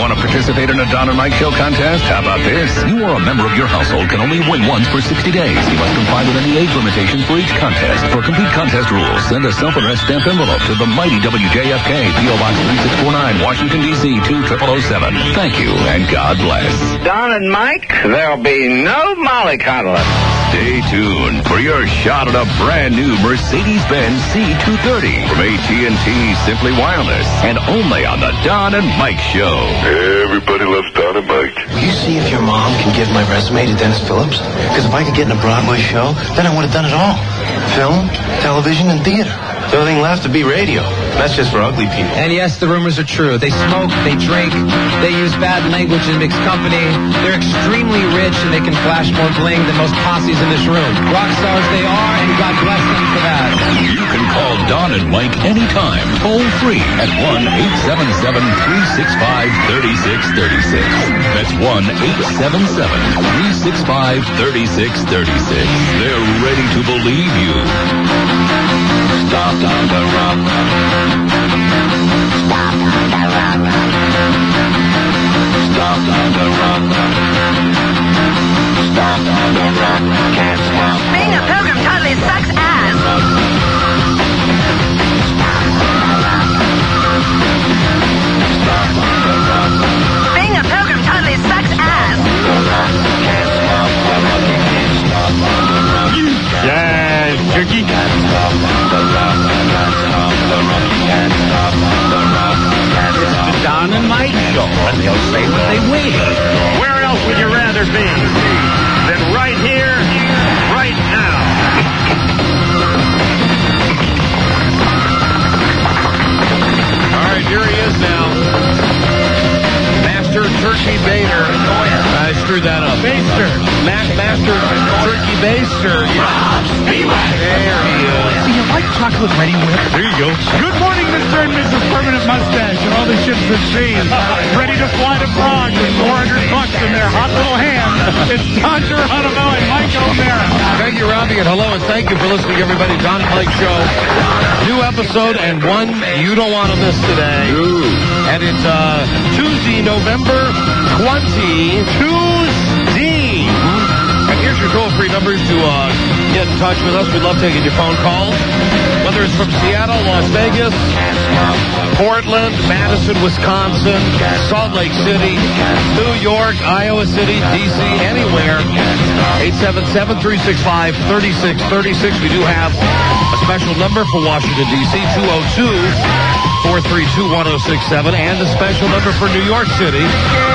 Want to participate in a Don and Mike Show contest? How about this? You or a member of your household can only win once for 60 days. You must comply with any age limitations for each contest. For complete contest rules, send a self-addressed stamped envelope to the mighty WJFK, P.O. Box 3649, Washington, D.C. 20007. Thank you, and God bless. Don and Mike, there'll be no mollycoddling. Stay tuned for your shot at a brand new Mercedes-Benz C230 from AT&T Simply Wireless, and only on the Don and Mike Show. Everybody loves Don and Mike. Will you see if your mom can give my resume to Dennis Phillips? Because if I could get in a Broadway show, then I would have done it all. Film, television, and theater. The only thing left to be radio. That's just for ugly people. And yes, the rumors are true. They smoke, they drink, they use bad language in mixed company. They're extremely rich, and they can flash more bling than most posses in this room. Rock stars they are, and God bless them for that. You can call Don and Mike anytime, toll free at 1-877-365-3636. That's 1-877-365-3636. They're ready to believe you. Stop on the rock. Stop on the rock. Stop on the rock. Stop on the rock. Can't stop. Being a pilgrim totally sucks ass. Stop on the rock. Being a pilgrim totally sucks ass. Can't stop the rock. Can't stop on the rock. Yeah, Turkey. Can't stop on the rock. Can't stop the rock. Can't stop on the rock. It's the Don and Mike Show, and they'll say what they will. Where else would you rather be than right here, right now? All right, here he is now. Master Turkey Bader. I screwed that up. Baster. Master Turkey Baster. There he is. Do you like chocolate ready whip? There you go. Good morning, Mr. and Mrs. Permanent Mustache and all the ships at sea. Ready to fly to Prague with $400 in their hot little hands. It's Don Geronimo and Mike O'Mara. Thank you, Robbie, and hello, and thank you for listening, everybody. Don and Mike Show. New episode, and one you don't want to miss today. And it's Tuesday, November 20. Tuesday. And here's your toll-free numbers to get in touch with us. We love taking your phone calls. Whether it's from Seattle, Las Vegas, Portland, Madison, Wisconsin, Salt Lake City, New York, Iowa City, D.C., anywhere. 877-365-3636. We do have a special number for Washington, D.C., 202-432-1067, and a special number for New York City,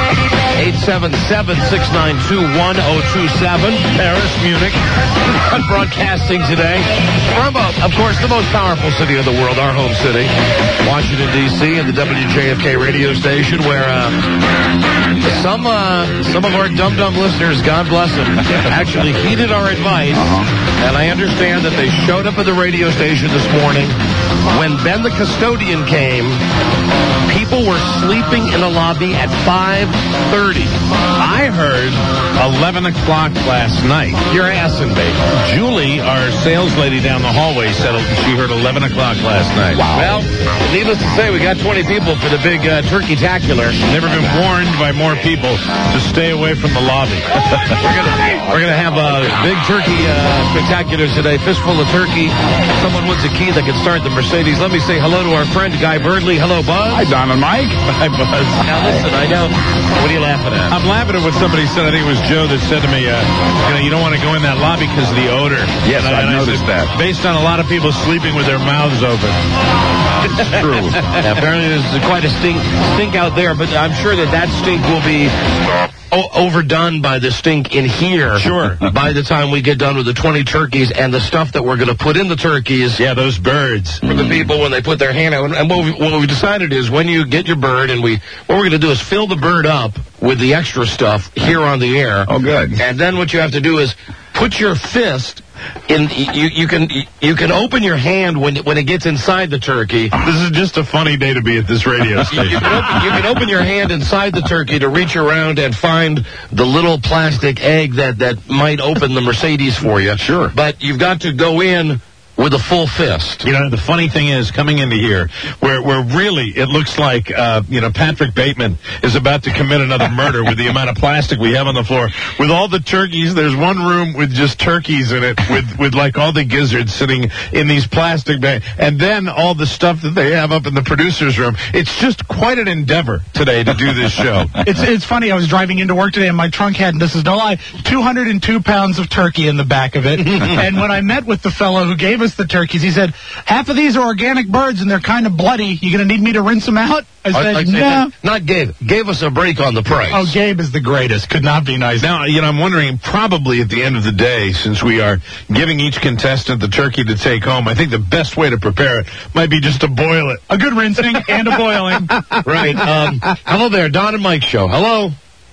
877-692-1027. Paris, Munich. Broadcasting today from, of course, the most powerful city of the world, our home city, Washington, D.C., and the WJFK radio station, where some of our dumb listeners, God bless them, actually heeded our advice. And I understand that they showed up at the radio station this morning. When Ben the custodian came, people were sleeping in the lobby at 5:30. I heard 11 o'clock last night. You're assing, baby. Julie, our sales lady down the hallway, said she heard 11 o'clock last night. Wow. Well, needless to say, we got 20 people for the big turkey-tacular. Never been warned by more people to stay away from the lobby. We're gonna have a big turkey spectacular today. Fistful of turkey. Someone wants a key that can start the Mercedes. Let me say hello to our friend Guy Birdley. Hello, Buzz. Hi, Don and Mike. Hi, Buzz. Now listen, I know. What are you laughing at? I'm laughing at what somebody said. I think it was Joe that said to me, you don't want to go in that lobby because of the odor. Yes, I noticed that. Based on a lot of people sleeping with their mouths open. It's true. Apparently there's quite a stink out there, but I'm sure that stink will be overdone by the stink in here. Sure. By the time we get done with the 20 turkeys and the stuff that we're going to put in the turkeys. Yeah, those birds. For the people when they put their hand out. And what we decided is when you get your bird, and what we're going to do is fill the bird up with the extra stuff here on the air. Oh, good. And then what you have to do is put your fist in. You can open your hand when it gets inside the turkey. This is just a funny day to be at this radio station. You can open your hand inside the turkey to reach around and find the little plastic egg that might open the Mercedes for you. Sure. But you've got to go in with a full fist. You know, the funny thing is, coming into here, where really it looks like, Patrick Bateman is about to commit another murder with the amount of plastic we have on the floor. With all the turkeys, there's one room with just turkeys in it, with like all the gizzards sitting in these plastic bags, and then all the stuff that they have up in the producer's room. It's just quite an endeavor today to do this show. It's funny. I was driving into work today, and my trunk had, this is no lie, 202 pounds of turkey in the back of it. And when I met with the fellow who gave us the turkeys, he said, half of these are organic birds, and they're kind of bloody. You going to need me to rinse them out? I said, no. Not Gabe. Gave us a break on the price. Oh, Gabe is the greatest. Could not be nice. Now, I'm wondering, probably at the end of the day, since we are giving each contestant the turkey to take home, I think the best way to prepare it might be just to boil it. A good rinsing and a boiling. Right. Hello there, Don and Mike Show. Hello.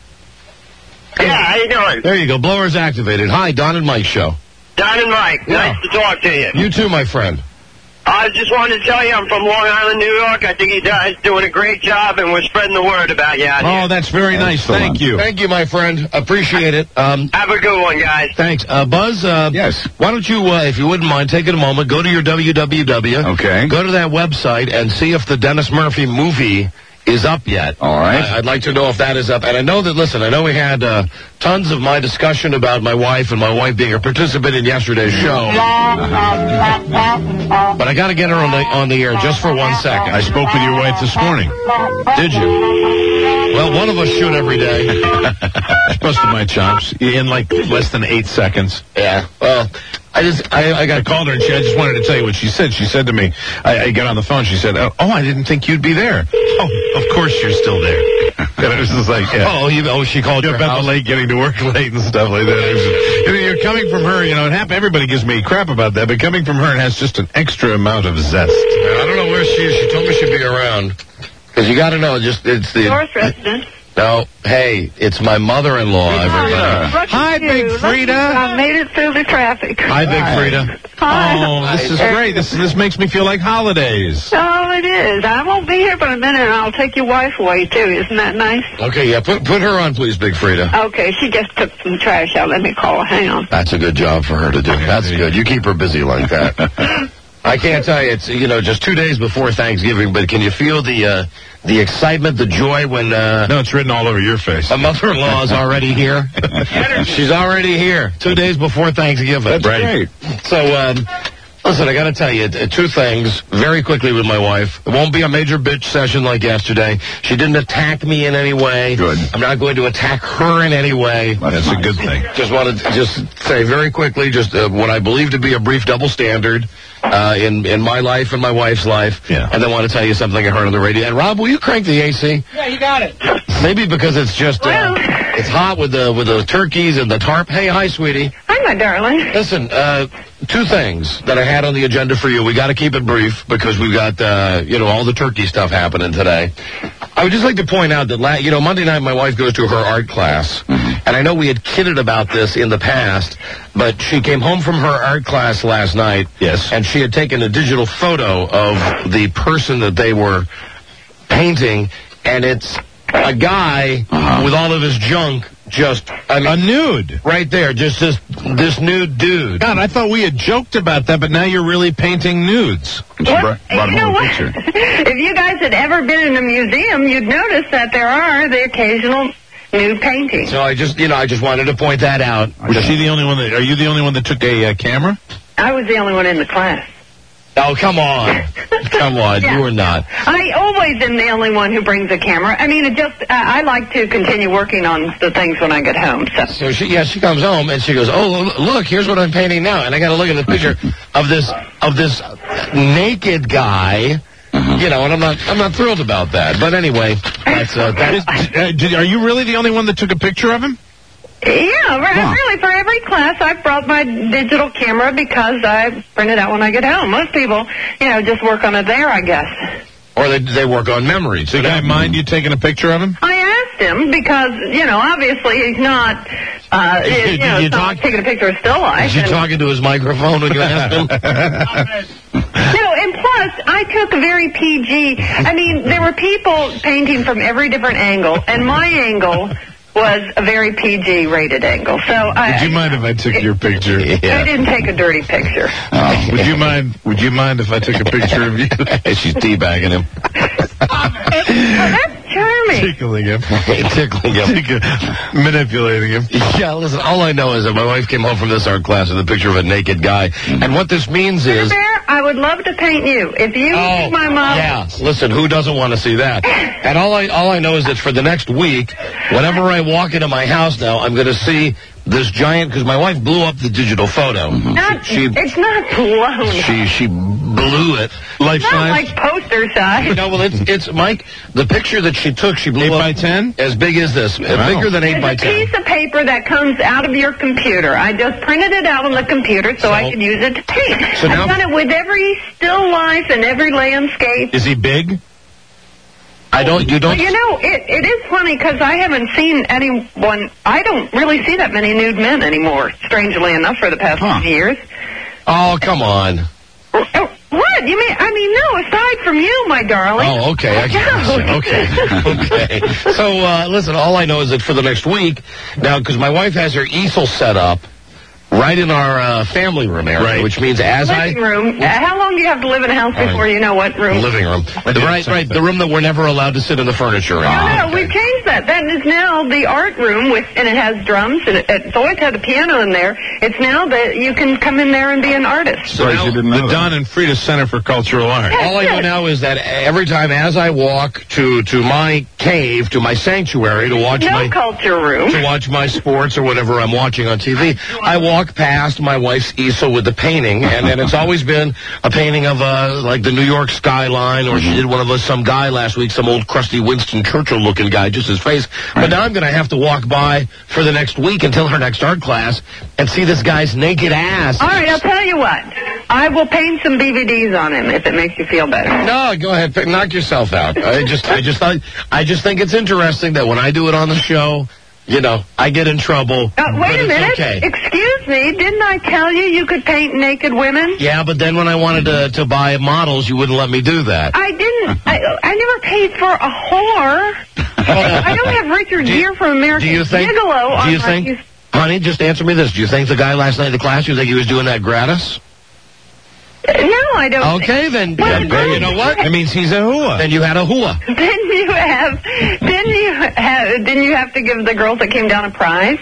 Yeah, how you doing? There you go. Blower's activated. Hi, Don and Mike Show. Don and Mike, nice to talk to you. You too, my friend. I just wanted to tell you I'm from Long Island, New York. I think you guys doing a great job, and we're spreading the word about you out here. Oh, that's very nice. Thank you. Thank you, my friend. Appreciate it. Have a good one, guys. Thanks. Buzz, yes. Why don't you, if you wouldn't mind, take it a moment, go to your www. Okay. Go to that website and see if the Dennis Murphy movie is up yet. All right. I'd like to know if that is up. And I know that, listen, I know we had tons of my discussion about my wife and my wife being a participant in yesterday's show. But I got to get her on the air just for 1 second. I spoke with your wife this morning. Did you? Well, one of us should every day. She busted my chops in like less than 8 seconds. Yeah. Well, I called her and I just wanted to tell you what she said. She said to me, I got on the phone, she said, oh, I didn't think you'd be there. Oh, of course you're still there. And it was just like, yeah. She called you about the late, getting to work late and stuff like that. You're coming from her, everybody gives me crap about that, but coming from her, it has just an extra amount of zest. I don't know where she is. She told me she'd be around. Because you got to know, it's the... North resident. No, hey, it's my mother-in-law, everybody. Hi, Big Frida. I made it through the traffic. Hi, Big Frida. Hi. Oh, this is great. This makes me feel like holidays. Oh, it is. I won't be here but a minute, and I'll take your wife away, too. Isn't that nice? Okay, yeah, put her on, please, Big Frida. Okay, she just took some trash out. Let me call her. Hang on. That's a good job for her to do. That's good. You keep her busy like that. I can't tell you, it's, just 2 days before Thanksgiving, but can you feel the excitement, the joy when... No, it's written all over your face. A mother-in-law is already here. She's already here. 2 days before Thanksgiving. That's great. So, listen, I got to tell you, 2 things very quickly with my wife. It won't be a major bitch session like yesterday. She didn't attack me in any way. Good. I'm not going to attack her in any way. That's a good thing. Just wanted to just say very quickly, what I believe to be a brief double standard in my life and my wife's life. Yeah. And then want to tell you something I heard on the radio. And Rob, will you crank the AC? Yeah, you got it. Maybe because it's just it's hot with the turkeys and the tarp. Hey, hi, sweetie. Hi, my darling. Listen, 2 things that I had on the agenda for you. We got to keep it brief because we've got all the turkey stuff happening today. I would just like to point out that Monday night my wife goes to her art class, and I know we had kidded about this in the past, but she came home from her art class last night. Yes. And she had taken a digital photo of the person that they were painting, and it's a guy with all of his junk. A nude. Right there, just this nude dude. God, I thought we had joked about that, but now you're really painting nudes. What? You know what? If you guys had ever been in a museum, you'd notice that there are the occasional nude paintings. So I just wanted to point that out. Was she the only one are you the only one that took a camera? I was the only one in the class. Oh, come on. Come on, Yeah. You were not. I always am the only one who brings a camera. I mean, I like to continue working on the things when I get home. So she comes home and she goes, oh, look, here's what I'm painting now. And I got to look at the picture of this naked guy. And I'm not thrilled about that. But anyway, are you really the only one that took a picture of him? Yeah, really, for every class, I've brought my digital camera because I print it out when I get home. Most people, just work on it there, I guess. Or they work on memories. So, guy mind you taking a picture of him? I asked him because, obviously he's not, taking a picture of still life. Is he talking to his microphone when you asked him? And plus, I took very PG. I mean, there were people painting from every different angle, and my angle was a very PG rated angle. So Would you mind if I took your picture? I didn't take a dirty picture. Oh, would you mind if I took a picture of you? She's teabagging him. That's charming. Tickling him. Tickling him. Manipulating him. Yeah, listen, all I know is that my wife came home from this art class with a picture of a naked guy. And what this means is... Bear, I would love to paint you. If you pick my mom... Yeah, listen, who doesn't want to see that? And all I know is that for the next week, whenever I walk into my house now, I'm going to see this giant... Because my wife blew up the digital photo. It's not blown. She blew it. Life size? Not like poster size. No, well, it's Mike, the picture that she took, she blew 8 up... 8 by 10? As big as this. Wow. Bigger than 8 by 10. It's a piece of paper that comes out of your computer. I just printed it out on the computer so I could use it to paint. So now, I've done it with every still life and every landscape. Is he big? You don't... Well, you know, it is funny because I haven't seen anyone... I don't really see that many nude men anymore, strangely enough, for the past few years. Oh, come on. What? You mean, no, aside from you, my darling. Oh, okay. Okay. So, listen, all I know is that for the next week, now, because my wife has her easel set up right in our family room area, which means as living room. How long do you have to live in a house before you know what room? Living room. Right. The room that we're never allowed to sit in the furniture in. No, we've changed that. That is now the art room, and it has drums, and it's always had a piano in there. It's now that you can come in there and be an artist. So now, the Don and Frida Center for Cultural Art. All I know now is that every time as I walk to my cave, to my sanctuary, to watch culture room, to watch my sports or whatever I'm watching on TV, I walk past my wife's easel with the painting, and it's always been a painting of like the New York skyline, or she did one of some guy last week, some old crusty Winston Churchill looking guy, just his face. But now I'm going to have to walk by for the next week until her next art class and see this guy's naked ass. All right, I'll tell you what. I will paint some BVDs on him if it makes you feel better. No, go ahead, knock yourself out. I just think it's interesting that when I do it on the show, you know, I get in trouble. Wait a minute. Okay. Excuse me. Didn't I tell you could paint naked women? Yeah, but then when I wanted to buy models, you wouldn't let me do that. I didn't. I never paid for a whore. I don't have Richard Gere from American Gigolo on my... Honey, just answer me this. Do you think the guy last night in the class, you think he was doing that gratis? No, I don't. Okay, then. You know what? That means he's a hooah. Then you had a hooah. Didn't you have to give the girls that came down a prize?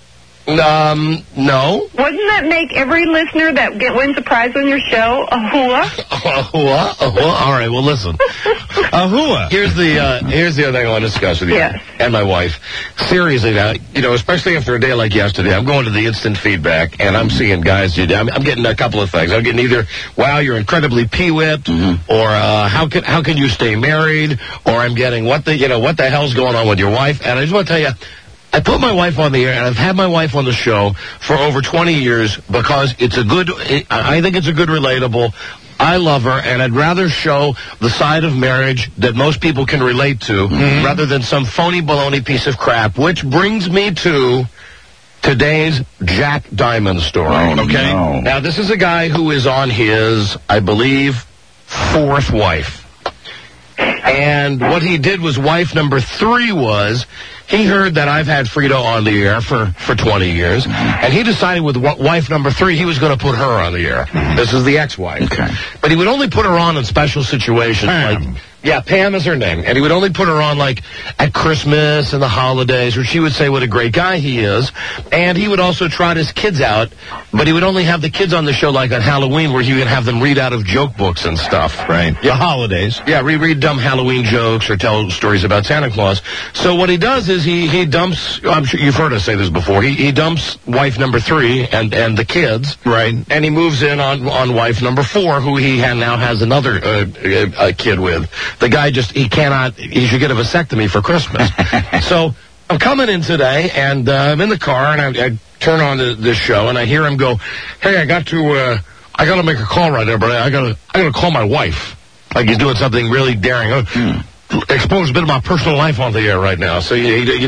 No. Wouldn't that make every listener that wins a prize on your show a hooah? A hooah? All right, well, listen. A hooah. Here's the other thing I want to discuss with you and my wife. Seriously now, you know, especially after a day like yesterday, I'm going to the instant feedback, and I'm seeing guys, I'm getting a couple of things. I'm getting either, wow, you're incredibly pee-whipped, or how can you stay married, or I'm getting, what the hell's going on with your wife? And I just want to tell you, I put my wife on the air, and I've had my wife on the show for over 20 years because I think it's a good relatable. I love her, and I'd rather show the side of marriage that most people can relate to rather than some phony baloney piece of crap, which brings me to today's Jack Diamond story. Okay? No. Now, this is a guy who is on his, I believe, 4th wife. And what he did was wife number 3 was... He heard that I've had Frida on the air for 20 years, and he decided with wife number 3 he was going to put her on the air. This is the ex-wife. Okay. But he would only put her on in special situations. Pam. Pam is her name. And he would only put her on, like, at Christmas and the holidays, where she would say what a great guy he is. And he would also trot his kids out, but he would only have the kids on the show, like on Halloween, where he would have them read out of joke books and stuff. Right. Yeah. The holidays. Yeah, reread dumb Halloween jokes or tell stories about Santa Claus. So what he does is he dumps, I'm sure you've heard us say this before, he dumps wife number 3 and the kids. Right. And he moves in on wife number 4, who he now has another kid with. The guy he should get a vasectomy for Christmas. So I'm coming in today, and I'm in the car, and I turn on this show, and I hear him go, hey, I got to make a call right there, but I got to call my wife. Like he's doing something really daring. Expose a bit of my personal life on the air right now. So,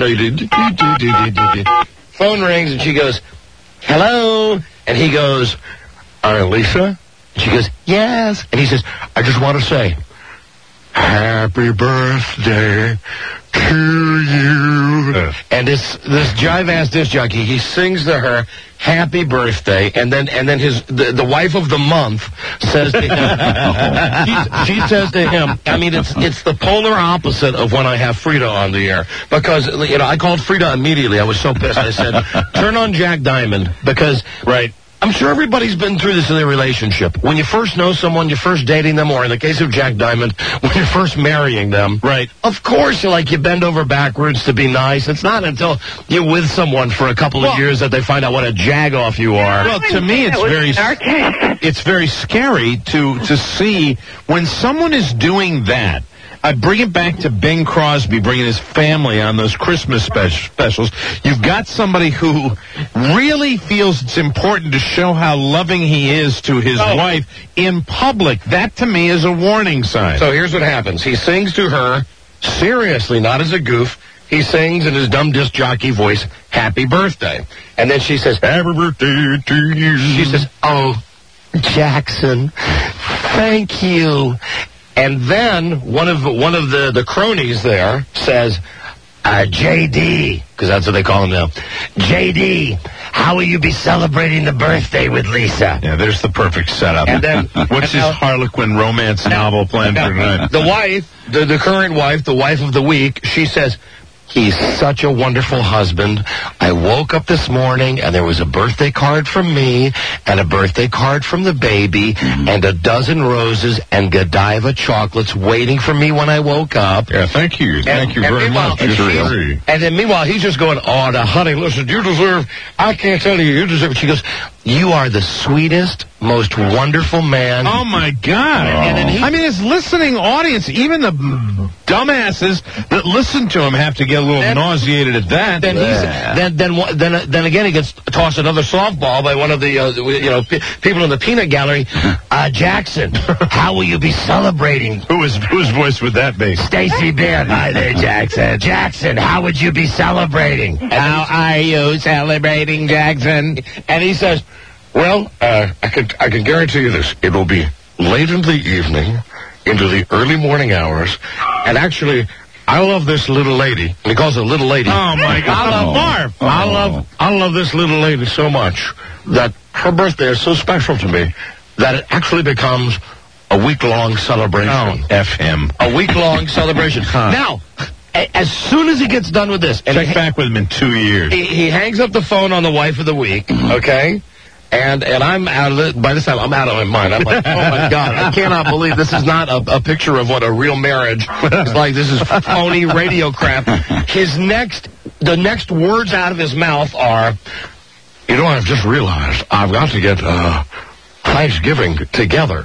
phone rings, and she goes, hello? And he goes, Lisa? And she goes, yes. And he says, I just want to say, happy birthday to you. And this jive-ass disc jockey, he sings to her happy birthday, and then the wife of the month says to him, she says to him, I mean, it's the polar opposite of when I have Frida on the air. Because, I called Frida immediately. I was so pissed. I said, turn on Jack Diamond, because... Right. I'm sure everybody's been through this in their relationship. When you first know someone, you're first dating them, or in the case of Jack Diamond, when you're first marrying them. Right. Of course, you bend over backwards to be nice. It's not until you're with someone for a couple of years that they find out what a jag-off you are. Well, to me, it's very scary to see when someone is doing that. I bring it back to Bing Crosby bringing his family on those Christmas specials. You've got somebody who really feels it's important to show how loving he is to his wife in public. That, to me, is a warning sign. So here's what happens. He sings to her, seriously, not as a goof. He sings in his dumb disc jockey voice, happy birthday. And then she says, happy birthday to you. She says, oh, Jackson, thank you. And then one of the cronies there says, JD, because that's what they call him now. JD, how will you be celebrating the birthday with Lisa? Yeah, there's the perfect setup. And then, what's his Harlequin romance novel planned for tonight? The wife, the current wife, the wife of the week, she says, he's such a wonderful husband. I woke up this morning, and there was a birthday card from me, and a birthday card from the baby, and a dozen roses and Godiva chocolates waiting for me when I woke up. Yeah, thank you. Thank you very much. And then meanwhile, he's just going, oh, now, honey, listen, you deserve, I can't tell you deserve. She goes, you are the sweetest, most wonderful man. Oh, my God. And then his listening audience, even the dumbasses that listen to him have to get a little nauseated at that. Then again, he gets tossed another softball by one of the people in the peanut gallery. Jackson, how will you be celebrating? Whose voice would that be? Stacy Beard. Hi there, Jackson. Jackson, how would you be celebrating? How are you celebrating, Jackson? And he says, well, I can guarantee you this. It will be late in the evening, into the early morning hours, and actually, I love this little lady. And he calls her little lady. Oh, my God. I love this little lady so much that her birthday is so special to me that it actually becomes a week-long celebration. Oh, F him. A week-long celebration. Now, as soon as he gets done with this... Check back with him in 2 years. He hangs up the phone on the wife of the week, okay? And I'm out of it. By this time, I'm out of my mind. I'm like, oh, my God, I cannot believe this is not a picture of what a real marriage is like. This is phony radio crap. The next words out of his mouth are, I've just realized I've got to get Thanksgiving together.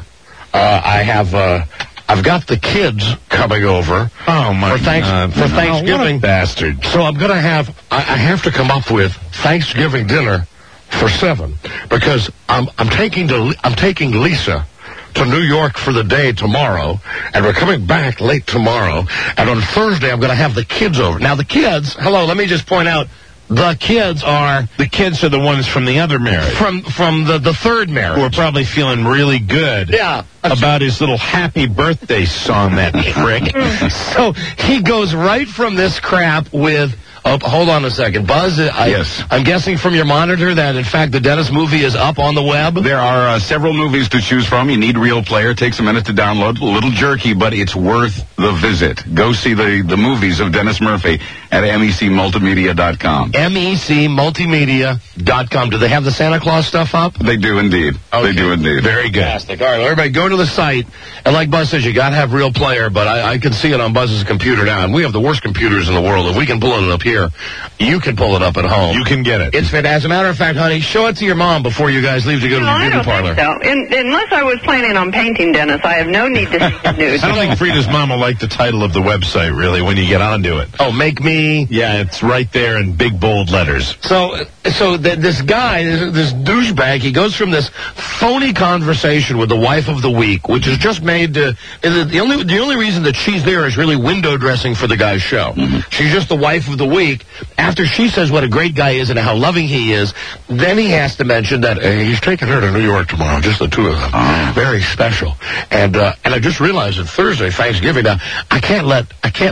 I've got the kids coming over. Oh, my God. For Thanksgiving. What a bastard. So I'm going to I have to come up with Thanksgiving dinner for 7, because I'm taking Lisa to New York for the day tomorrow, and we're coming back late tomorrow, and on Thursday I'm going to have the kids over. Now the kids, let me just point out, the kids are the ones from the other marriage. From the third marriage. Who are probably feeling really good about his little happy birthday song, that prick. So he goes right from this crap with... Oh, hold on a second. Buzz, yes. I'm guessing from your monitor that, in fact, the Dennis movie is up on the web? There are several movies to choose from. You need Real Player. It takes a minute to download. A little jerky, but it's worth the visit. Go see the movies of Dennis Murphy at mecmultimedia.com. mecmultimedia.com. Do they have the Santa Claus stuff up? They do indeed. Okay. They do indeed. Very good. Fantastic. All right, everybody go to the site. And like Buzz says, you got to have Real Player, but I can see it on Buzz's computer now. And we have the worst computers in the world. If we can pull it up here, you can pull it up at home. You can get it. It's fantastic. As a matter of fact, honey, show it to your mom before you guys leave to go to the beauty parlor. So. Unless I was planning on painting Dennis, I have no need to see his nude. I don't think Frida's mom will like the title of the website, really, when you get onto it. Oh, Make Me. Yeah, it's right there in big, bold letters. So this guy, this douchebag, he goes from this phony conversation with the wife of the week, which is just made to... The only reason that she's there is really window dressing for the guy's show. Mm-hmm. She's just the wife of the week. After she says what a great guy is and how loving he is, then he has to mention that he's taking her to New York tomorrow, just the two of them. Very special. And I just realized that Thursday, Thanksgiving, now I can't let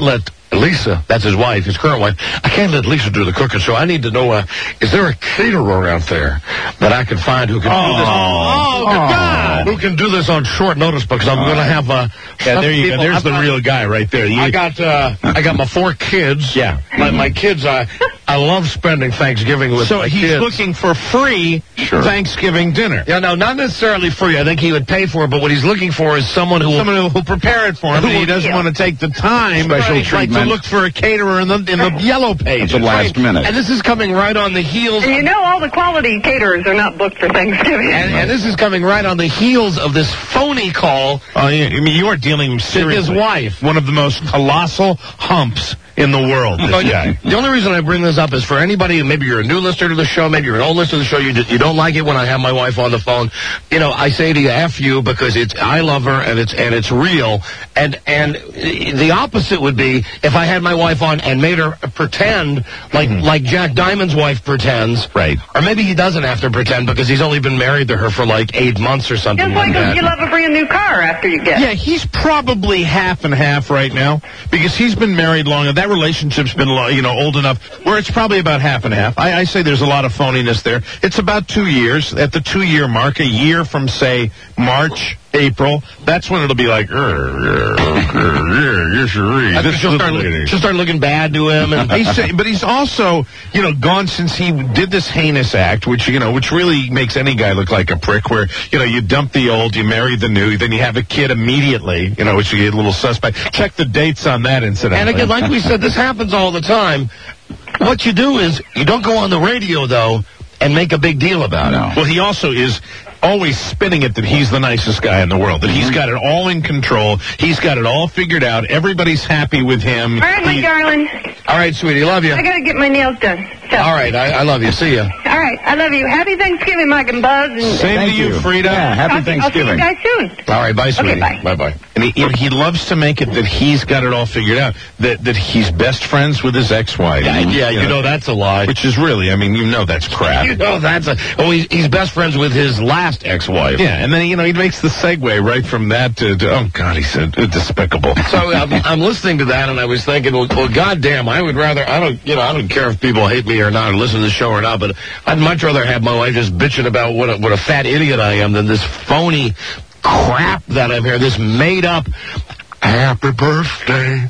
Lisa, that's his wife, his current wife. I can't let Lisa do the cooking, so I need to know, is there a caterer out there that I can find who can do this? Oh, God! Who can do this on short notice, because I'm going to have, there you go. There's the real guy right there. I got my 4 kids. Yeah. My kids, I love spending Thanksgiving with my kids. So he's looking for free Thanksgiving dinner. Yeah, no, not necessarily free. I think he would pay for it, but what he's looking for is someone who will prepare it for him, and he doesn't want to take the time to look for a caterer in the yellow page at the last minute. And this is coming right on the heels. And all the quality caterers are not booked for Thanksgiving. And this is coming right on the heels of this phony call. You are dealing seriously with his wife, one of the most colossal humps in the world. This guy. The only reason I bring this up is for anybody, maybe you're a new listener to the show, maybe you're an old listener to the show, you don't like it when I have my wife on the phone. I say to you, F you, because I love her and it's real. And the opposite would be if I had my wife on and made her pretend like Jack Diamond's wife pretends. Right. Or maybe he doesn't have to pretend because he's only been married to her for like 8 months or something. Just like you love a brand new car after you get it. Yeah, he's probably half and half right now because he's been married long enough. That relationship's been old enough where it's probably about half and half. I say there's a lot of phoniness there. It's about 2 years. At the 2-year mark, a year from, say, March, April, that's when it'll be like, she'll start looking bad to him. And but he's also, gone since he did this heinous act, which really makes any guy look like a prick, where, you dump the old, you marry the new, then you have a kid immediately, which you get a little suspect. Check the dates on that incident. And again, like we said, this happens all the time. What you do is, you don't go on the radio, though, and make a big deal about it. Well, he also is always spinning it that he's the nicest guy in the world, that he's got it all in control, he's got it all figured out, everybody's happy with him. All right, my darling. All right, sweetie, love you. I gotta get my nails done. So. All right, I love you. See ya. All right, I love you. Happy Thanksgiving, Mike and Buzz. And Same to you, Frida. Yeah, happy Thanksgiving. I'll see you guys soon. All right, bye, sweetie. Okay, bye. Bye-bye. And he loves to make it that he's got it all figured out, that he's best friends with his ex-wife. Yeah, that's a lie. Which is really, that's crap. He's best friends with his last ex-wife. Yeah, and then, he makes the segue right from that to oh, God, he said, despicable. So I'm listening to that, and I was thinking, well, goddamn, I don't care if people hate me or not, or listen to the show or not, but I'd much rather have my wife just bitching about what a fat idiot I am than this phony crap that I'm here, this made-up happy birthday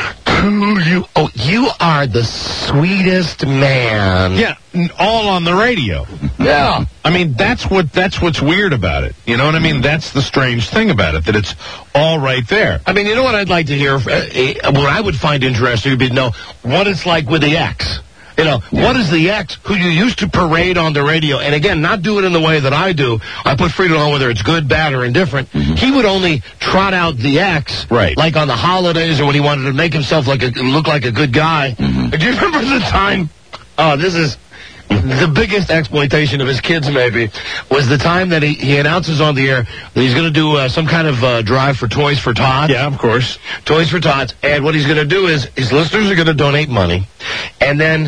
to you. Oh, you are the sweetest man. Yeah, all on the radio. Yeah. That's what's weird about it. You know what I mean? That's the strange thing about it, that it's all right there. You know what I'd like to hear? What I would find interesting would be to know what it's like with the ex. What is the ex who you used to parade on the radio? And again, not do it in the way that I do. I put Frida on whether it's good, bad, or indifferent. Mm-hmm. He would only trot out the ex, right, like on the holidays or when he wanted to make himself look like a good guy. Mm-hmm. Do you remember the time? Oh, this is the biggest exploitation of his kids, maybe, was the time that he announces on the air that he's going to do some kind of drive for Toys for Tots. Yeah, of course. Toys for Tots. And what he's going to do is his listeners are going to donate money. And then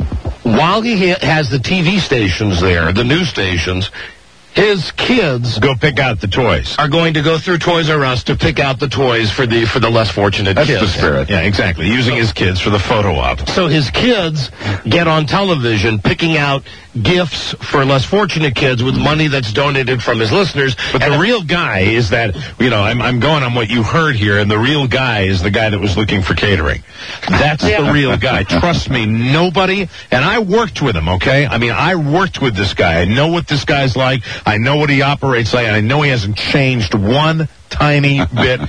while he has the TV stations there, the news stations, his kids go pick out the toys. Are going to go through Toys R Us to pick out the toys for the less fortunate kids. That's the spirit. Yeah, exactly. Using his kids for the photo op. So his kids get on television picking out gifts for less fortunate kids with money that's donated from his listeners. But the real guy is that, I'm going on what you heard here, and the real guy is the guy that was looking for catering. That's the real guy. Trust me, nobody, and I worked with him, okay? I worked with this guy. I know what this guy's like. I know what he operates like, and I know he hasn't changed one tiny bit.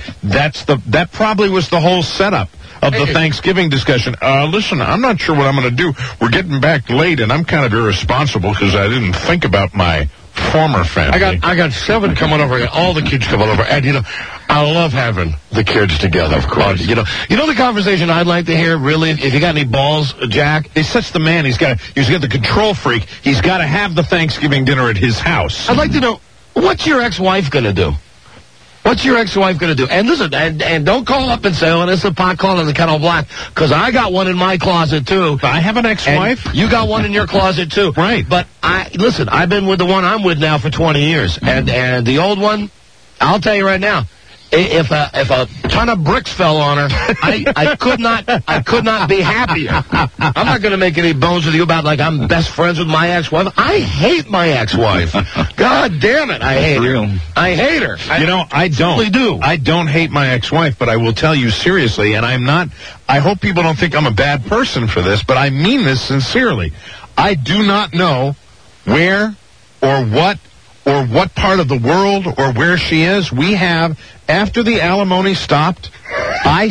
That probably was the whole setup of the Thanksgiving discussion. Listen, I'm not sure what I'm going to do. We're getting back late, and I'm kind of irresponsible because I didn't think about my former family. I got 7 coming over, all the kids coming over, and I love having the kids together. Of course. The conversation I'd like to hear, really, if you got any balls, Jack. He's such the man. He's got the control freak. He's got to have the Thanksgiving dinner at his house. I'd like to know, what's your ex-wife going to do? What's your ex-wife going to do? And listen, and don't call up and say, oh, this is a pot calling the kettle black, because I got one in my closet, too. I have an ex-wife? You got one in your closet, too. Right. But, I've been with the one I'm with now for 20 years. And the old one, I'll tell you right now, If a ton of bricks fell on her, I could not be happier. I'm not going to make any bones with you about like I'm best friends with my ex-wife. I hate my ex-wife. God damn it, I hate her. I hate her. You know, I don't. Really do. I don't hate my ex-wife, but I will tell you seriously, and I'm not. I hope people don't think I'm a bad person for this, but I mean this sincerely. I do not know where or what part of the world or where she is. We have, after the alimony stopped, I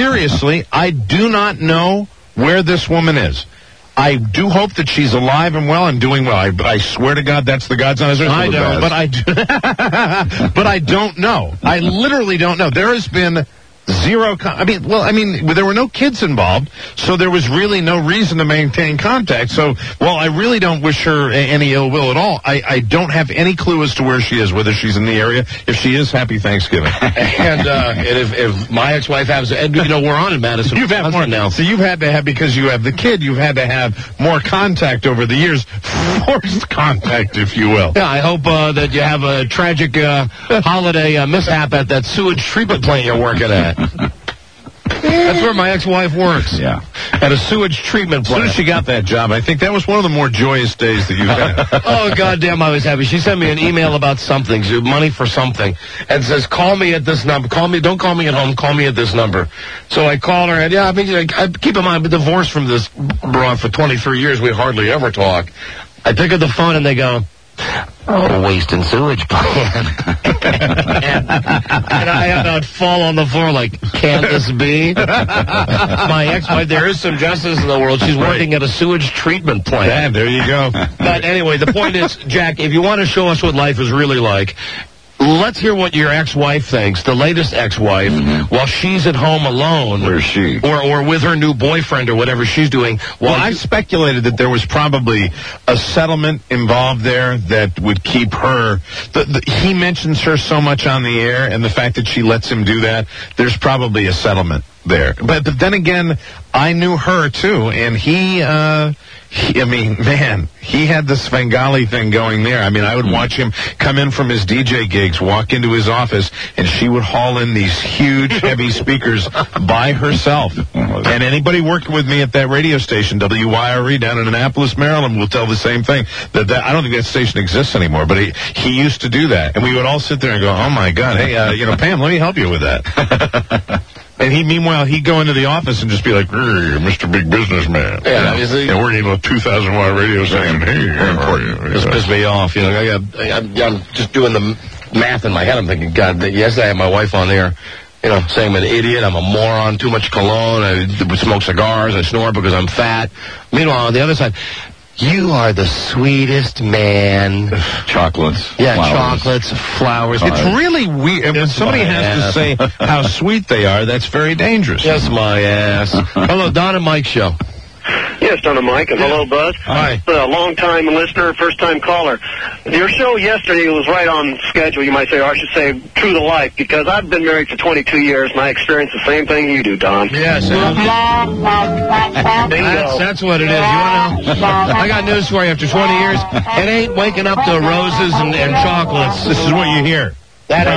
do not know where this woman is. I do hope that she's alive and well and doing well. I swear to God, that's the God's honest truth. I know, but I don't know. I literally don't know. There has been zero. There were no kids involved, so there was really no reason to maintain contact. So, I really don't wish her any ill will at all. I don't have any clue as to where she is, whether she's in the area. If she is, happy Thanksgiving. And if my ex-wife has, and we're on in Madison. You've had more now. So you've had to have, because you have the kid, you've had to have more contact over the years, forced contact, if you will. Yeah, I hope that you have a tragic holiday mishap at that sewage treatment plant you're working at. That's where my ex-wife works. Yeah. At a sewage treatment plant. As soon as she got that job, I think that was one of the more joyous days that you've had. Oh, goddamn, I was happy. She sent me an email about something, money for something, and says, call me at this number. Don't call me at home, call me at this number. So I called her, and I keep in mind, I've been divorced from this broad for 23 years. We hardly ever talk. I pick up the phone, and they go, waste and sewage plan. and I about fall on the floor like, can't this be? My ex-wife, there is some justice in the world. She's working at a sewage treatment plant. Yeah, there you go. But anyway, the point is, Jack, if you want to show us what life is really like, let's hear what your ex-wife thinks, the latest ex-wife, while she's at home alone. Where's she? Or with her new boyfriend or whatever she's doing. I speculated that there was probably a settlement involved there that would keep her. He mentions her so much on the air, and the fact that she lets him do that, there's probably a settlement there. But then again, I knew her too, and he had this Svengali thing going there. I would watch him come in from his DJ gigs, walk into his office, and she would haul in these huge, heavy speakers by herself. And anybody working with me at that radio station, WYRE, down in Annapolis, Maryland, will tell the same thing. That I don't think that station exists anymore, but he used to do that. And we would all sit there and go, oh, my God, hey, Pam, let me help you with that. And he'd go into the office and just be like, Mr. Big Businessman. Yeah, and we're a 2,000-watt radio station. This pissed me off. I'm just doing the math in my head. I'm thinking, God, yesterday I had my wife on there, saying I'm an idiot, I'm a moron, too much cologne, I smoke cigars, I snore because I'm fat. Meanwhile, on the other side, you are the sweetest man. Chocolates. Yeah, flowers. Chocolates, flowers. It's really weird. And when somebody has to say how sweet they are, that's very dangerous. Yes, my ass. Hello, Don and Mike Show. Yes, Don and Mike, and hello, Buzz. Hi. A long-time listener, first-time caller. Your show yesterday was right on schedule, you might say, or I should say, true to life, because I've been married for 22 years, and I experienced the same thing you do, Don. Yes. That's what it is. I got news for you. After 20 years, it ain't waking up to roses and chocolates. This is what you hear. That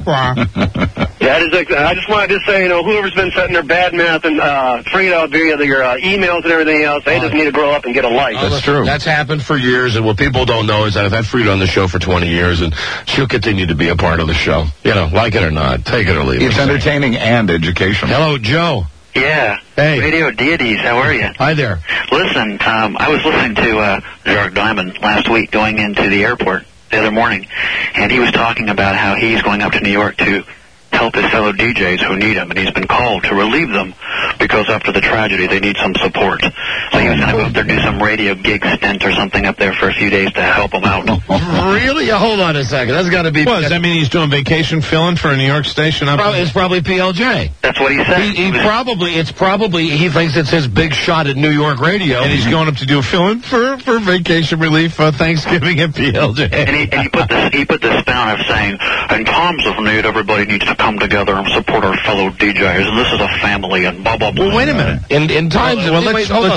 is I just wanted to say, whoever's been setting their bad math and Frida via your emails and everything else, they just need to grow up and get a life. That's true. That's happened for years, and what people don't know is that I've had Frida on the show for 20 years, and she'll continue to be a part of the show. Like it or not, take it or leave it. It's entertaining and educational. Hello, Joe. Yeah. Hey. Radio Deities, how are you? Hi there. Listen, I was listening to Jared Diamond last week going into the airport the other morning, and he was talking about how he's going up to New York to help his fellow DJs who need him, and he's been called to relieve them because after the tragedy they need some support. So he was going to go up there and do some radio gig stint or something up there for a few days to help them out. Really? Hold on a second. That's got to be... Does that mean he's doing vacation filling for a New York station? It's probably PLJ. That's what he said. He thinks it's his big shot at New York radio. And he's going up to do a fill-in for vacation relief for Thanksgiving at PLJ. And he put this spin of saying, in times of need, everybody needs to come together and support our fellow DJs, and this is a family, and blah, blah, blah. Well, wait a minute. In times... let's figure out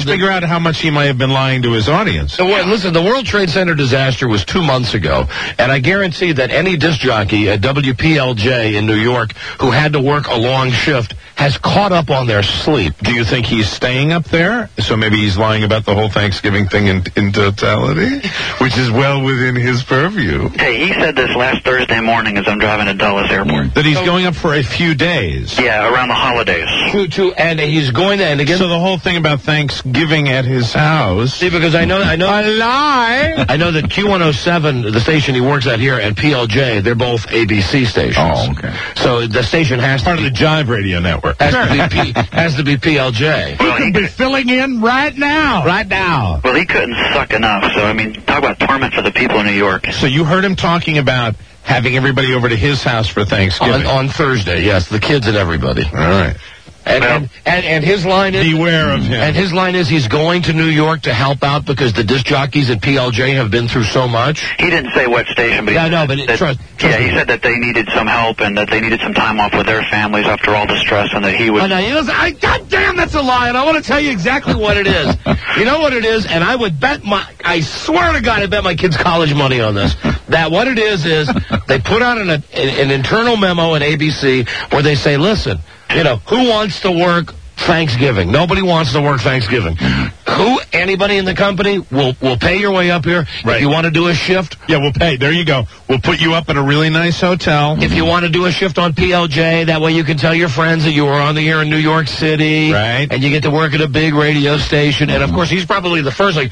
how much he might have been lying to his audience. So, listen, the World Trade Center disaster was 2 months ago, and I guarantee that any disc jockey at WPLJ in New York who had to work a long shift has caught up on their sleep. Do you think he's staying up there? So maybe he's lying about the whole Thanksgiving thing in totality, which is well within his purview. Hey, he said this last Thursday morning as I'm driving to Dulles Airport. That he's going up for a few days. Yeah, around the holidays. And he's going to, and again... So the whole thing about Thanksgiving at his house... See, because I know... A lie! I know that Q107, the station he works at here, and PLJ, they're both ABC stations. Oh, okay. So the station has part of the Jive Radio Network. Has to be PLJ. Well, he could be filling in right now. Right now. Well, he couldn't suck enough. So, I mean, talk about torment for the people in New York. So you heard him talking about having everybody over to his house for Thanksgiving. On Thursday, yes. The kids and everybody. All right. And his line is... Beware of him. And his line is he's going to New York to help out because the disc jockeys at PLJ have been through so much. He didn't say what station, but he said that they needed some help and that they needed some time off with their families after all the stress and that he was... God damn, that's a lie, and I want to tell you exactly what it is. You know what it is? And I would bet I swear to God, I bet my kids' college money on this. That what it is they put out an internal memo at ABC where they say, listen, who wants to work Thanksgiving? Nobody wants to work Thanksgiving. Anybody in the company will pay your way up here. Right. If you want to do a shift. Yeah, we'll pay. There you go. We'll put you up at a really nice hotel. If you want to do a shift on PLJ, that way you can tell your friends that you were on the air in New York City. Right. And you get to work at a big radio station. And of course, he's probably the first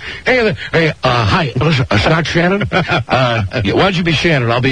hi, listen, Scott Shannon. Why don't you be Shannon? I'll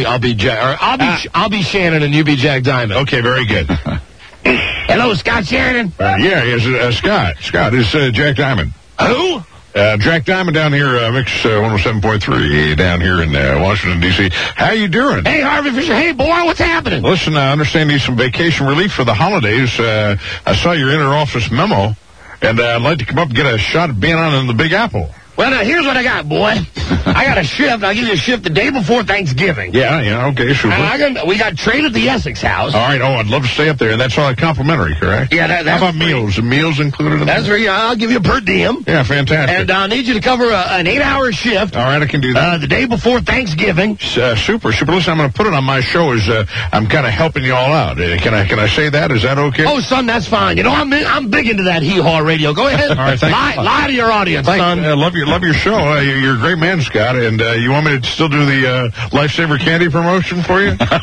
be Shannon and you be Jack Diamond. Okay, very good. Hello, Scott Sheridan. Scott. Scott, it's Jack Diamond. Who? Jack Diamond down here, Mix 107.3 down here in Washington, D.C. How you doing? Hey, Harvey Fisher. Hey, boy, what's happening? Listen, I understand you some vacation relief for the holidays. I saw your inter-office memo, and I'd like to come up and get a shot at being on in the Big Apple. Well, now, here's what I got, boy. I got a shift. I'll give you a shift the day before Thanksgiving. Yeah, okay, super. We got trade at the Essex House. All right, I'd love to stay up there, and that's all complimentary, correct? Yeah, that's How about free. meals? Are meals included in That's free. I'll give you a per diem. Yeah, fantastic. And I need you to cover an 8-hour shift. All right, I can do that. The day before Thanksgiving. Super. Listen, I'm going to put it on my show as I'm kind of helping you all out. Can I say that? Is that okay? Oh, son, that's fine. I'm big into that hee-haw radio. Go ahead. All right, lie to your audience, son. I love your show. You're a great man, Scott, and you want me to still do the Lifesaver Candy promotion for you? No,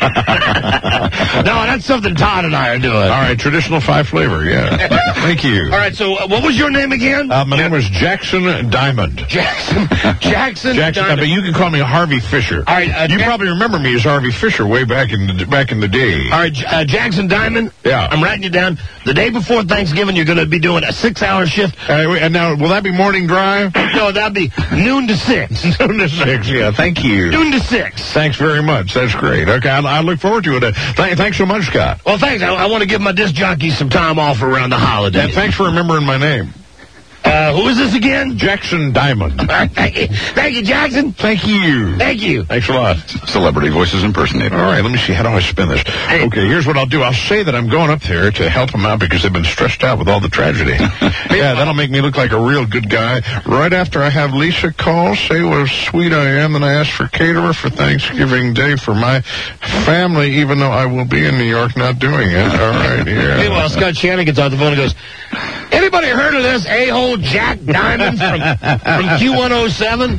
that's something Todd and I are doing. All right, traditional 5 flavor, yeah. Thank you. All right, so what was your name again? My name was Jackson Diamond. Jackson Diamond. But you can call me Harvey Fisher. All right, you probably remember me as Harvey Fisher way back in the day. All right, Jackson Diamond. Yeah. I'm writing you down. The day before Thanksgiving, you're going to be doing a 6-hour shift. And now, will that be morning drive? No, that'll be noon to 6. Noon to 6, yeah. Thank you. Noon to 6. Thanks very much. That's great. Okay, I look forward to it. Thanks so much, Scott. Well, thanks. I want to give my disc jockeys some time off around the holidays. And thanks for remembering my name. Who is this again? Jackson Diamond. All right, thank you, Jackson. Thank you. Thank you. Thanks a lot. Celebrity voices impersonator. All right, let me see. How do I spin this? Hey. Okay, here's what I'll do. I'll say that I'm going up there to help them out because they've been stressed out with all the tragedy. Yeah, that'll make me look like a real good guy. Right after I have Lisa call, say what a sweet I am, and I ask for caterer for Thanksgiving Day for my family, even though I will be in New York not doing it. All right, yeah. Meanwhile, Scott Shannon gets on the phone and goes, anybody heard of this a-hole Jack Diamond from Q107?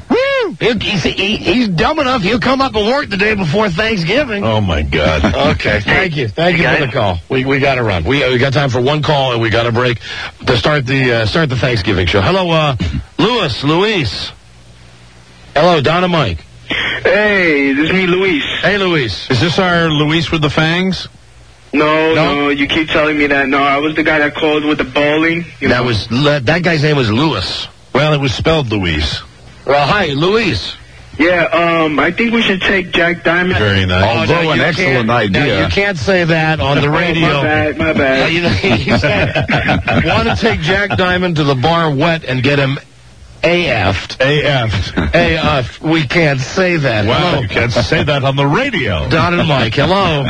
He's dumb enough. He'll come up and work the day before Thanksgiving. Oh, my God. Okay. Thank you. Thank you for the call. We got to run. We got time for one call, and we got to break to start the Thanksgiving show. Hello, Luis. Hello, Don and Mike. Hey, this is me, Luis. Hey, Luis. Is this our Luis with the fangs? No, you keep telling me that. No, I was the guy that called with the bowling. That guy's name was Lewis. Well, it was spelled Luis. Well, hi, Luis. Yeah, I think we should take Jack Diamond. Very nice. Although an excellent idea. Now, you can't say that on the radio. My bad. You said, want to take Jack Diamond to the bar wet and get him AF'd. AF'd. We can't say that. Wow, Hello. you can't say that on the radio. Don and Mike, hello.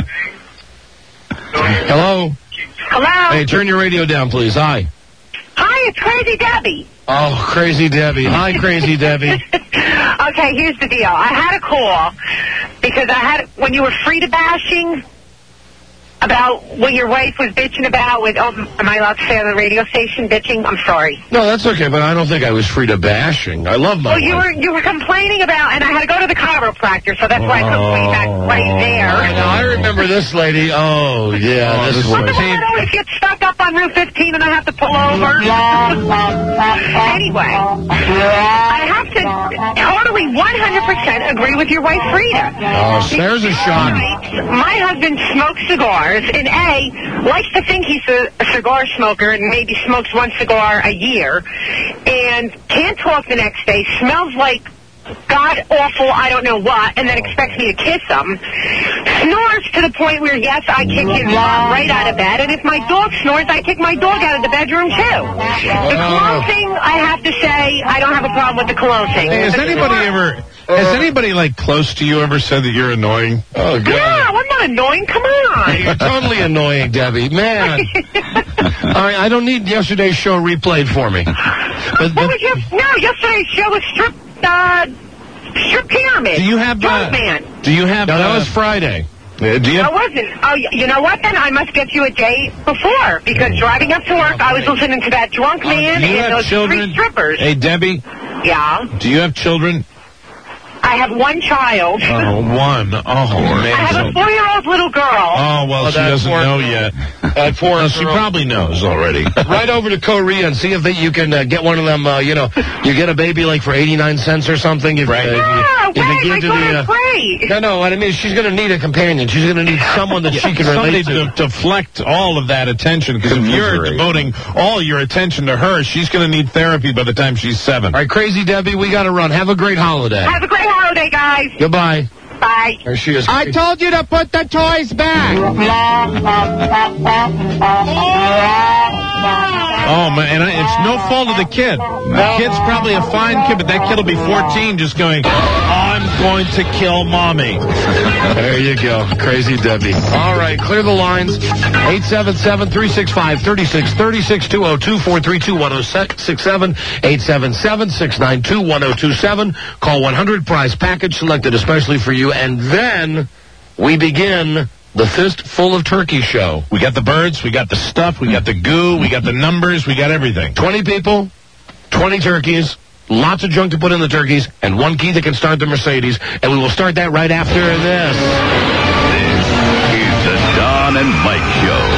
Hello. Hello? Hey, turn your radio down, please. Hi. Hi, it's Crazy Debbie. Oh, Crazy Debbie. Hi, Crazy Debbie. Okay, here's the deal. I had a call because when you were Frida bashing about what your wife was bitching about with, am I allowed to say on the radio station bitching? I'm sorry. No, that's okay, but I don't think I was Frida bashing. I love my wife. You were complaining about, and I had to go to the chiropractor, so that's why I couldn't play back right there. I remember this lady. Oh, yeah. This one. I always get stuck up on Route 15 and I have to pull over. Anyway, I have to totally 100% agree with your wife, Frida. Oh, there's a shot. My husband smokes cigars, and likes to think he's a cigar smoker and maybe smokes one cigar a year, and can't talk the next day, smells like god-awful I don't know what, and then expects me to kiss him, snores to the point where, yes, I kick his mom right out of bed, and if my dog snores, I kick my dog out of the bedroom, too. The cologne thing, I have to say, I don't have a problem with the cologne thing. Hey, has anybody, like, close to you ever said that you're annoying? Oh, God. No, I'm not annoying. Come on. You're totally annoying, Debbie. Man. All right, I don't need yesterday's show replayed for me. Yesterday's show was strip pyramid. Do you have... No, that was Friday. Do you I wasn't. Oh, you know what, then? I must get you a day before, because driving up to work, I was listening to that drunk man and those three strippers. Hey, Debbie? Yeah? Do you have children? I have one child. Oh, one. Oh, man. I have a 4-year-old little girl. Oh, well, she doesn't know yet. She probably knows already. Right over to Korea and see if you can get one of them, you get a baby like for 89 cents or something. My daughter's great. No, what I mean is she's going to need a companion. She's going to need someone that she can relate to. Somebody to deflect all of that attention, because if you're devoting all your attention to her, she's going to need therapy by the time she's 7. All right, Crazy Debbie, we got to run. Have a great holiday. Have a great holiday, guys. Goodbye. Bye. There she is. I told you to put the toys back. Oh, man, and it's no fault of the kid. The kid's probably a fine kid, but that kid will be 14 just going, I'm going to kill mommy. There you go. Crazy Debbie. All right, clear the lines. 877-365-3636, 202-432-1067, 877-692-1027. Call 100, prize package selected especially for you, and then we begin the Fistful of Turkey show. We got the birds, we got the stuff, we got the goo, we got the numbers, we got everything. 20 people, 20 turkeys, lots of junk to put in the turkeys, and one key that can start the Mercedes, and we will start that right after this. This is the Don and Mike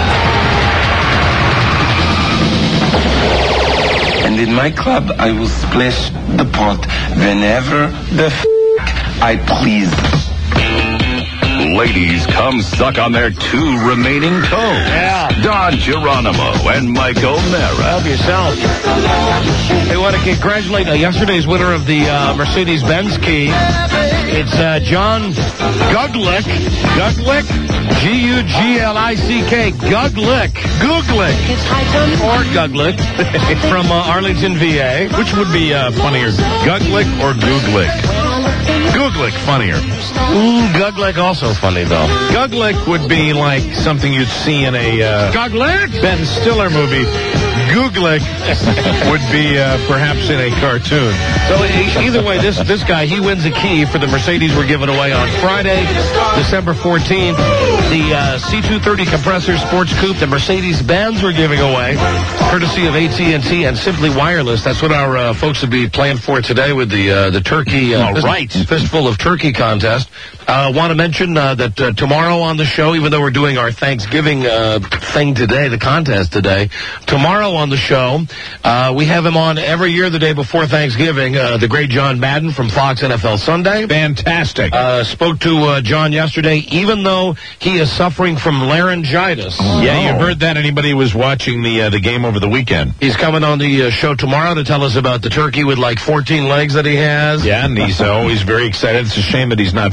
Show. And in my club, I will splash the pot whenever the I please. Ladies, come suck on their 2 remaining toes. Yeah. Don Geronimo and Mike O'Mara. Help yourself. Hey, want to congratulate yesterday's winner of the Mercedes-Benz key. It's John Guglick. Guglick? G-U-G-L-I-C-K. Guglick. Googlik. Or Guglick from Arlington, VA. Which would be funnier, Guglick or Googlik? Googlik funnier. Ooh, Guglick also funny, though. Guglick would be like something you'd see in a Ben Stiller movie. Googlik would be perhaps in a cartoon. So either way, this guy, he wins a key for the Mercedes we're giving away on Friday, December 14th. The C230 compressor sports coupe, the Mercedes-Benz we're giving away, courtesy of AT&T and Simply Wireless. That's what our folks will be playing for today with the turkey Fistful of Turkey contest. Want to mention that tomorrow on the show, even though we're doing our Thanksgiving thing today, the contest today, tomorrow on the show, we have him on every year the day before Thanksgiving, the great John Madden from Fox NFL Sunday. Fantastic. Spoke to John yesterday, even though he is suffering from laryngitis. Yeah, you heard that. Anybody was watching the game over the weekend. He's coming on the show tomorrow to tell us about the turkey with like 14 legs that he has. Yeah, and he's always very excited. It's a shame that he's not feeling well.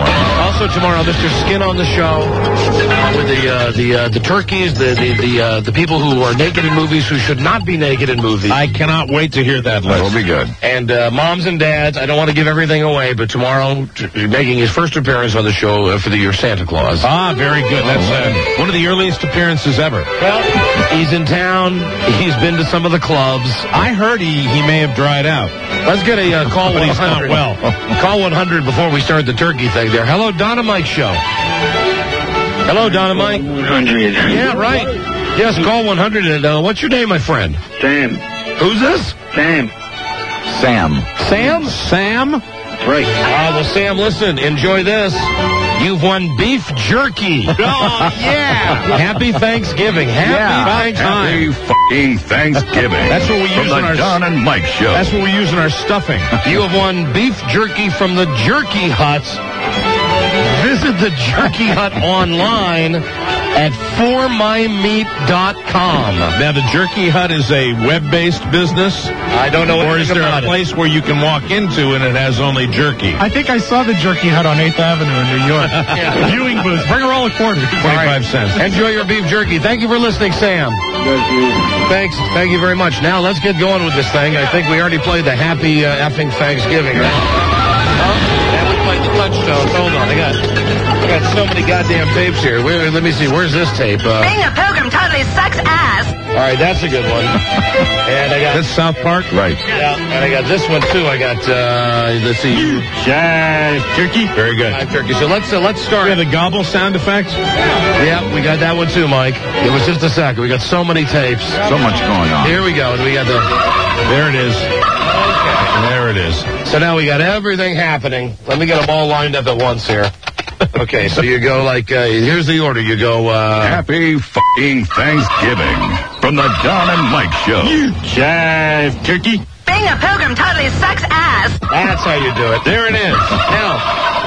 Also tomorrow, Mr. Skin on the show with the turkeys, the people who are naked in movies who should not be naked in movies. I cannot wait to hear that list. That'll be good. And moms and dads, I don't want to give everything away, but tomorrow, making his first appearance on the show for the year Santa Claus. Ah, very good. That's one of the earliest appearances ever. Well, he's in town. He's been to some of the clubs. I heard he may have dried out. Let's get a call 100. But he's not well. Call 100 before we start the turkey thing there. Hello, Donna Mike Show. Hello, Donna Mike. 100. Yeah, right. Yes, call 100. And what's your name, my friend? Sam. Who's this? Sam. Sam. Sam? Sam? That's right. Well, Sam, listen. Enjoy this. You've won beef jerky. Oh, yeah. Happy Thanksgiving. Happy Thanksgiving. Happy fucking Thanksgiving. That's what we use from in the our Don and Mike Show. That's what we use in our stuffing. You have won beef jerky from the Jerky Huts. Visit the Jerky Hut online at formymeat.com. Now, the Jerky Hut is a web-based business? I don't know Or is there about a place where you can walk into and it has only jerky? I think I saw the Jerky Hut on 8th Avenue in New York. Viewing booth. Bring a roll of quarters. 25 cents. Enjoy your beef jerky. Thank you for listening, Sam. Thanks. Thank you very much. Now, let's get going with this thing. I think we already played the happy effing Thanksgiving, right? Yeah, we played the touchstones. Hold on. I got so many goddamn tapes here. Let me see. Where's this tape? Being a pilgrim totally sucks ass. All right, that's a good one. And I got That's South Park? Right. Yeah, and I got this one too. I got let's see, Jive turkey. Very good. live turkey. So let's start. We have the gobble sound effects. Yeah, we got that one too, Mike. It was just a second. We got so many tapes. So much going on. Here we go. And we got the. There it is. There it is. So now we got everything happening. Let me get them all lined up at once here. Okay, so you go like, here's the order. You go, Happy fucking Thanksgiving from the Don and Mike Show. Jive turkey. Being a pilgrim totally sucks ass. That's how you do it. There it is. Now,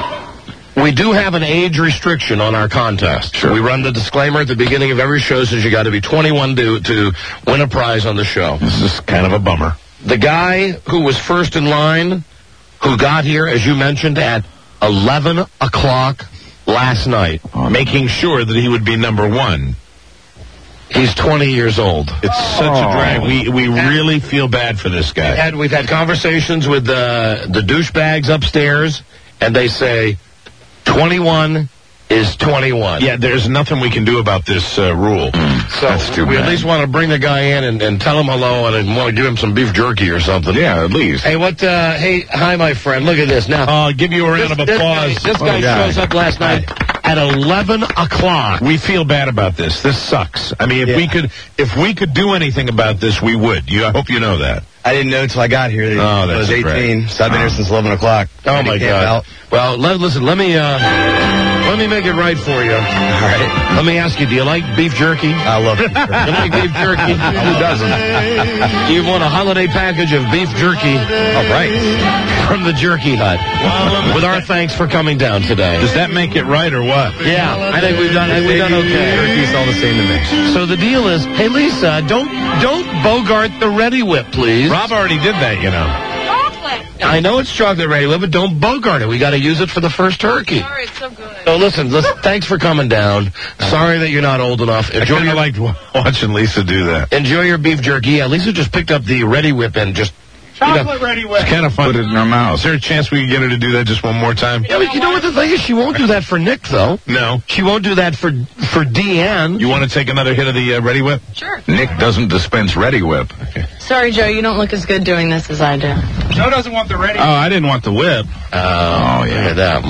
we do have an age restriction on our contest. Sure. We run the disclaimer at the beginning of every show, says you got to be 21 to win a prize on the show. This is kind of a bummer. The guy who was first in line, who got here, as you mentioned, at 11 o'clock last night, Making sure that he would be number one. he's 20 years old. It's such a drag. We really feel bad for this guy. We've had conversations with the douchebags upstairs, and they say 21 is 21. Yeah, there's nothing we can do about this rule. So That's too we bad. at least want to bring the guy in and tell him hello and want to give him some beef jerky or something. Yeah, at least. Hey, hi, my friend. Look at this. Now, I'll give you a round of applause. This guy shows up last night at 11 o'clock. We feel bad about this. This sucks. I mean, if we could do anything about this, we would. I hope you know that. I didn't know until I got here. Oh, that's I was 18, great. so I've been here since 11 o'clock. Oh, my God. Well, listen, let me make it right for you. All right. Let me ask you, do you like beef jerky? I love beef jerky. You like beef jerky? Who doesn't? You've won a holiday package of beef jerky. All right. From the Jerky Hut. With our thanks for coming down today. Does that make it right or what? Yeah, I think we've done okay. Jerky's all the same to me. So the deal is, hey, Lisa, don't bogart the Ready Whip, please. Rob already did that, you know. I know it's chocolate Ready Whip, but don't bogart it. We got to use it for the first turkey. Sorry, it's so good. So listen, thanks for coming down. Sorry that you're not old enough. I kind of liked watching Lisa do that. Enjoy your beef jerky. Yeah, Lisa just picked up the Ready Whip and just... Chocolate Ready Whip. It's kind of fun. Put it in her mouth. Is there a chance we can get her to do that just one more time? Yeah, but you know what the thing is? She won't do that for Nick, though. No. She won't do that for Deanne. You want to take another hit of the Ready Whip? Sure. Nick doesn't dispense Ready Whip. Sorry, Joe, you don't look as good doing this as I do. Joe doesn't want the Ready Oh, I didn't want the whip. Oh, yeah, that.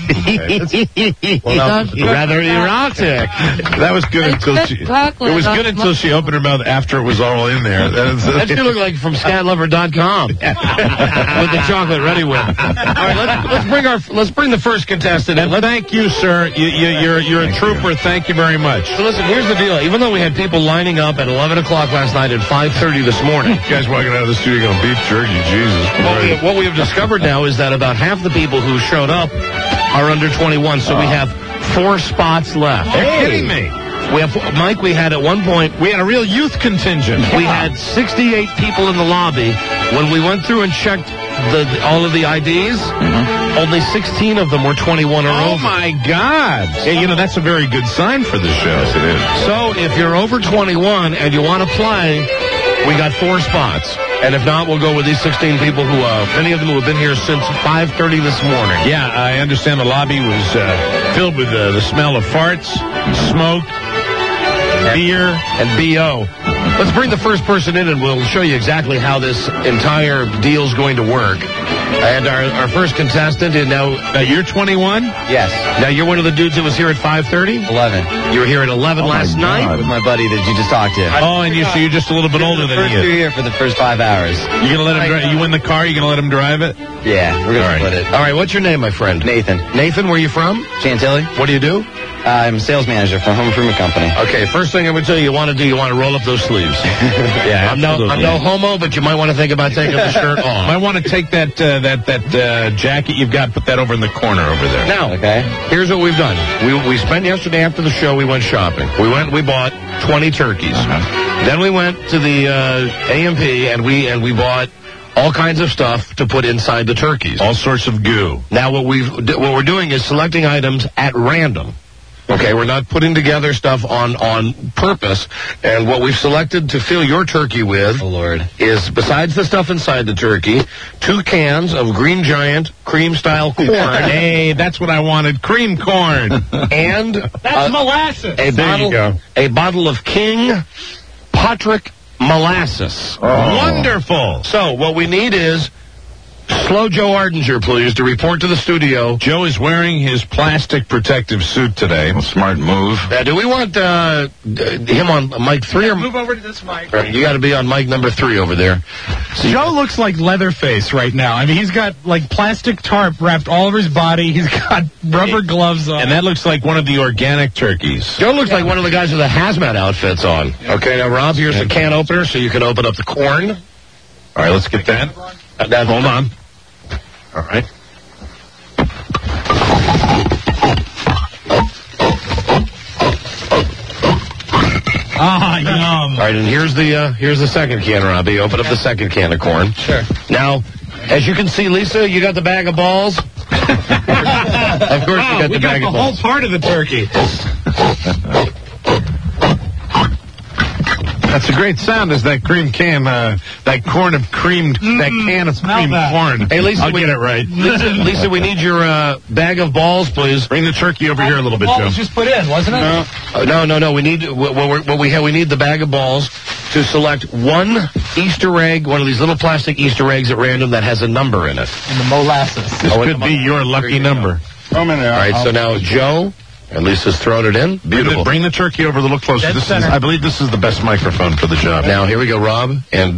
Rather erotic. That was good until she. It was good until she opened her mouth after it was all in there. That's gonna look like from scatlover.com with the chocolate Ready Whip. All right, let's bring the first contestant in. Thank you, sir. You're a trooper. Thank you very much. So listen, here's the deal. Even though we had people lining up at 11 o'clock last night and 5:30 this morning, You guys walking out of the studio going beef jerky, Jesus. what we have discovered now is that about half the people who showed up are under 21, so we have 4 spots left. You're kidding me. Mike, we had at one point, We had a real youth contingent. we had 68 people in the lobby. When we went through and checked all of the IDs. Only 16 of them were 21 or over. Oh, my God. Yeah, that's a very good sign for the show. Yes, it is. So if you're over 21 and you want to play, we got 4 spots. And if not, we'll go with these 16 people who, many of them who have been here since 5:30 this morning. Yeah, I understand the lobby was filled with the smell of farts, smoke, beer, and B.O. Let's bring the first person in, and we'll show you exactly how this entire deal's going to work. And our first contestant is now... you're 21? Yes. Now, you're one of the dudes that was here at 5:30? 11. You were here at 11 last night? With my buddy that you just talked to. Oh, and so you're just a little bit older than he is. You're here for the first 5 hours. You're going to let him drive? You win the car? You're going to let him drive it? Yeah, we're going to split it. All right, what's your name, my friend? Nathan. Nathan, where are you from? Chantilly. What do you do? I'm a sales manager for a home improvement company. Okay, first thing I would tell you, you want to roll up those sleeves. Yeah, I'm no homo, but you might want to think about taking the shirt off. Might want to take that jacket you've got, put that over in the corner over there. Now, here's what we've done. We spent yesterday after the show, we went shopping. We bought 20 turkeys. Then we went to the AMP and we bought all kinds of stuff to put inside the turkeys. All sorts of goo. Now what we're doing is selecting items at random. Okay, we're not putting together stuff on purpose. And what we've selected to fill your turkey with is, besides the stuff inside the turkey, 2 cans of Green Giant cream-style corn. Hey, that's what I wanted, cream corn. And that's molasses. A bottle of King Patrick molasses. Oh. Wonderful. So what we need is Slow Joe Ardinger, please, to report to the studio. Joe is wearing his plastic protective suit today. Well, smart move. Do we want him on mic 3 or move over to this mic? You got to be on mic number 3 over there. Joe looks like Leatherface right now. I mean, he's got like plastic tarp wrapped all over his body. He's got rubber gloves on. And that looks like one of the organic turkeys. Joe looks like one of the guys with the hazmat outfits on. Okay, now Rob, here's the can opener so you can open up the corn. All right, let's get that. Hold on. All right. Ah, yum. All right, and here's the second can, Robbie. Open up the second can of corn. Sure. Now, as you can see, Lisa, you got the bag of balls. Of course, you got the bag of balls. The whole part of the turkey. That's a great sound, is that cream can, that corn of creamed, that can of creamed corn. Hey, Lisa, I'll get it right. Lisa, we need your bag of balls, please. Bring the turkey over here a little bit, Joe. Was just put in, wasn't it? No. We need we need the bag of balls to select one Easter egg, one of these little plastic Easter eggs at random that has a number in it. And the molasses. This could be your lucky number. All right, so now Joe. And Lisa's thrown it in. Beautiful. Bring the turkey over a little closer. I believe this is the best microphone for the job. Now, here we go, Rob. And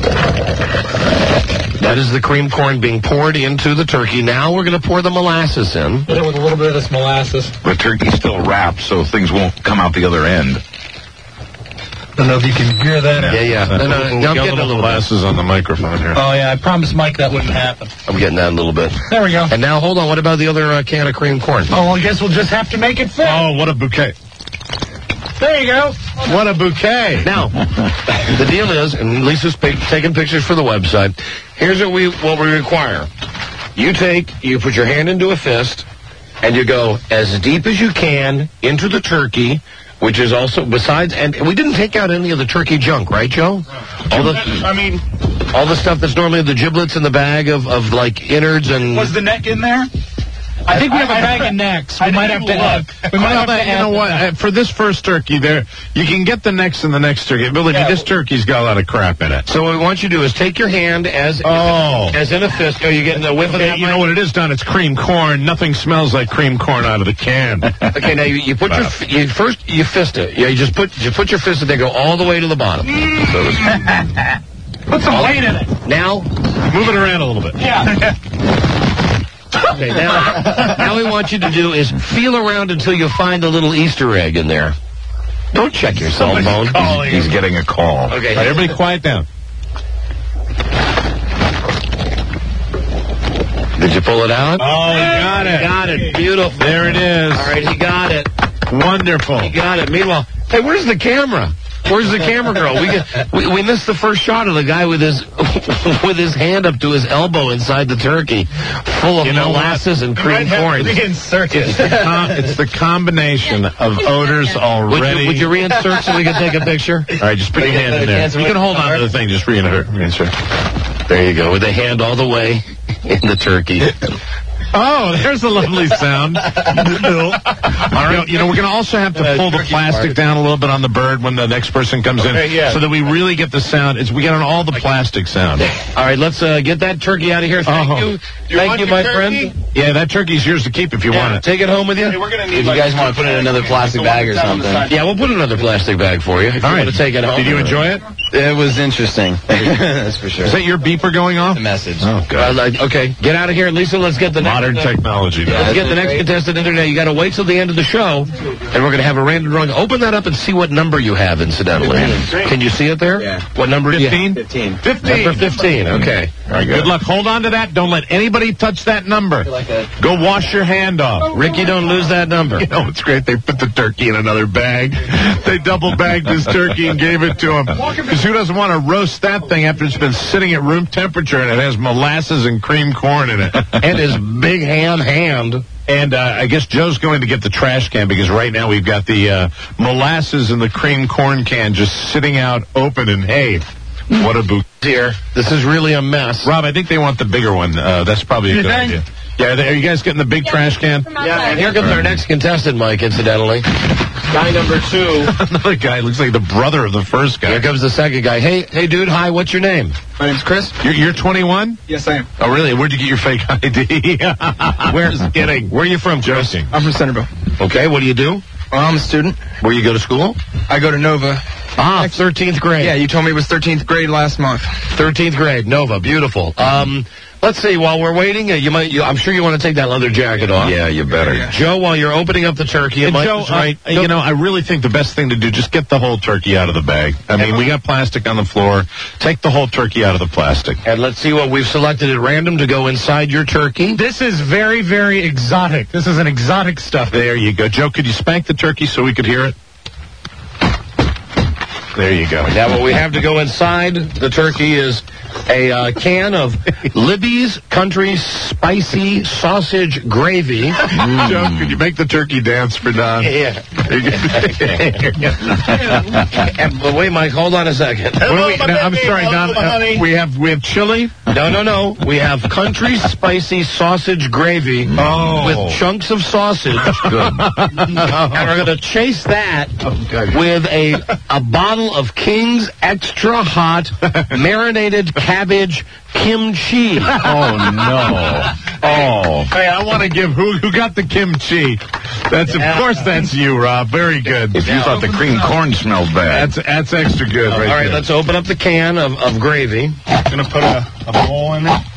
that is the cream corn being poured into the turkey. Now we're going to pour the molasses in. Put it with a little bit of this molasses. The turkey's still wrapped, so things won't come out the other end. I don't know if you can hear that. Yeah. No, I'm getting a little molasses on the microphone here. Oh, yeah, I promised Mike that wouldn't happen. I'm getting that a little bit. There we go. And now, hold on, what about the other can of cream corn? Oh, well, I guess we'll just have to make it fit. Oh, what a bouquet. There you go. What a bouquet. Now, the deal is, and Lisa's taking pictures for the website, here's what we require. You put your hand into a fist, and you go as deep as you can into the turkey, which is also, besides, and we didn't take out any of the turkey junk, right, Joe? All the stuff that's normally the giblets in the bag of like innards and... Was the neck in there? I think we have a bag of necks. We might have to add. You know what? For this first turkey, there you can get the necks in the next turkey. Believe me, this turkey's got a lot of crap in it. So what we want you to do is take your hand as in a fist. Oh, you're getting a whiff of that. You know what it is, Don? It's cream corn. Nothing smells like cream corn out of the can. Okay, now you put you fist it. Yeah, you just put your fist and they go all the way to the bottom. Put some weight in it. Now, move it around a little bit. Yeah. Okay, now we want you to do is feel around until you find a little Easter egg in there. Don't check your cell phone. He's getting a call. Okay, right, everybody quiet down. Did you pull it out? Oh, he got it. Got it. Beautiful. There it is. All right, he got it. Wonderful. He got it. Meanwhile, hey, where's the camera? Where's the camera girl? We missed the first shot of the guy with his with his hand up to his elbow inside the turkey, full of molasses and cream corn. It's the combination of odors already. Would you reinsert so we can take a picture? All right, just put your hand in there. You can hold on to the thing. Just reinsert. There you go, with the hand all the way in the turkey. Oh, there's a lovely sound. All right, we're going to also have to pull the plastic down a little bit on the bird when the next person comes in, so that we really get the sound. We get on all the plastic sound. All right, let's get that turkey out of here. Thank you, my friend. Yeah, that turkey's yours to keep if you want it. Take it home with you. If you guys want to put it in another plastic bag or something. Yeah, we'll put another plastic bag for you. If you want to take it home. Did you enjoy it? It was interesting. That's for sure. Is that your beeper going off? The message. Oh, God. Okay, get out of here. Lisa, let's get the modern technology. Let's get the next contestant in there. You got to wait till the end of the show, and we're going to have a random drawing. Open that up and see what number you have, incidentally. Can you see it there? Yeah. What number? 15? 15. Number 15. Okay. Very good luck. Hold on to that. Don't let anybody touch that number. Go wash your hand off. Ricky, don't lose that number. It's great. They put the turkey in another bag. They double bagged his turkey and gave it to him. Because who doesn't want to roast that thing after it's been sitting at room temperature and it has molasses and cream corn in it? And his big hand. And I guess Joe's going to get the trash can because right now we've got the molasses and the cream corn can just sitting out open. And hey, what a bouquet here. This is really a mess. Rob, I think they want the bigger one. That's probably a good idea. Yeah, are you guys getting the big trash can? Yeah, and here comes our next contestant, Mike, incidentally. Guy number 2. Another guy looks like the brother of the first guy. Here comes the second guy. Hey, dude, hi, what's your name? My name's Chris. You're 21? Yes, I am. Oh, really? Where'd you get your fake ID? Just kidding. Where are you from, Chris? I'm from Centerville. Okay, what do you do? Well, I'm a student. Where you go to school? I go to Nova. 13th grade. Yeah, you told me it was 13th grade last month. 13th grade, Nova, beautiful. Let's see, while we're waiting, I'm sure you want to take that leather jacket off. Yeah, you better. Joe, while you're opening up the turkey, Joe, right. I really think the best thing to do, just get the whole turkey out of the bag. I mean, we got plastic on the floor. Take the whole turkey out of the plastic. And let's see what we've selected at random to go inside your turkey. This is very, very exotic. This is an exotic stuff. There you go. Joe, could you spank the turkey so we could hear it? There you go. Now, what we have to go inside the turkey is a can of Libby's Country Spicy Sausage Gravy. Joe, could you make the turkey dance for Don? Yeah. But wait, Mike, hold on a second. I'm sorry, Don. We have chili? No. We have Country Spicy Sausage Gravy with chunks of sausage. Good. And we're going to chase that with a bottle of King's Extra Hot Marinated Cabbage Kimchi. Oh, no. Oh. Hey, I want to give who got the kimchi. Of course that's you, Rob. Very good. If you thought the cream corn smelled bad. That's extra good right there. All right, let's open up the can of gravy. I'm going to put a bowl in it.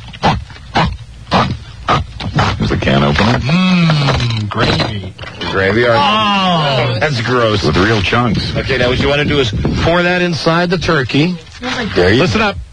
Is the can opener? Gravy. Gravy. Oh, that's gross. With real chunks. Okay, now what you want to do is pour that inside the turkey. There you Listen up.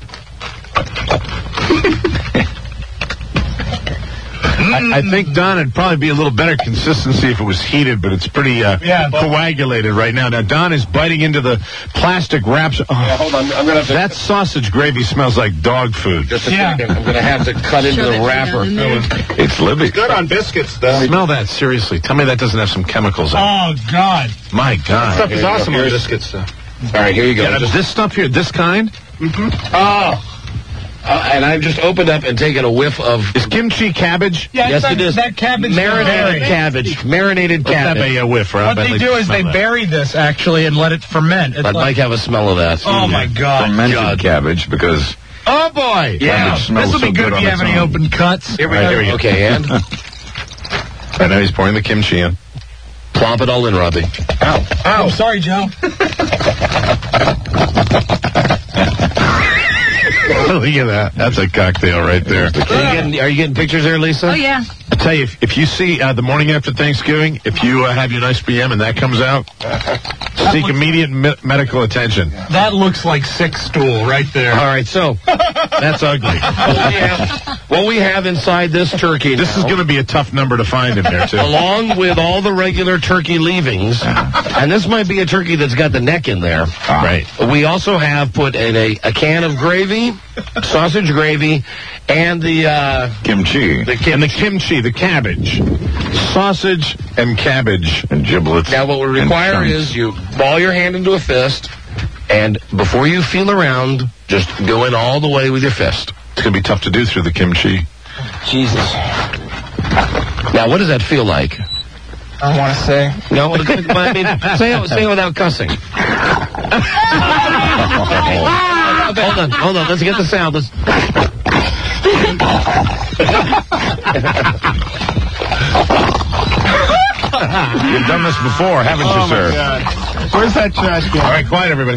I think, Don, it'd probably be a little better consistency if it was heated, but it's pretty coagulated right now. Now, Don is biting into the plastic wraps. Oh, yeah, hold on. I'm gonna have to... That sausage gravy smells like dog food. Just a second. I'm going to have to cut into the wrapper. It's Libby. It's good on biscuits, though. Smell that, seriously. Tell me that doesn't have some chemicals in it. Oh, God. My God. That stuff is awesome on biscuits, though. All right, here you go. Yeah, this stuff here, this kind? Mm-hmm. Oh. And I've just opened up and taken a whiff of... Is kimchi cabbage? Yeah, yes, it is. That cabbage. Marinated cabbage. Marinated cabbage. Let's have a whiff, Rob. What they do is they bury this, actually, and let it ferment. Let Mike have a smell of that. Oh, my God. Fermented cabbage, because... Oh, boy. Yeah. This will be good if you have any open cuts. Here we go. Okay, and? I know he's pouring the kimchi in. Plop it all in, Robbie. Ow. Oh, sorry, Joe. Look at that. That's a cocktail right there. Are you getting pictures there, Lisa? Oh, yeah. I tell you, if you see the morning after Thanksgiving, if you have your nice PM and that comes out, seek immediate medical attention. That looks like sick stool right there. All right, so that's ugly. What we have inside this turkey This is going to be a tough number to find in there, too. along with all the regular turkey leavings, and this might be a turkey that's got the neck in there. Right. We also have put in a can of gravy, sausage gravy, and the Kimchi. the kimchi, the cabbage. Sausage and cabbage. And giblets. Now, what we require is you ball your hand into a fist, and before you feel around, just go in all the way with your fist. It's going to be tough to do through the kimchi. Jesus. Now, what does that feel like? I don't want to say. No, I mean, say it without cussing. Hold on. Let's get the sound. You've done this before, haven't you, sir? My God. Where's that trash can? All right, quiet, everybody.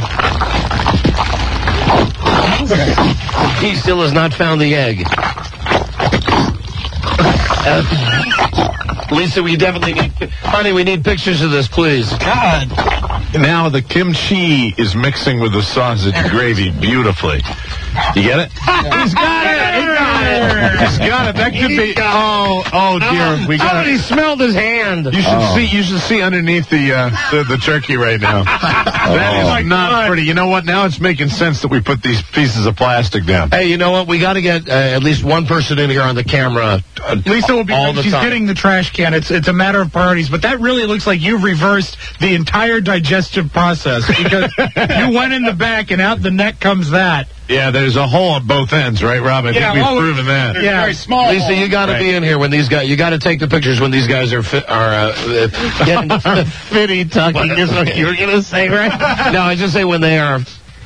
He still has not found the egg. Lisa, we definitely need... Honey, we need pictures of this, please. God. Now the kimchi is mixing with the sausage gravy beautifully. You get it? He's got it. He's got it. That could be... Oh, dear. We got Somebody it. smelled his hand. You should see underneath the turkey right now. That is not pretty. You know what? Now it's making sense that we put these pieces of plastic down. Hey, you know what? We got to get at least one person in here on the camera. Lisa will be all the she's time. getting the trash can. It's a matter of priorities, but that really looks like you've reversed the entire digestive process because you went in the back and out the neck comes that. Yeah, there's a hole on both ends, right, Rob? I think we've proven that. Yeah, very small. Lisa, you got to be in here when these guys. You got to take the pictures when these guys are getting fitty tucking is what you were going to say, right? No, I just say when they are.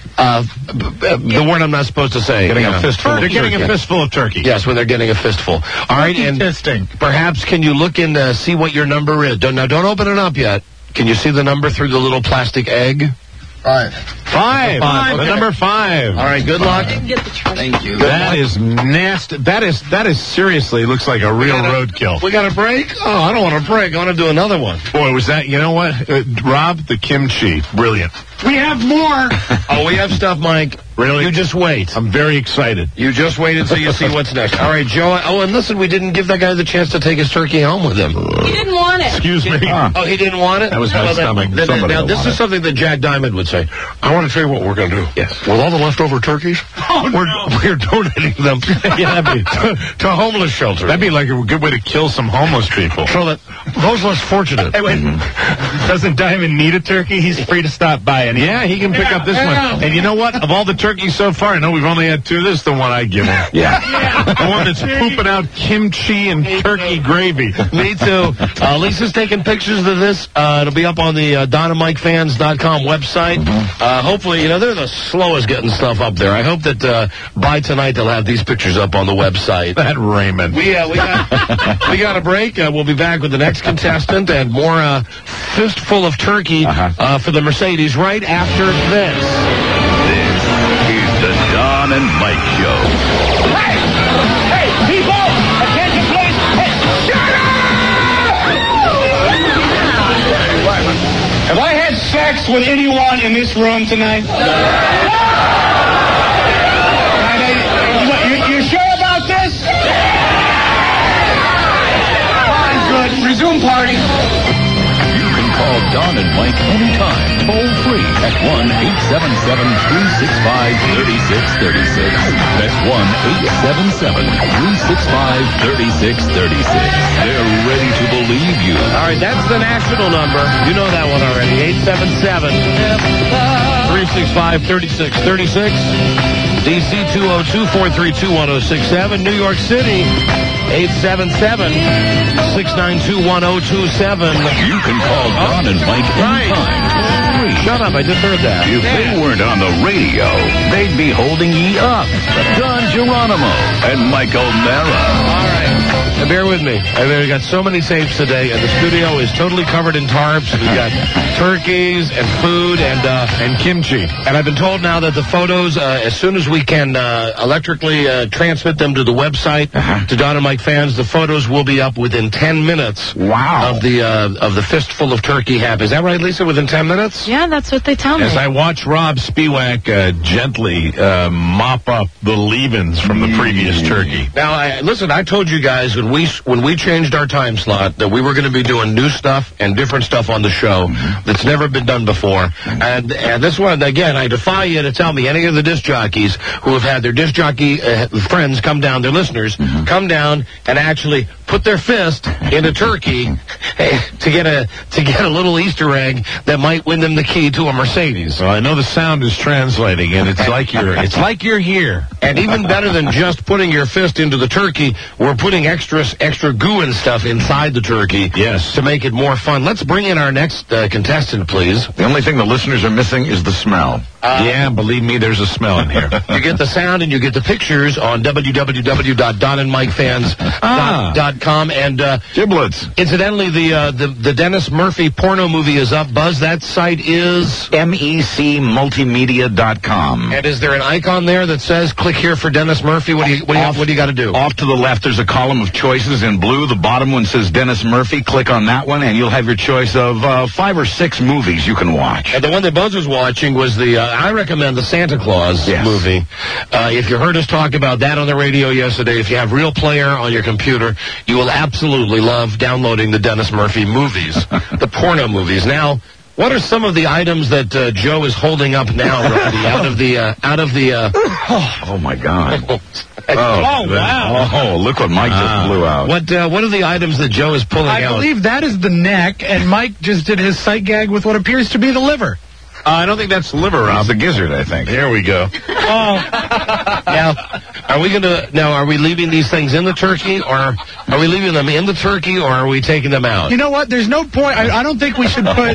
The word I'm not supposed to say. Getting a fistful. They're getting a fistful of turkey. Yes, when they're getting a fistful. All right, and perhaps can you look and see what your number is? Don't open it up yet. Can you see the number through the little plastic egg? 5. The number 5. All right, good luck. Thank you. That is nasty. That is seriously looks like a real roadkill. We got a break? Oh, I don't want a break. I want to do another one. Boy, was that, you know what? Rob, the kimchi. Brilliant. We have more. Oh, we have stuff, Mike. Really? You just wait. I'm very excited. You just wait until you see what's next. All right, Joe. Oh, and listen, we didn't give that guy the chance to take his turkey home with him. He didn't want it. Excuse me. Oh, he didn't want it? That was my stomach. Now, this is something that Jack Diamond would say. I want to tell you what we're going to do. Yes. With all the leftover turkeys, we're donating them to homeless shelters. That'd be like a good way to kill some homeless people. So that those less fortunate. Hey, wait. Doesn't Diamond need a turkey? He's free to stop by. And Yeah, he can pick up this one. And you know what? Of all the turkeys so far, I know we've only had 2. This is the one I give him. Yeah. The one that's pooping out kimchi and turkey gravy. Me too. Lisa's taking pictures of this. It'll be up on the DonnaMikeFans.com website. Hopefully, they're the slowest getting stuff up there. I hope that by tonight they'll have these pictures up on the website. That Raymond. We got a break. We'll be back with the next contestant and more fistful of turkey for the Mercedes right after this. This is the Don and Mike Show. Hey, people! Attention, please! Hey, shut up! Have I had sex with anyone in this room tonight? You sure about this? Fine, good. Resume party. You can call Don and Mike anytime, toll free at 1-877-365-3636. That's 1-877-365-3636. They're ready to believe you. All right, that's the national number. You know that one already. 877-365-3636. DC 202-432-1067. New York City, 877-692-1027. You can call Don and Mike anytime. Shut up, I just heard that. If they weren't on the radio, they'd be holding ye up. Don Geronimo and Mike O'Mara. All right. bear with me. We've got so many tapes today, and the studio is totally covered in tarps. We've got turkeys and food and kimchi. And I've been told now that the photos, as soon as we can electrically transmit them to the website, to Don and Mike fans, the photos will be up within 10 minutes. Wow. Of the fistful of turkey hap. Is that right, Lisa? Within 10 minutes? Yeah, that's what they tell me. As I watch Rob Spiewak gently mop up the leavings from the previous turkey. Now, listen, I told you guys when we changed our time slot that we were going to be doing new stuff and different stuff on the show that's never been done before. And this one, again, I defy you to tell me any of the disc jockeys who have had their disc jockey friends come down, their listeners, come down and actually put their fist in a turkey to get a little Easter egg that might win them the key to a Mercedes. Well, I know the sound is translating, and it's like you're here. And even better than just putting your fist into the turkey, we're putting extra goo and stuff inside the turkey. Yes. To make it more fun. Let's bring in our next contestant, please. The only thing the listeners are missing is the smell. Yeah, believe me, there's a smell in here. You get the sound and you get the pictures on www.donandmikefans.com. And giblets. Incidentally, the Dennis Murphy porno movie is up. Buzz, that site is mecmultimedia.com. And is there an icon there that says click here for Dennis Murphy? What do you got to do? Off to the left, there's a column of choices in blue. The bottom one says Dennis Murphy. Click on that one, and you'll have your choice of 5 or 6 movies you can watch. And the one that Buzz was watching was I recommend the Santa Claus movie. If you heard us talk about that on the radio yesterday, if you have Real Player on your computer, you will absolutely love downloading the Dennis Murphy movies, the porno movies. Now, what are some of the items that Joe is holding up now, Randy, out of the oh my God. Oh, wow. Oh, look what Mike just blew out. What are the items that Joe is pulling out? I believe that is the neck, and Mike just did his sight gag with what appears to be the liver. I don't think that's liver, Rob. It's the gizzard, I think. Here we go. Now, are we leaving these things in the turkey, or are we leaving them in the turkey, or are we taking them out? You know what? There's no point. I don't think we should put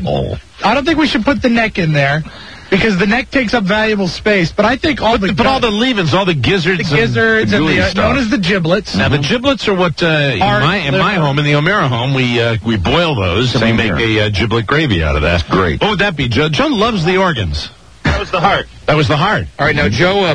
the neck in there. Because the neck takes up valuable space, but I think all the leavings, all the gizzards, and known as the giblets. Now the giblets are what in my home, in the O'Mara home, we boil those and we make a giblet gravy out of that. Great. What would that be, Joe? Joe loves the organs. That was the heart. That was the heart. All right, now Joe,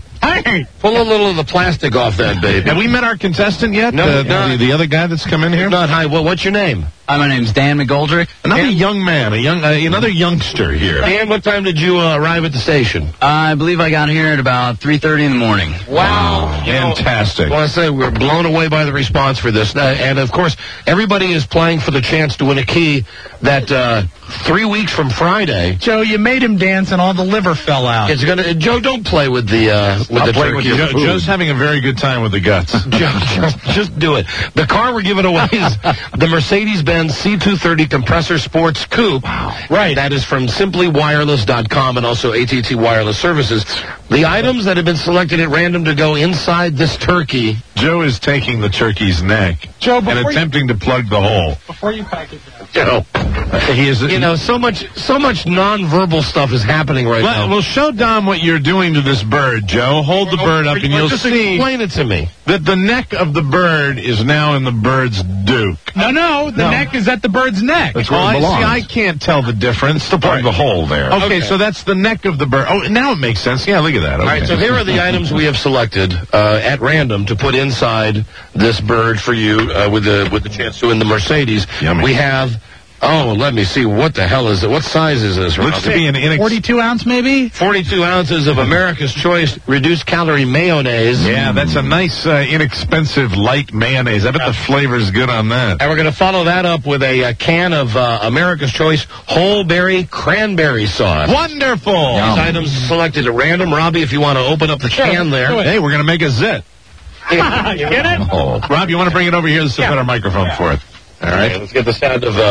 pull a little of the plastic off that baby. Have we met our contestant yet? No, the other guy that's come in here. Not hi. Well, what's your name? My name's Dan McGoldrick. Another young man, another youngster here. Dan, what time did you arrive at the station? I believe I got here at about 3:30 in the morning. Wow. Fantastic. Well, I say we're blown away by the response for this. And, of course, everybody is playing for the chance to win a key that 3 weeks from Friday. Joe, you made him dance and all the liver fell out. Joe, don't play with the turkey. Joe's having a very good time with the guts. Just do it. The car we're giving away is the Mercedes-Benz C230 Compressor Sports Coupe. Wow. Right. That is from simplywireless.com and also AT&T Wireless Services. The items that have been selected at random to go inside this turkey. Joe is taking the turkey's neck and attempting to plug the hole. Before you pack it Joe, down. he is. So much nonverbal stuff is happening right now. Well, show Dom what you're doing to this bird, Joe. Hold the bird up, and you'll see. Explain it to me. That the neck of the bird is now in the bird's duke. No, the neck is at the bird's neck. That's where it belongs. I can't tell the difference. The part of the hole there. Okay, so that's the neck of the bird. Oh, now it makes sense. Yeah, look at that. Okay. All right, so here are the items we have selected at random to put inside this bird for you with the chance to win the Mercedes. Yummy. We have. Oh, let me see. What the hell is it? What size is this? Looks to be an 42 ounce, maybe? 42 ounces of America's Choice reduced calorie mayonnaise. Yeah, that's a nice, inexpensive, light mayonnaise. I bet the flavor's good on that. And we're going to follow that up with a can of America's Choice whole berry cranberry sauce. Wonderful! These items selected at random. Robbie, if you want to open up the can there. Hey, we're going to make a zit. You get it? Oh. Rob, you want to bring it over here? This is a better microphone for it. All right. Okay, let's get the sound of...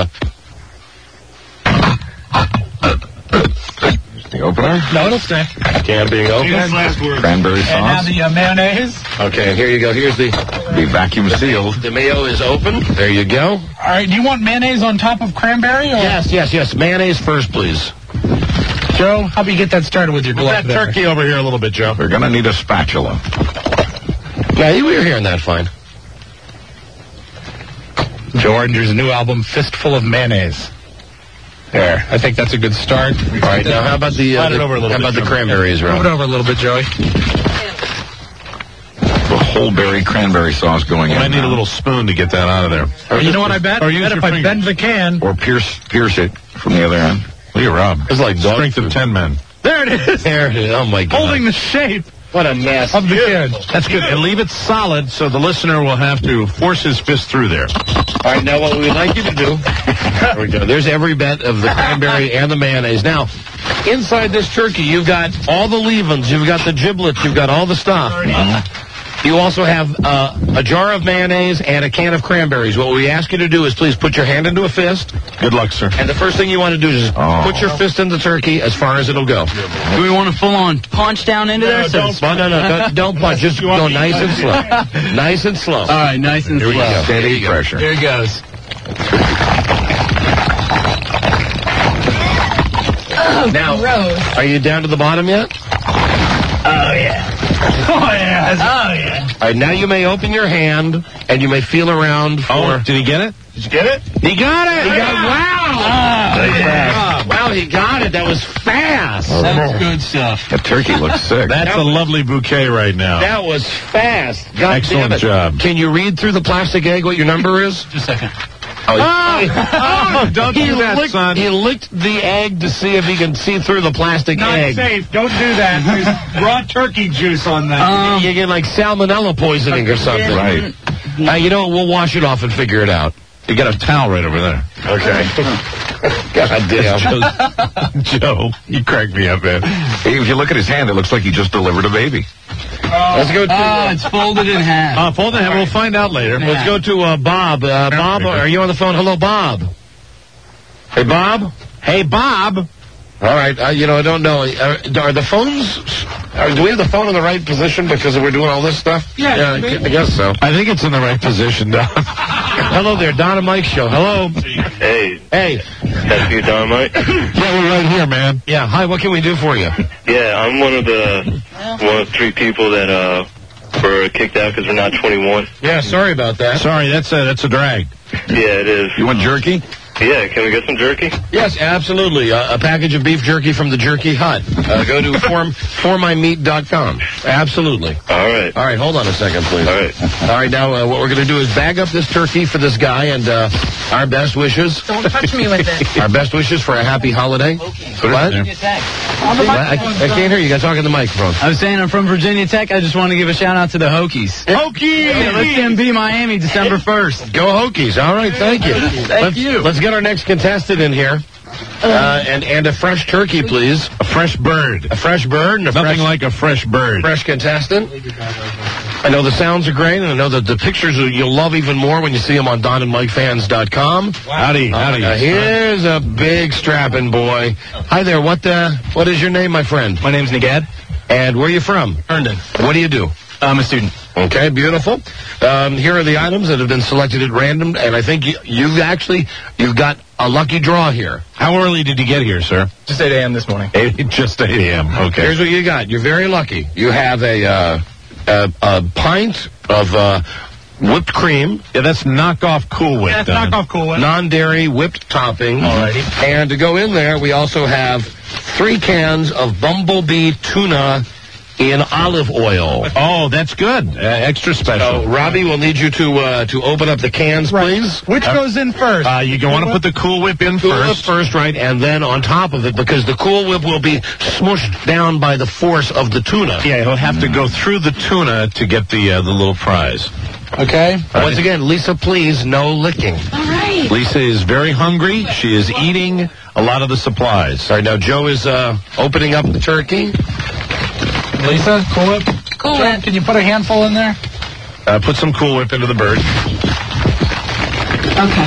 The opener? No, it'll stay. Can being open. Cranberry sauce. And now the mayonnaise. Okay, here you go. Here's Be vacuum sealed. The mayo is open. There you go. All right, do you want mayonnaise on top of cranberry? Or? Yes. Mayonnaise first, please. Joe, how about you get that started with your glove? Put that turkey over here a little bit, Joe. We're going to need a spatula. Yeah, we were hearing that fine. Joe Artinger's new album, Fistful of Mayonnaise. There. I think that's a good start. All right, now how about the cranberries, Rob? Move it over a little bit, Joey. The whole berry cranberry sauce going in. I need a little spoon to get that out of there. You know what I bet? I bet if I bend the can. Or pierce it from the other end. Look at Rob. It's like strength of 10 men. There it is. There it is. Oh, my God. Holding the shape. What a mess. Of the can. That's good. And leave it solid so the listener will have to force his fist through there. All right, now what we'd like you to do. There we go. There's every bit of the cranberry and the mayonnaise. Now, inside this turkey, you've got all the leavings, you've got the giblets, you've got all the stuff. You also have a jar of mayonnaise and a can of cranberries. What we ask you to do is please put your hand into a fist. Good luck, sir. And the first thing you want to do is put your fist in the turkey as far as it'll go. Do we want to full-on punch down into there? Don't punch. Just go nice and slow. Nice and slow. All right, nice and slow. Steady pressure. Here it goes. Now, are you down to the bottom yet? Oh, yeah. Oh, yeah. All right, now you may open your hand, and you may feel around for... Oh, did he get it? Did you get it? He got it! Wow, he got it. That was fast. That's good stuff. That turkey looks sick. That's a lovely bouquet right now. That was fast. God Excellent damn it. job. Can you read through the plastic egg what your number is? Just a second. Don't do that, son. He licked the egg to see if he can see through the plastic egg. Not safe. Don't do that. There's raw turkey juice on that. You get like salmonella poisoning or something. Right. You know what? We'll wash it off and figure it out. You got a towel right over there. Okay. God damn. Joe, you cracked me up, man. Hey, if you look at his hand, it looks like he just delivered a baby. Let's go to... it's folded in half. Folded in half. We'll find out later. Let's go to Bob. Bob, are you on the phone? Hello, Bob. Hey, Bob? Hey, Bob. All right. I don't know. Are the phones... do we have the phone in the right position because we're doing all this stuff? Yeah, I guess so. I think it's in the right position, Don. Hello there, Don and Mike Show. Hello. Hey. Hey. That's you, Don, Mike? Yeah, we're right here, man. Yeah, hi, what can we do for you? Yeah, I'm one of 3 people that were kicked out because we're not 21. Yeah, sorry about that. Sorry, that's a drag. Yeah, it is. You want jerky? Yeah, can we get some jerky? Yes, absolutely. A package of beef jerky from the Jerky Hut. Go to formymeat.com. Absolutely. All right. All right, hold on a second, please. All right. All right, now what we're going to do is bag up this turkey for this guy and our best wishes. Don't touch me with it. Our best wishes for a happy holiday. What? I can't hear you. You got to talk in the microphone. I was saying I'm from Virginia Tech. I just want to give a shout-out to the Hokies. Hokies! Yeah, let's see them beat Miami December 1st. Go Hokies. All right, thank you. Thank you. Let's get our next contestant in here. And a fresh turkey, please. A fresh bird. A fresh bird. And Nothing like a fresh bird. Fresh contestant. I know the sounds are great, and I know that the pictures you'll love even more when you see them on DonandMikeFans.com. Howdy. Here's a big strapping boy. Hi there. What is your name, my friend? My name's Nagad. And where are you from? Herndon. What do you do? I'm a student. Okay, beautiful. Here are the items that have been selected at random, and I think you've got a lucky draw here. How early did you get here, sir? Just 8 a.m. this morning. Just 8 a.m. Okay. Here's what you got. You're very lucky. You have a pint of whipped cream. Yeah, that's knockoff Cool Whip. That's knockoff Cool Whip. Non-dairy whipped topping. Alrighty. And to go in there, we also have 3 cans of Bumblebee tuna in olive oil. Oh, that's good. Extra special. So, Robbie, we'll need you to open up the cans, please. Which goes in first? You want to put the Cool Whip in first. First, right, and then on top of it, because the Cool Whip will be smushed down by the force of the tuna. Yeah, he'll have to go through the tuna to get the little prize. Okay. Once again, Lisa, please, no licking. All right. Lisa is very hungry. She is eating a lot of the supplies. All right, now Joe is opening up the turkey. Lisa, Cool Whip. Cool Whip. Can you put a handful in there? Put some Cool Whip into the bird. Okay.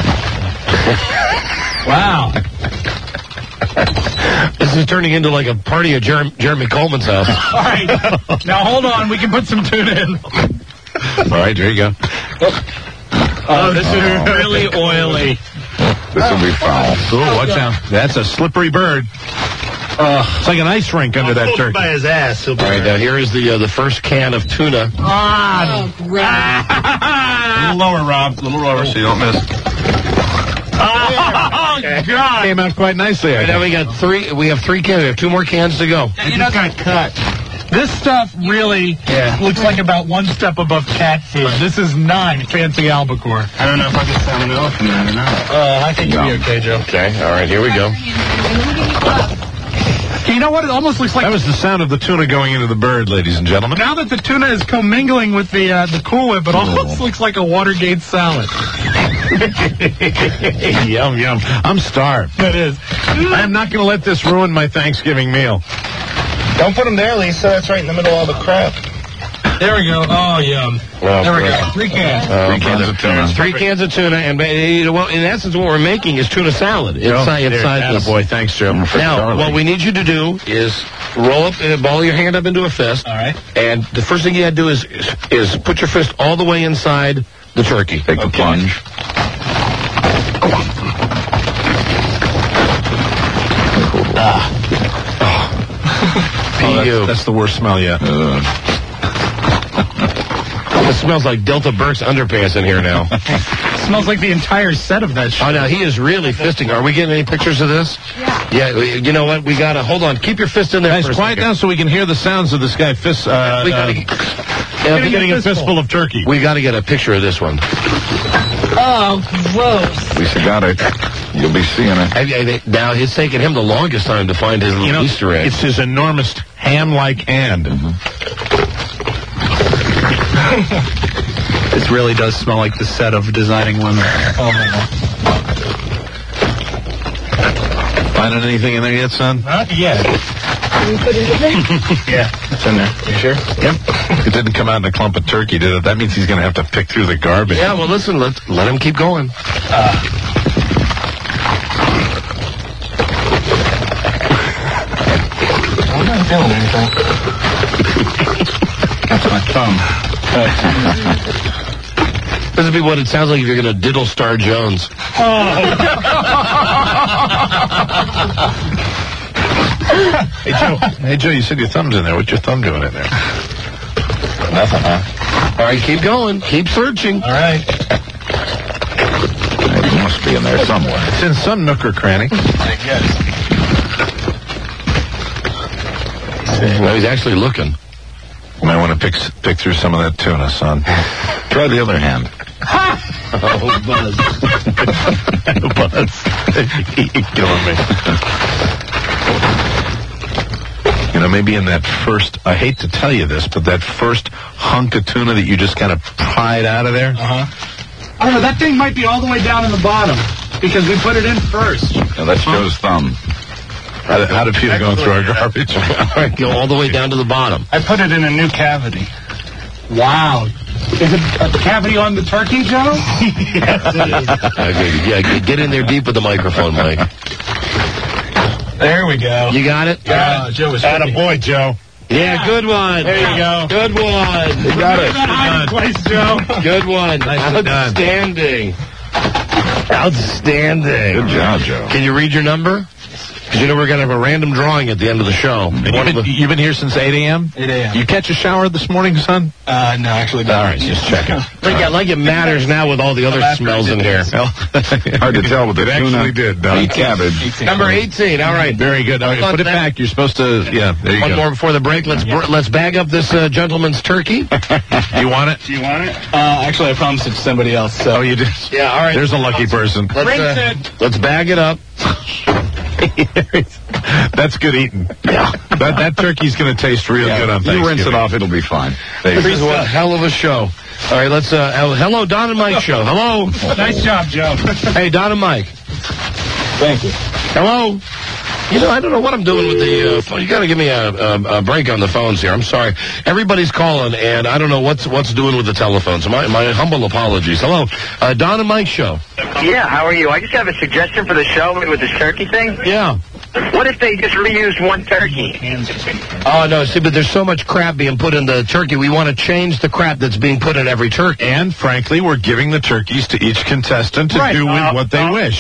Wow. This is turning into like a party at Jeremy Coleman's house. All right. Now, hold on. We can put some tuna in. All right, there you go. Oh, this is really oily. This will be foul. Ooh, watch out. That's a slippery bird. It's like an ice rink under that turkey. By his ass. All right, now here is the first can of tuna. Oh, great. little lower, Rob. A little lower so you don't miss. Oh, God. Came out quite nicely. And now we got three. We have 3 cans. We have 2 more cans to go. You know, got cut. This stuff really looks like about 1 step above cat food. This is not fancy albacore. I don't know if I can sound it off from that or not. I think you'll be okay, Joe. Okay, all right, here we go. You know what? It almost looks like... That was the sound of the tuna going into the bird, ladies and gentlemen. Now that the tuna is commingling with the Cool Whip, it almost looks like a Watergate salad. Yum, yum. I'm starved. It is. I'm not going to let this ruin my Thanksgiving meal. Don't put them there, Lisa. That's right in the middle of all the crap. There we go. Oh, yum. There we go. 3 cans. 3 cans of tuna. 3 cans of tuna, and well, in essence, what we're making is tuna salad inside this. Boy, thanks, Joe. Now, what we need you to do is roll up, ball your hand up into a fist. All right. And the first thing you got to do is put your fist all the way inside the turkey. Take the plunge. That's the worst smell yet. It smells like Delta Burke's underpants in here now. It smells like the entire set of that shit. Oh, now he is really fisting. Are we getting any pictures of this? Yeah. You know what? We got to, hold on. Keep your fist in there. Guys, quiet down so we can hear the sounds of this guy fist. Getting a fistful of turkey. We got to get a picture of this one. Oh, gross. Lisa got it. You'll be seeing it. Now, it's taken him the longest time to find his little Easter egg. It's his enormous ham-like hand. This really does smell like the set of Designing Women. Oh, my God. Finding anything in there yet, son? Not yet. Can we put it in there? Yeah, it's in there. You sure? Yep. It didn't come out in a clump of turkey, did it? That means he's going to have to pick through the garbage. Yeah, well, listen, let him keep going. I'm not feeling anything. That's my thumb. This would be what it sounds like if you're going to diddle Star Jones. Hey, Joe, you said your thumb's in there. What's your thumb doing in there? Nothing, huh? All right, keep going. Keep searching. All right. It must be in there somewhere. It's in some nook or cranny. I guess. Well, he's actually looking. You might want to pick through some of that tuna, son. Try the other hand. Oh, Buzz. Buzz. You're killing me. You know, maybe in that first, I hate to tell you this, but that first hunk of tuna that you just kind of pried out of there. I don't know, that thing might be all the way down in the bottom, because we put it in first. Now, that's Joe's thumb. How did Peter go through our garbage? All right, go all the way down to the bottom. I put it in a new cavity. Wow. Is it a cavity on the turkey, Joe? Yes, it is. Yeah, get in there deep with the microphone, Mike. There we go. You got it? Joe was Attaboy, Joe. Yeah, good one. There you go. Good one. You got it. Hiding place, Joe. Good one. Nicely done. Outstanding. Outstanding. Good job, Joe. Can you read your number? Because you know we're going to have a random drawing at the end of the show. You've been here since 8 a.m.? 8 a.m. You catch a shower this morning, son? No, actually not. All right, just checking. Like it matters now with all the other smells in here. Hard to tell with the tuna. Actually did. The cabbage. Number 18. All right. Very good. All right, put it back. You're supposed to, yeah, there you go. One more before the break. Let's bag up this gentleman's turkey. You want it? Do you want it? Actually, I promised it to somebody else. So. Oh, you did? Yeah, all right. There's a lucky person. Let's bag it up. That's good eating. Yeah. That turkey's going to taste real good on Thanksgiving. You rinse it off, it'll be fine. This is one hell of a show. All right, let's, hello, Don and Mike show. Hello. Nice job, Joe. Hey, Don and Mike. Thank you. Hello. You know, I don't know what I'm doing with the phone. You got to give me a break on the phones here. I'm sorry. Everybody's calling, and I don't know what's doing with the telephones. My humble apologies. Hello. Don and Mike show. Yeah, how are you? I just have a suggestion for the show with this turkey thing. Yeah. What if they just reused one turkey? Oh, no, see, but there's so much crap being put in the turkey. We want to change the crap that's being put in every turkey. And, frankly, we're giving the turkeys to each contestant to do with what they wish.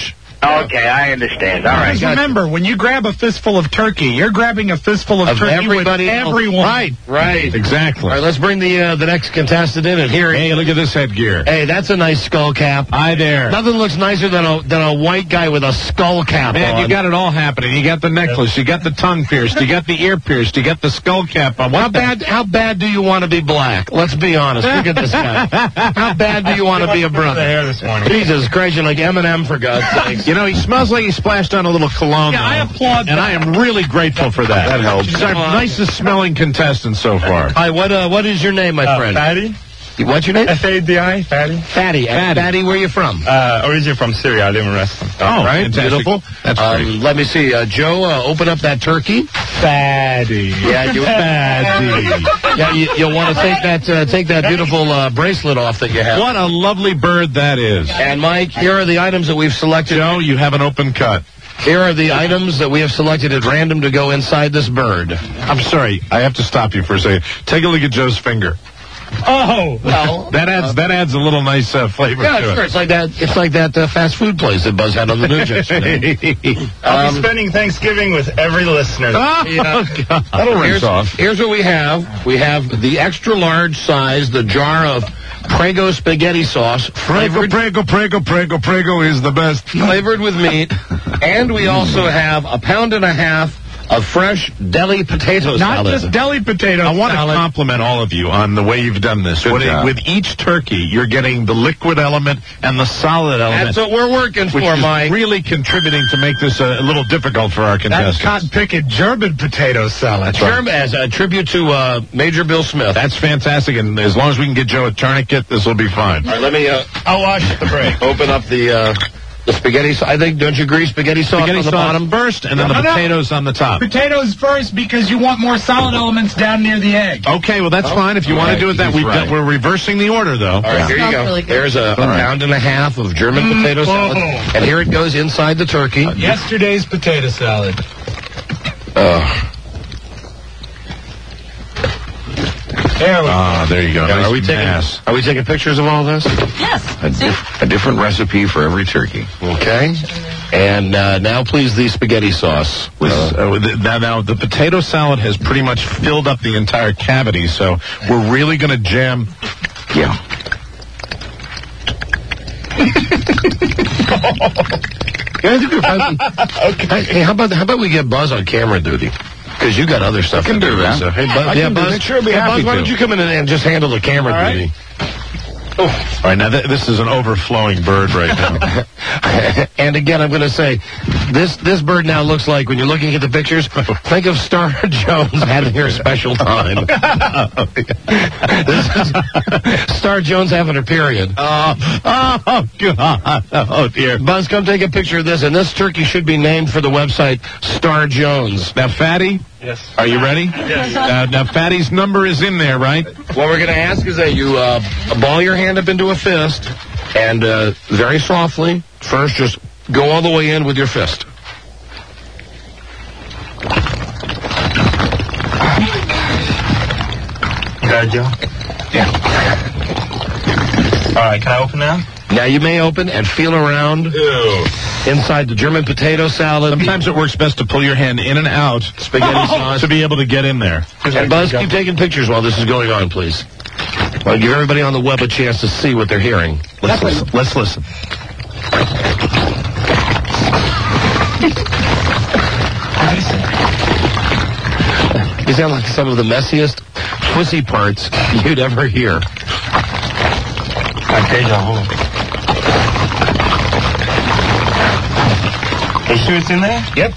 Okay, I understand. All right. Just remember, when you grab a fistful of turkey, you're grabbing a fistful of turkey everybody with everyone. Right. Exactly. All right, let's bring the next contestant in and here. Hey, look at this headgear. Hey, that's a nice skull cap. Hi there. Nothing looks nicer than a white guy with a skull cap Man, on. you got it all happening. You got the necklace, you got the tongue pierced, you got the ear pierced, you got the skull cap on. How bad do you want to be black? Let's be honest. Look at this guy. How bad do you want to be a brother? Hair this morning. Jesus Christ, you're like Eminem, for God's sakes. You know, he smells like he splashed on a little cologne. Yeah, I applaud and that. I am really grateful for that. That helps. She's our nicest smelling contestant so far. Hi, what is your name, my friend? Fatty. What's your name? F-A-D-I, Fatty. Fatty. Fatty, where are you from? Originally from Syria. I live in Reston. Oh, right, fantastic. beautiful. That's great. Let me see, Joe, open up that turkey. Fatty. Yeah, you Fatty. Yeah, you'll want to take that beautiful bracelet off that you have. What a lovely bird that is. And Mike, here are the items that we've selected. Joe, you have an open cut. Here are the items that we have selected at random to go inside this bird. I'm sorry, I have to stop you for a second. Take a look at Joe's finger. Oh, well, that adds a little nice flavor yeah, to it. Sure. It's like that fast food place that Buzz had on the news yesterday. I'll be spending Thanksgiving with every listener. God. That'll rinse off. Here's what we have. We have the extra large size, the jar of Prego spaghetti sauce. Prego is the best. Flavored with meat. And we also have a pound and a half of fresh deli potato salad. Not just deli potato I want to salad. compliment all of you on the way you've done this. With each turkey, you're getting the liquid element and the solid element. That's what we're working which for, is Mike. really contributing to make this a little difficult for our That's contestants. cotton picket German potato salad. As a tribute to Major Bill Smith. That's fantastic, and as long as we can get Joe a tourniquet, this will be fine. All right, let me I'll wash the break. open up the spaghetti. I think, don't you agree? Spaghetti sauce Spaghetti on the sauce bottom first, and then the potatoes on the top. Potatoes first because you want more solid elements down near the egg. Okay, well, that's fine. If you want to do it that way, we're reversing the order, though. All right, here you go. Really good. There's a pound and a half of German potato salad, and here it goes inside the turkey. Yesterday's potato salad. There you go. Yeah, Nice Are we taking pictures of all this? Yes. A different recipe for every turkey. Okay. And now, please, the spaghetti sauce. Now, the potato salad has pretty much filled up the entire cavity, so we're really going to jam. Yeah. Okay. Hey, how about we get Buzz on camera duty? Because you got other stuff to do. that. So, hey, Buzz, Buzz, Sure, be hey, happy Buzz, why to. don't you come in and just handle the camera duty? All right, now this is an overflowing bird right now. And again, I'm going to say, this bird now looks like, when you're looking at the pictures, think of Star Jones having her special time. This is Star Jones having her period. Oh, God. Oh, dear. Buzz, come take a picture of this, and this turkey should be named for the website Star Jones. Now, Fatty? Yes. Are you ready? Yes. Now, Fatty's number is in there, right? What we're going to ask is that you ball your hand up into a fist, and very softly, first just go all the way in with your fist. Got it, Joe? Yeah. All right, can I open now? Now you may open and feel around inside the German potato salad. Sometimes it works best to pull your hand in and out Spaghetti sauce. to be able to get in there. And Buzz, keep taking pictures while this is going on, please. I'll give everybody on the web a chance to see what they're hearing. Let's listen. You sound like some of the messiest pussy parts you'd ever hear. Are you sure it's in there? Yep.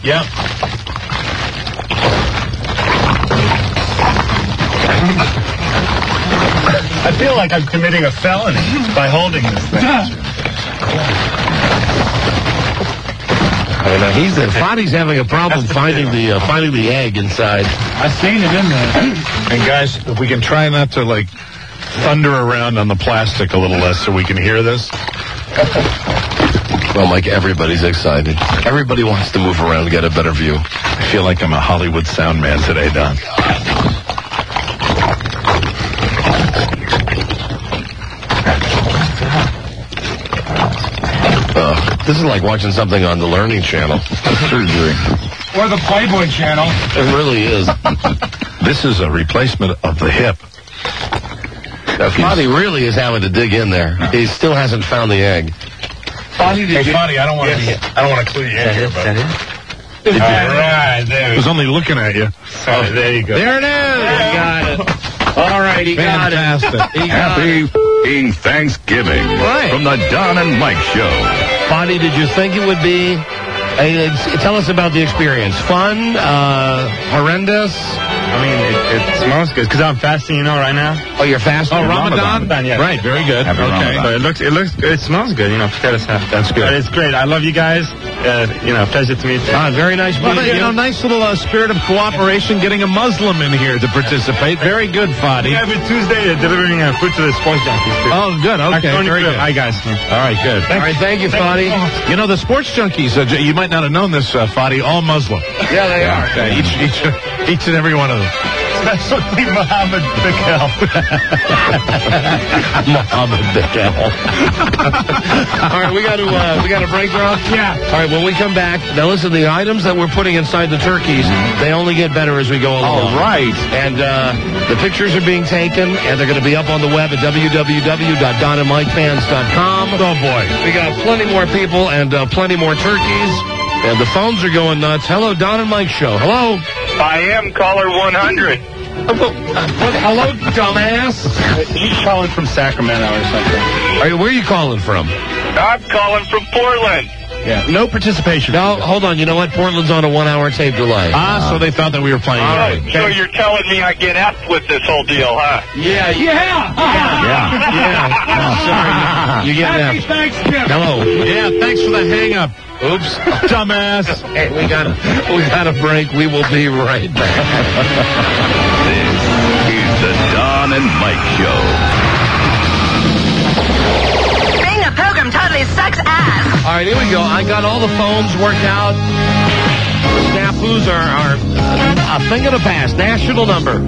I feel like I'm committing a felony by holding this thing. Fatty's having a problem finding the egg inside. I've seen it in there. And guys, if we can try not to, like, thunder around on the plastic a little less so we can hear this. Well, Mike, everybody's excited. Everybody wants to move around and get a better view. I feel like I'm a Hollywood sound man today, Don. This is like watching something on the Learning Channel. Surgery. Or the Playboy Channel. It really is. This is a replacement of the hip. Foddy really is having to dig in there. He still hasn't found the egg. Foddy, I don't want to clue you in here, but... All right, there I was only looking at you. Oh, there you go. There it is. He got it. All right, he got it. Fantastic. Happy f***ing Thanksgiving from the Don and Mike Show. Foddy, did you think it would be... tell us about the experience. Fun? Horrendous? I mean, it smells good because I'm fasting, right now. Oh, you're fasting? Oh, Ramadan? Yeah. Right, very good. Okay. So it smells good, That's good. But it's great. I love you guys. Pleasure to meet you. Very nice meeting you. Nice little spirit of cooperation, getting a Muslim in here to participate. Very good, Foddy. Every Tuesday, delivering food to the sports junkies, too. Oh, good. Okay, very good. Hi, guys. All right, good. All right, thank you, Foddy. The sports junkies, you might not have known this, Foddy, all Muslim. Yeah, they are. Each and every one of them. Especially Mohammed Bikel. Mohammed Bikel. All right, we got to break, Rob? Yeah. All right, when we come back, now listen, the items that we're putting inside the turkeys, they only get better as we go along. All right. And the pictures are being taken, and they're going to be up on the web at www.donandmikefans.com. Oh, boy. We got plenty more people and plenty more turkeys, and the phones are going nuts. Hello, Don and Mike Show. Hello. I am caller 100. Hello, dumbass. He's calling from Sacramento or something. Where are you calling from? I'm calling from Portland. Yeah. No participation. No, hold on. You know what? Portland's on a 1 hour tape delay. So they thought that we were playing. All right. So you're telling me I get effed with this whole deal, huh? Yeah. Sorry. You get Happy effed. Thanksgiving. Hello. Yeah, thanks for the hang-up. Oops. Dumbass. Hey, we got a break. We will be right back. This is the Don and Mike Show. Being a pilgrim totally sucks ass. All right, here we go. I got all the phones worked out. The snafus are a thing of the past. National number,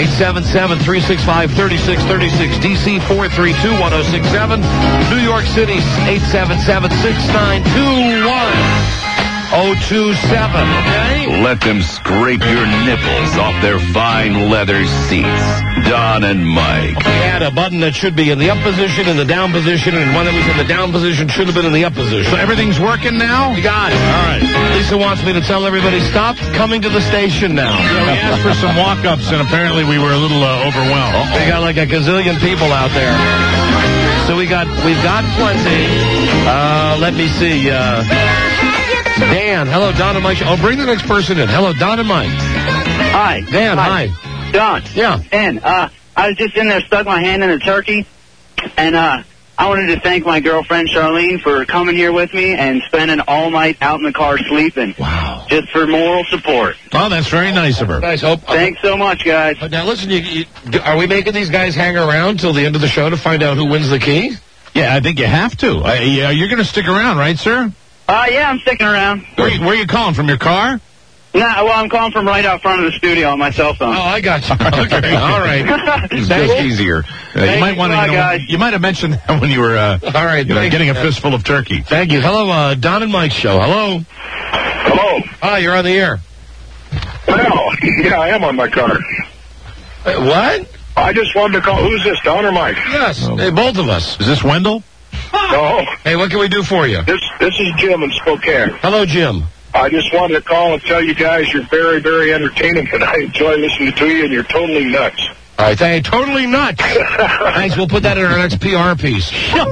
877-365-3636. D.C., 432-1067. New York City, 877-692-1027. Okay? Let them scrape your nipples off their fine leather seats. Don and Mike. We had a button that should be in the up position, in the down position, and one that was in the down position should have been in the up position. So everything's working now? You got it. All right. Lisa wants me to tell everybody, stop coming to the station now. Yeah, we asked for some walk-ups, and apparently we were a little overwhelmed. We got like a gazillion people out there. So we've got plenty. Let me see. Dan, hello, Don and Mike. Oh, bring the next person in. Hello, Don and Mike. Hi. Dan, hi. Don. Yeah. And I was just in there, stuck my hand in the turkey, and I wanted to thank my girlfriend Charlene for coming here with me and spending all night out in the car sleeping. Wow. Just for moral support. Oh, that's very nice of her. Nice. Thanks so much, guys. Now, listen, are we making these guys hang around till the end of the show to find out who wins the key? Yeah, I think you have to. You're going to stick around, right, sir? Yeah, I'm sticking around. Where are you calling, from your car? Nah, well, I'm calling from right out front of the studio on my cell phone. Oh, I got you. Okay, all right. It's just easier. You might want to. You might have mentioned that when you were all right, getting a fistful of turkey. Thank you. Hello, Don and Mike Show. Hello. Hello. Hi, you're on the air. Well, yeah, I am on my car. What? I just wanted to call. Who's this, Don or Mike? Yes, hey, both of us. Is this Wendell? No. Hey, what can we do for you? This is Jim in Spokane. Hello, Jim. I just wanted to call and tell you guys you're very, very entertaining, and I enjoy listening to you, and you're totally nuts. All right, totally nuts. Thanks, we'll put that in our next PR piece.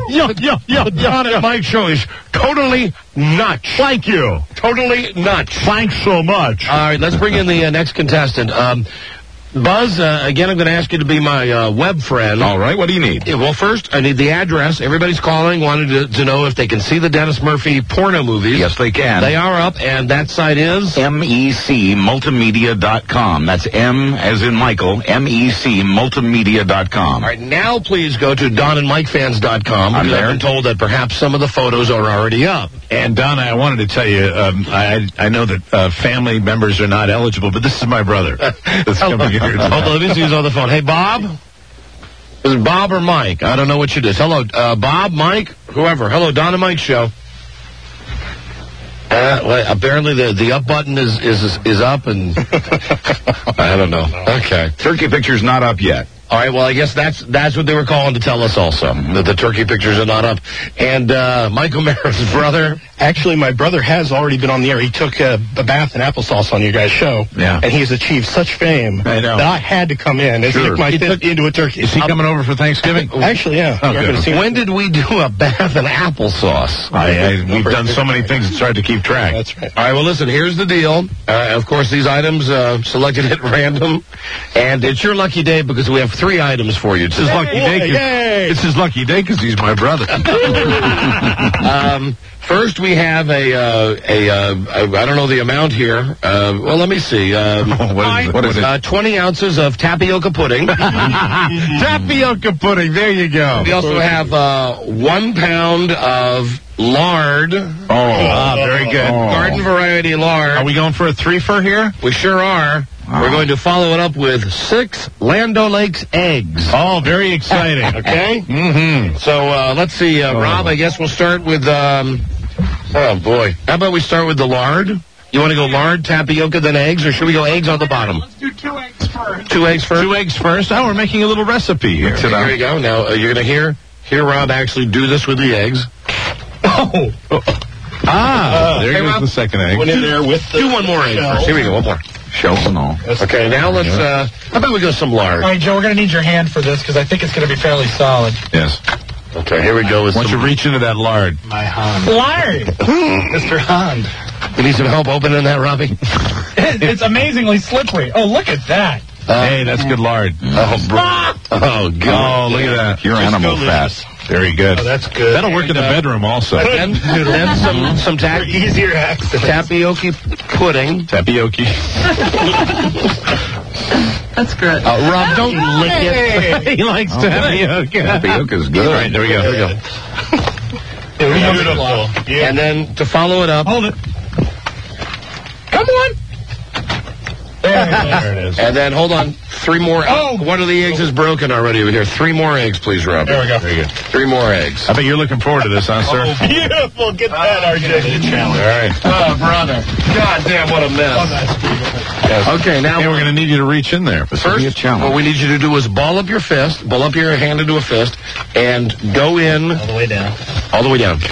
Don and Mike Show is totally nuts. Thank you. Totally nuts. Thanks so much. All right, let's bring in the next contestant. Buzz, again, I'm going to ask you to be my web friend. All right, what do you need? Yeah, well, first, I need the address. Everybody's calling, wanted to know if they can see the Dennis Murphy porno movies. Yes, they can. They are up, and that site is? MECmultimedia.com. That's M as in Michael, MECmultimedia.com. All right, now please go to donandmikefans.com. I'm there. I've been told that perhaps some of the photos are already up. And, Donna, I wanted to tell you, I know that family members are not eligible, but this is my brother that's coming here. Hold on, let me see who's on the phone. Hey, Bob? Is it Bob or Mike? I don't know what you did. Hello, Bob, Mike, whoever. Hello, Don and Mike Show. Well, apparently the up button is up, and I don't know. Okay. Turkey picture's not up yet. All right, well, I guess that's what they were calling to tell us also, that the turkey pictures are not up. And Michael Mara's brother... Actually, my brother has already been on the air. He took a bath in applesauce on your guys' show. Yeah. And he's achieved such fame that I had to come in and stick my fist into a turkey. Is he coming over for Thanksgiving? Actually, yeah. Oh, good. When did we do a bath in applesauce? We've done so many things, it's hard to keep track. That's right. All right, well, listen, here's the deal. Of course, these items selected at random. And it's your lucky day because we have 3 items for you. It's his lucky day. It's his lucky day because he's my brother. First, we have I don't know the amount here. Well, let me see. What is it? 20 ounces of tapioca pudding. Tapioca pudding, there you go. We also have 1 pound of lard. Very good. Garden variety lard. Are we going for a 3-fer here? We sure are. We're going to follow it up with 6 Land O'Lakes eggs. Oh, very exciting. Okay? Mm-hmm. So, let's see, Rob, I guess we'll start with, oh boy. How about we start with the lard? You want to go lard, tapioca, then eggs, or should we go eggs on the bottom? Let's do 2 eggs first. 2 eggs first? 2 eggs first. Oh, we're making a little recipe here. Okay, here you go. Now, you're going to hear Rob actually do this with the eggs. There goes the second egg. Went in there with the do 1 more egg first. Here we go, 1 more. Shells and all. Okay, now let's, how about we go some lard? All right, Joe, we're going to need your hand for this because I think it's going to be fairly solid. Yes. Okay, here we go. Why don't you reach into that lard? My hand. Lard! Mr. Hand. You need some help opening that, Robbie? It's amazingly slippery. Oh, look at that. Hey, that's good lard. Oh, God. Oh, look at that. Pure animal fat. Very good. Oh, that's good. That'll work in the bedroom also. Then some easier access. Tapioca pudding. Tapioca. That's good. Rob, don't lick it. He likes tapioca. Tapioca's good. All right, there we go. There we go. Beautiful. And then to follow it up. Hold it. Come on. There it is. And then, hold on, 3 more. Oh, 1 of the eggs is broken already over here. 3 more eggs, please, Rob. There we go. Very good. 3 more eggs. I bet you're looking forward to this, huh, sir? Oh, beautiful. Get that, RJ. All right. Oh, brother. God damn, what a mess. Okay, now we're going to need you to reach in there. First, what we need you to do is ball up your hand into a fist, and go in. All the way down. All the way down.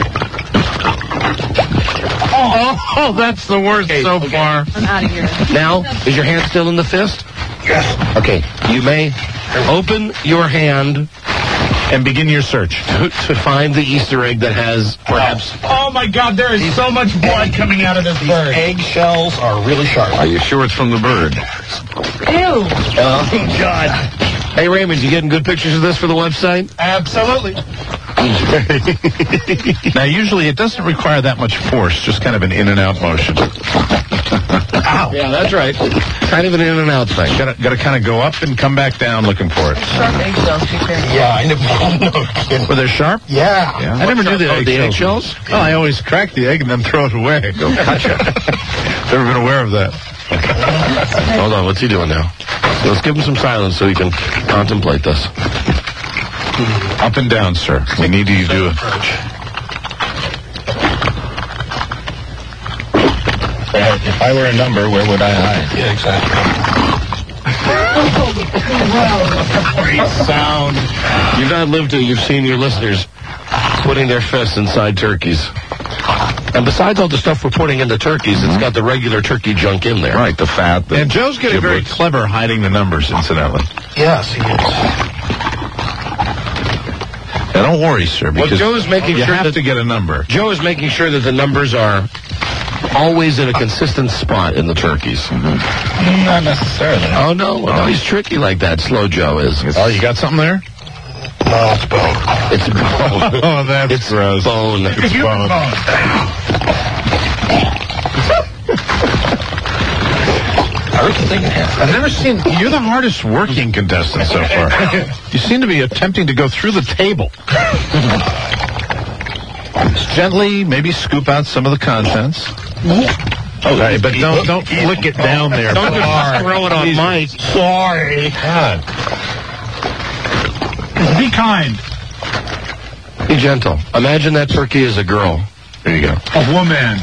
Oh, that's the worst so far. I'm out of here. Now, is your hand still in the fist? Yes. Okay, you may open your hand and begin your search to find the Easter egg that has perhaps... Oh, my God, there is so much blood coming out of this bird. Egg shells are really sharp. Are you sure it's from the bird? Ew. Oh, God. Hey, Raymond, you getting good pictures of this for the website? Absolutely. Now, usually it doesn't require that much force, just kind of an in and out motion. Ow. Yeah, that's right. Kind of an in and out thing. Got to kind of go up and come back down looking for it. Sharp eggshells, be careful. Yeah, I know. Were they sharp? Yeah. I never knew the eggshells. Oh, I always crack the egg and then throw it away. Go, gotcha. Never been aware of that. Hold on, what's he doing now? So let's give him some silence so he can contemplate this. Up and down, sir. We need you to do it. If I were a number, where would I hide? Yeah, exactly. Great sound. You've not lived till you've seen your listeners putting their fists inside turkeys. And besides all the stuff we're putting in the turkeys, it's got the regular turkey junk in there. Right, the fat. And Joe's getting very clever hiding the numbers, incidentally. Yes, he is. Now, don't worry, sir, because Joe is making you sure have to get a number. Joe is making sure that the numbers are always in a consistent spot in the turkeys. Mm-hmm. Not necessarily. Oh, no, he's tricky like that, Slow Joe is. Oh, you got something there? No, it's bone. It's bone. Oh, that's gross. Bone. It's bone. I've never seen... You're the hardest working contestant so far. You seem to be attempting to go through the table. Just gently, maybe scoop out some of the contents. Okay, but don't flick it down there. Don't just throw it on Mike. Sorry. God. Be kind. Be gentle. Imagine that turkey is a girl. There you go. A woman.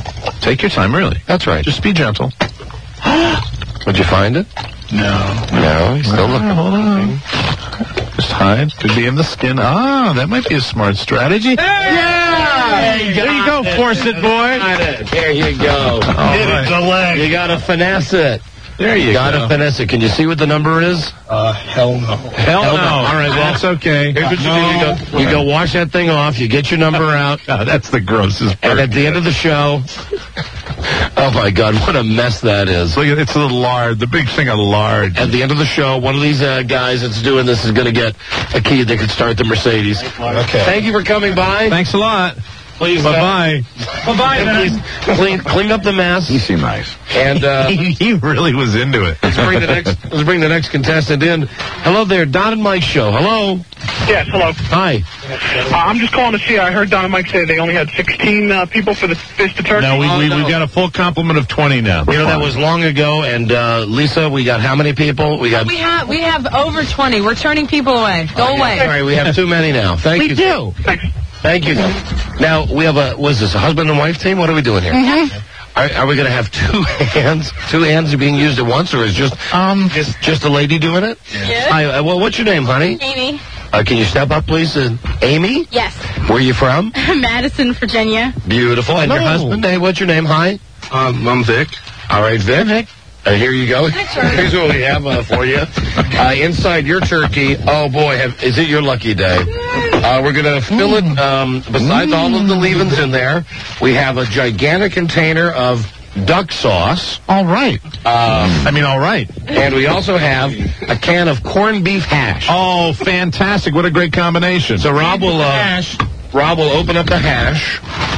Take your time, really. That's right. Just be gentle. Would you find it? No. No, he's still looking. Hold on. Just hide. Could be in the skin. Ah, that might be a smart strategy. Yeah! There you go. Force it, boy. There you go. Hit it to leg. You gotta finesse it. There you gotta finesse it. Can you see what the number is? Hell no. Hell no. All right, well, that's okay. Here's what you do. You go wash that thing off. You get your number out. Oh, that's the grossest part. And at the end of the show, oh my God, what a mess that is. Look at it's the lard, the big thing of lard. At the end of the show, one of these guys that's doing this is going to get a key that could start the Mercedes. Okay. Thank you for coming by. Thanks a lot. Please, bye-bye. Bye-bye, man. Please clean up the mess. You seem nice. And he really was into it. Let's bring the next contestant in. Hello there, Don and Mike Show. Hello. Yes, hello. Hi. I'm just calling to see. I heard Don and Mike say they only had 16 people for the Fist of Turkey. No, we've got a full complement of 20 now. You know, that was long ago. And Lisa, we got how many people? We have over 20. We're turning people away. Go away. All right, we have too many now. Thank you. We do. Thank you. Now, we have was this a husband and wife team? What are we doing here? Mm-hmm. Are we going to have two hands? Two hands are being used at once, or is just a lady doing it? Yes. Hi, well, what's your name, honey? Amy. Can you step up, please? Amy? Yes. Where are you from? Madison, Virginia. Beautiful. And your husband? Hey, what's your name? Hi. I'm Vic. All right, Vic. Here you go. Here's what we have for you. Inside your turkey, oh boy, is it your lucky day. We're going to fill it, besides all of the leavings in there, we have a gigantic container of duck sauce. All right. All right. And we also have a can of corned beef hash. Oh, fantastic. What a great combination. So Rob will open up the hash.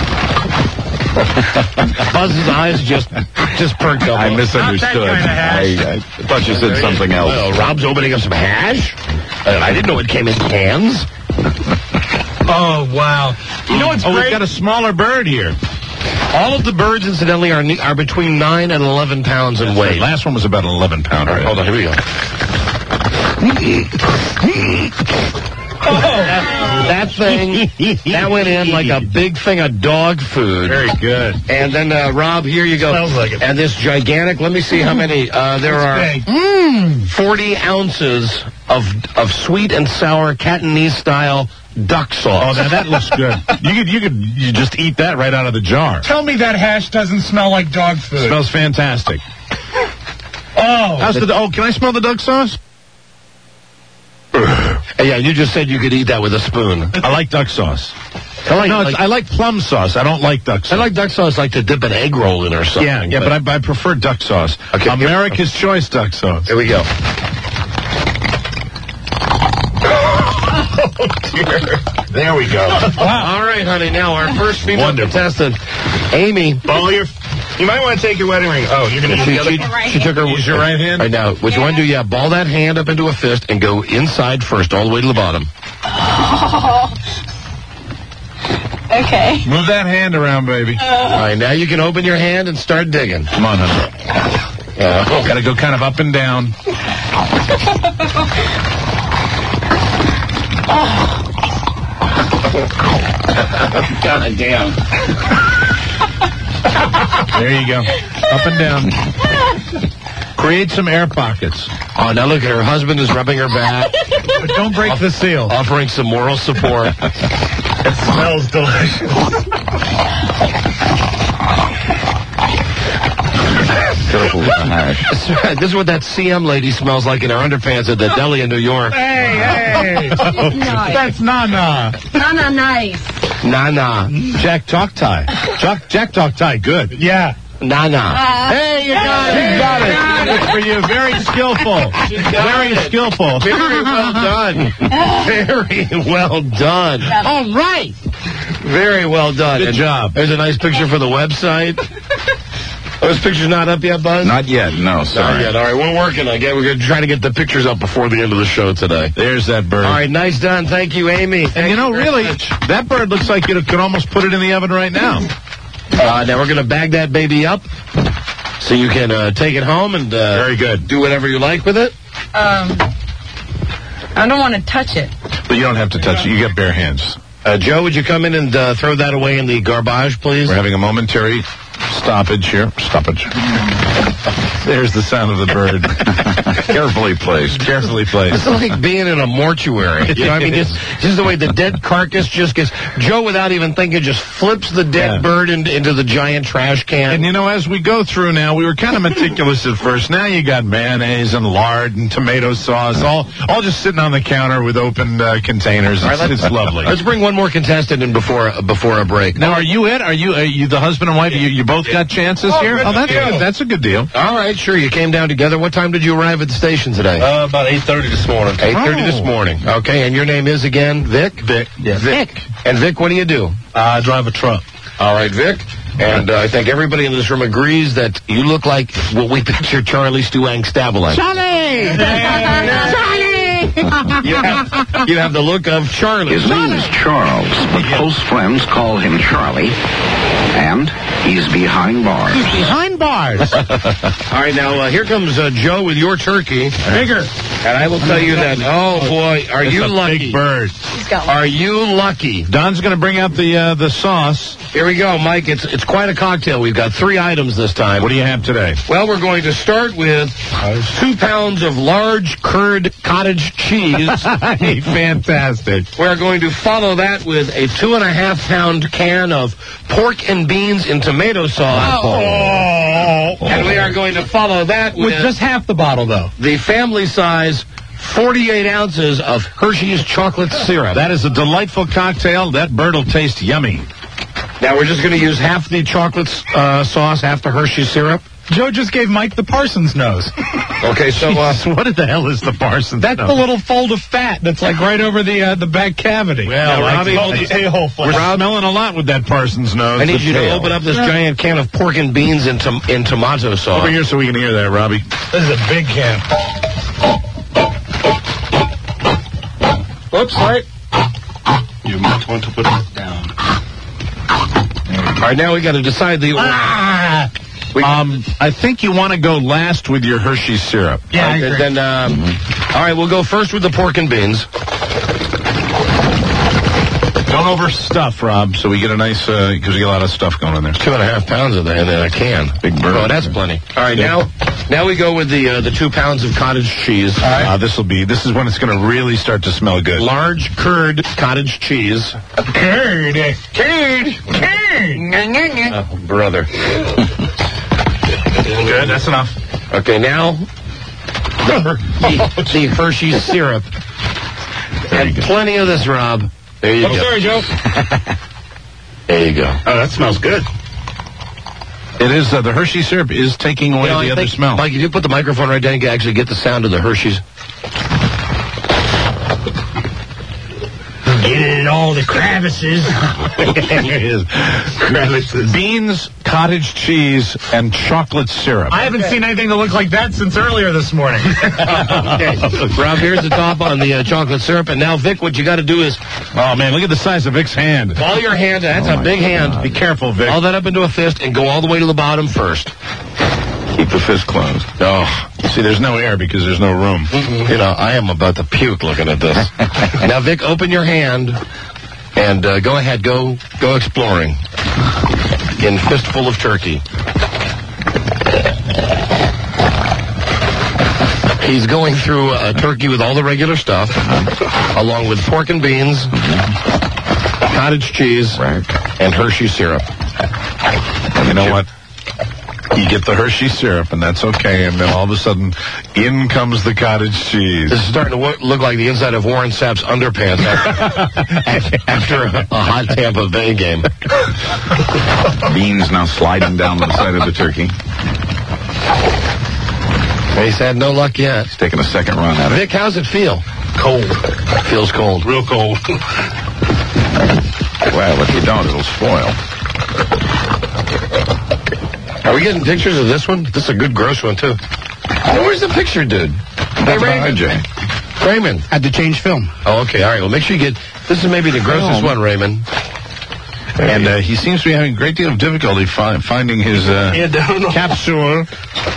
Buzz's eyes just perked up. I misunderstood. I thought you said something else. Well, Rob's opening up some hash. I didn't know it came in cans. Oh, wow. You know what's great? We've got a smaller bird here. All of the birds, incidentally, are between 9 and 11 pounds in weight. The last one was about an 11-pounder. Right, hold on, here we go. That thing, that went in like a big thing of dog food. Very good. And then, Rob, here you go. Smells like it. And this gigantic, let me see how many, there are 40 ounces of sweet and sour Cantonese-style duck sauce. Oh, now that looks good. You could just eat that right out of the jar. Tell me that hash doesn't smell like dog food. It smells fantastic. Can I smell the duck sauce? Yeah, you just said you could eat that with a spoon. I like duck sauce. I like plum sauce. I don't like duck sauce. I like duck sauce like to dip an egg roll in or something. Yeah, but I prefer duck sauce. Okay, America's Choice duck sauce. Here we go. Oh, dear. There we go. Wow. All right, honey. Now our first female contestant, Amy. Oh, you might want to take your wedding ring. Oh, you're going to use the other. She took her. Use your right hand. Right now, what you want to do? Yeah, ball that hand up into a fist and go inside first, all the way to the bottom. Oh. Okay. Move that hand around, baby. All right, now you can open your hand and start digging. Come on, honey. Yeah. Got to go kind of up and down. God damn. There you go. Up and down. Create some air pockets. Oh, now look at her husband is rubbing her back. But don't break the seal. Offering some moral support. It smells delicious. Careful with the hash. This is what that CM lady smells like in her underpants at the deli in New York. Hey! That's Nana. Nana nice. Nana. Jack Talk Tie. Jack Talk Tie, good. Yeah. Nana. Hey, you got it. You got it. Good for you. Very skillful. Very skillful. Very well done. Very well done. All right. Very well done. Good job. There's a nice picture for the website. Those pictures not up yet, Buzz? Not yet, no, sorry. Not yet. All right, we're working on it. We're going to try to get the pictures up before the end of the show today. There's that bird. All right, nice done. Thank you, Amy. And you know, really, that bird looks like you could almost put it in the oven right now. Now we're going to bag that baby up so you can take it home and very good. Do whatever you like with it. I don't want to touch it. But you don't have to touch it. You got bare hands. Joe, would you come in and throw that away in the garbage, please? We're having a momentary stoppage here. Stoppage. There's the sound of the bird. Carefully placed. Carefully placed. It's like being in a mortuary. You know what I mean? Just the way the dead carcass just gets... Joe, without even thinking, just flips the dead bird into the giant trash can. And, you know, as we go through now, we were kind of meticulous at first. Now you got mayonnaise and lard and tomato sauce, all just sitting on the counter with open containers. It's lovely. Let's bring one more contestant in before a break. Now, are you it? Are you the husband and wife? You both got chances here? Oh, that's good. That's a good deal. All right, sure. You came down together. What time did you arrive at the station today? About 8:30 this morning. 8:30 this morning. Okay, and your name is again Vic? Vic. Yeah. Vic. And Vic, what do you do? I drive a truck. All right, Vic. And I think everybody in this room agrees that you look like what we picture Charlie Stuang-Stabeling. Charlie! You have the look of Charlie. His name is Charles, but close friends call him Charlie. And he's behind bars. He's behind bars. All right, now here comes Joe with your turkey. Bigger. And I will tell you that, oh boy, are you lucky. Big bird. Are you lucky? Don's going to bring out the sauce. Here we go, Mike. It's quite a cocktail. We've got 3 items this time. What do you have today? Well, we're going to start with 2 pounds of large curd cottage cheese. Fantastic. We're going to follow that with a 2.5-pound can of pork and beans in tomato sauce. Oh. And we are going to follow that with just half the bottle, though. The family size 48 ounces of Hershey's chocolate syrup. That is a delightful cocktail. That bird will taste yummy. Now we're just going to use half the chocolate sauce, half the Hershey syrup. Joe just gave Mike the Parsons nose. Okay, so what the hell is the Parsons That's nose? the little fold of fat that's like right over the back cavity. Well, Robbie, we're smelling a lot with that Parsons nose. I need you to open up this giant can of pork and beans in tomato sauce. Over here so we can hear that, Robbie. This is a big can. Oops, right. You might want to put it down. All right, now we got to decide the order. I think you want to go last with your Hershey syrup. Yeah, I agree. Then, all right, we'll go first with the pork and beans. Don't overstuff, Rob, so we get a nice, because we get a lot of stuff going in there. 2.5 pounds of that in a can. Big bird. Oh, that's plenty. All right, now we go with the 2 pounds of cottage cheese. All right. This is when it's going to really start to smell good. Large curd cottage cheese. Curd. Oh, brother. Good, that's enough. Okay, now the Hershey syrup. And plenty of this, Rob. There you go. Sorry, Joe. There you go. Oh, that smells good. It is, the Hershey syrup is taking away the other smell. Mike, if you put the microphone right down, you can actually get the sound of the Hershey's. Get it in all the crevices. Crevices. Beans, cottage cheese, and chocolate syrup. I haven't seen anything that looks like that since earlier this morning. Okay. Rob, here's the top on the chocolate syrup. And now, Vic, what you got to do is... Oh, man, look at the size of Vic's hand. Ball your hand. That's a big hand. Be careful, Vic. Ball that up into a fist and go all the way to the bottom first. Keep the fist closed. Oh, see, there's no air because there's no room. You know, I am about to puke looking at this. Now, Vic, open your hand and go ahead. Go exploring in fistful of turkey. He's going through a turkey with all the regular stuff, along with pork and beans, cottage cheese, and Hershey syrup. You know what? You get the Hershey syrup, and that's okay, and then all of a sudden, in comes the cottage cheese. This is starting to look like the inside of Warren Sapp's underpants after a hot Tampa Bay game. Beans now sliding down the side of the turkey. He's had no luck yet. He's taking a second run at it. Vic, how's it feel? Cold. Feels cold. Real cold. Well, if you don't, it'll spoil. Are we getting pictures of this one? This is a good gross one, too. Where's the picture, dude? Hey, Raymond. Raymond. Had to change film. Oh, okay. All right. Well, make sure you get... This is maybe the grossest one, Raymond. And he seems to be having a great deal of difficulty finding his capsule.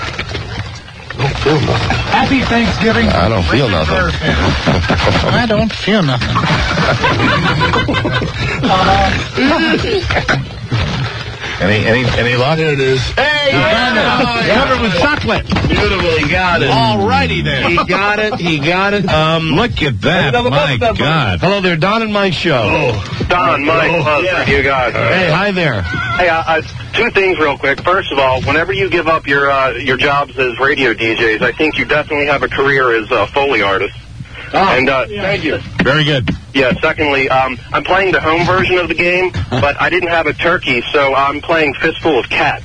Happy Thanksgiving. I don't feel nothing. I don't feel nothing. Any luck? There it is. Hey, covered with chocolate. Beautiful, he got it. All righty then. He got it. Look at that. My God. Hello there, Don and Mike Show. Don, Mike, you guys. Hey, hi there. Hey, two things real quick. First of all, whenever you give up your jobs as radio DJs, I think you definitely have a career as a Foley artist. And thank you. Very good. Yeah, secondly, I'm playing the home version of the game, but I didn't have a turkey, so I'm playing Fistful of Cat.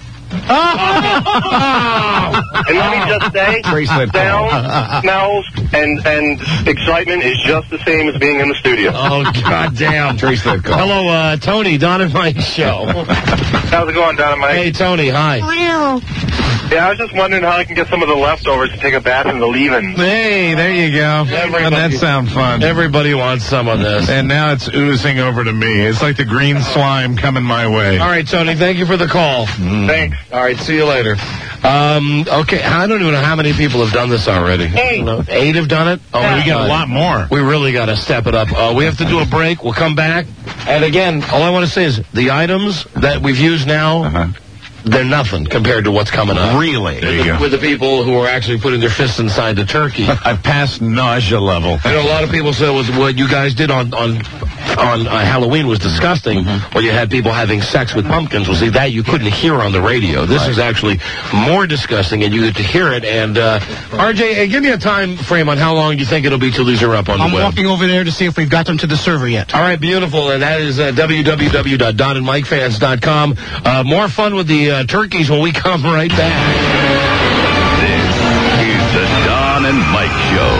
And let me just say, sound, smells, and excitement is just the same as being in the studio. Oh, goddamn. Trace that call. Hello, Tony, Don and Mike Show. How's it going, Don and Mike? Hey, Tony, hi. Yeah, I was just wondering how I can get some of the leftovers to take a bath in the leave-in. Hey, there you go. That sounds fun. Everybody wants some of this. And now it's oozing over to me. It's like the green slime coming my way. All right, Tony, thank you for the call. Thanks. All right, see you later. Okay, I don't even know how many people have done this already. 8. 8 have done it? Oh, we got a lot more. We really got to step it up. We have to do a break. We'll come back. And again, all I want to say is the items that we've used now, they're nothing compared to what's coming up. Really? There you go. With the people who are actually putting their fists inside the turkey. I've passed nausea level. I know a lot of people said what you guys did on Halloween was disgusting, where you had people having sex with pumpkins. Well, see, that you couldn't hear on the radio. This is actually more disgusting, and you get to hear it. And, RJ, give me a time frame on how long you think it'll be till these are up on the web. I'm walking over there to see if we've got them to the server yet. All right, beautiful. And that is www.donandmikefans.com. More fun with the turkeys when we come right back. This is the Don and Mike Show.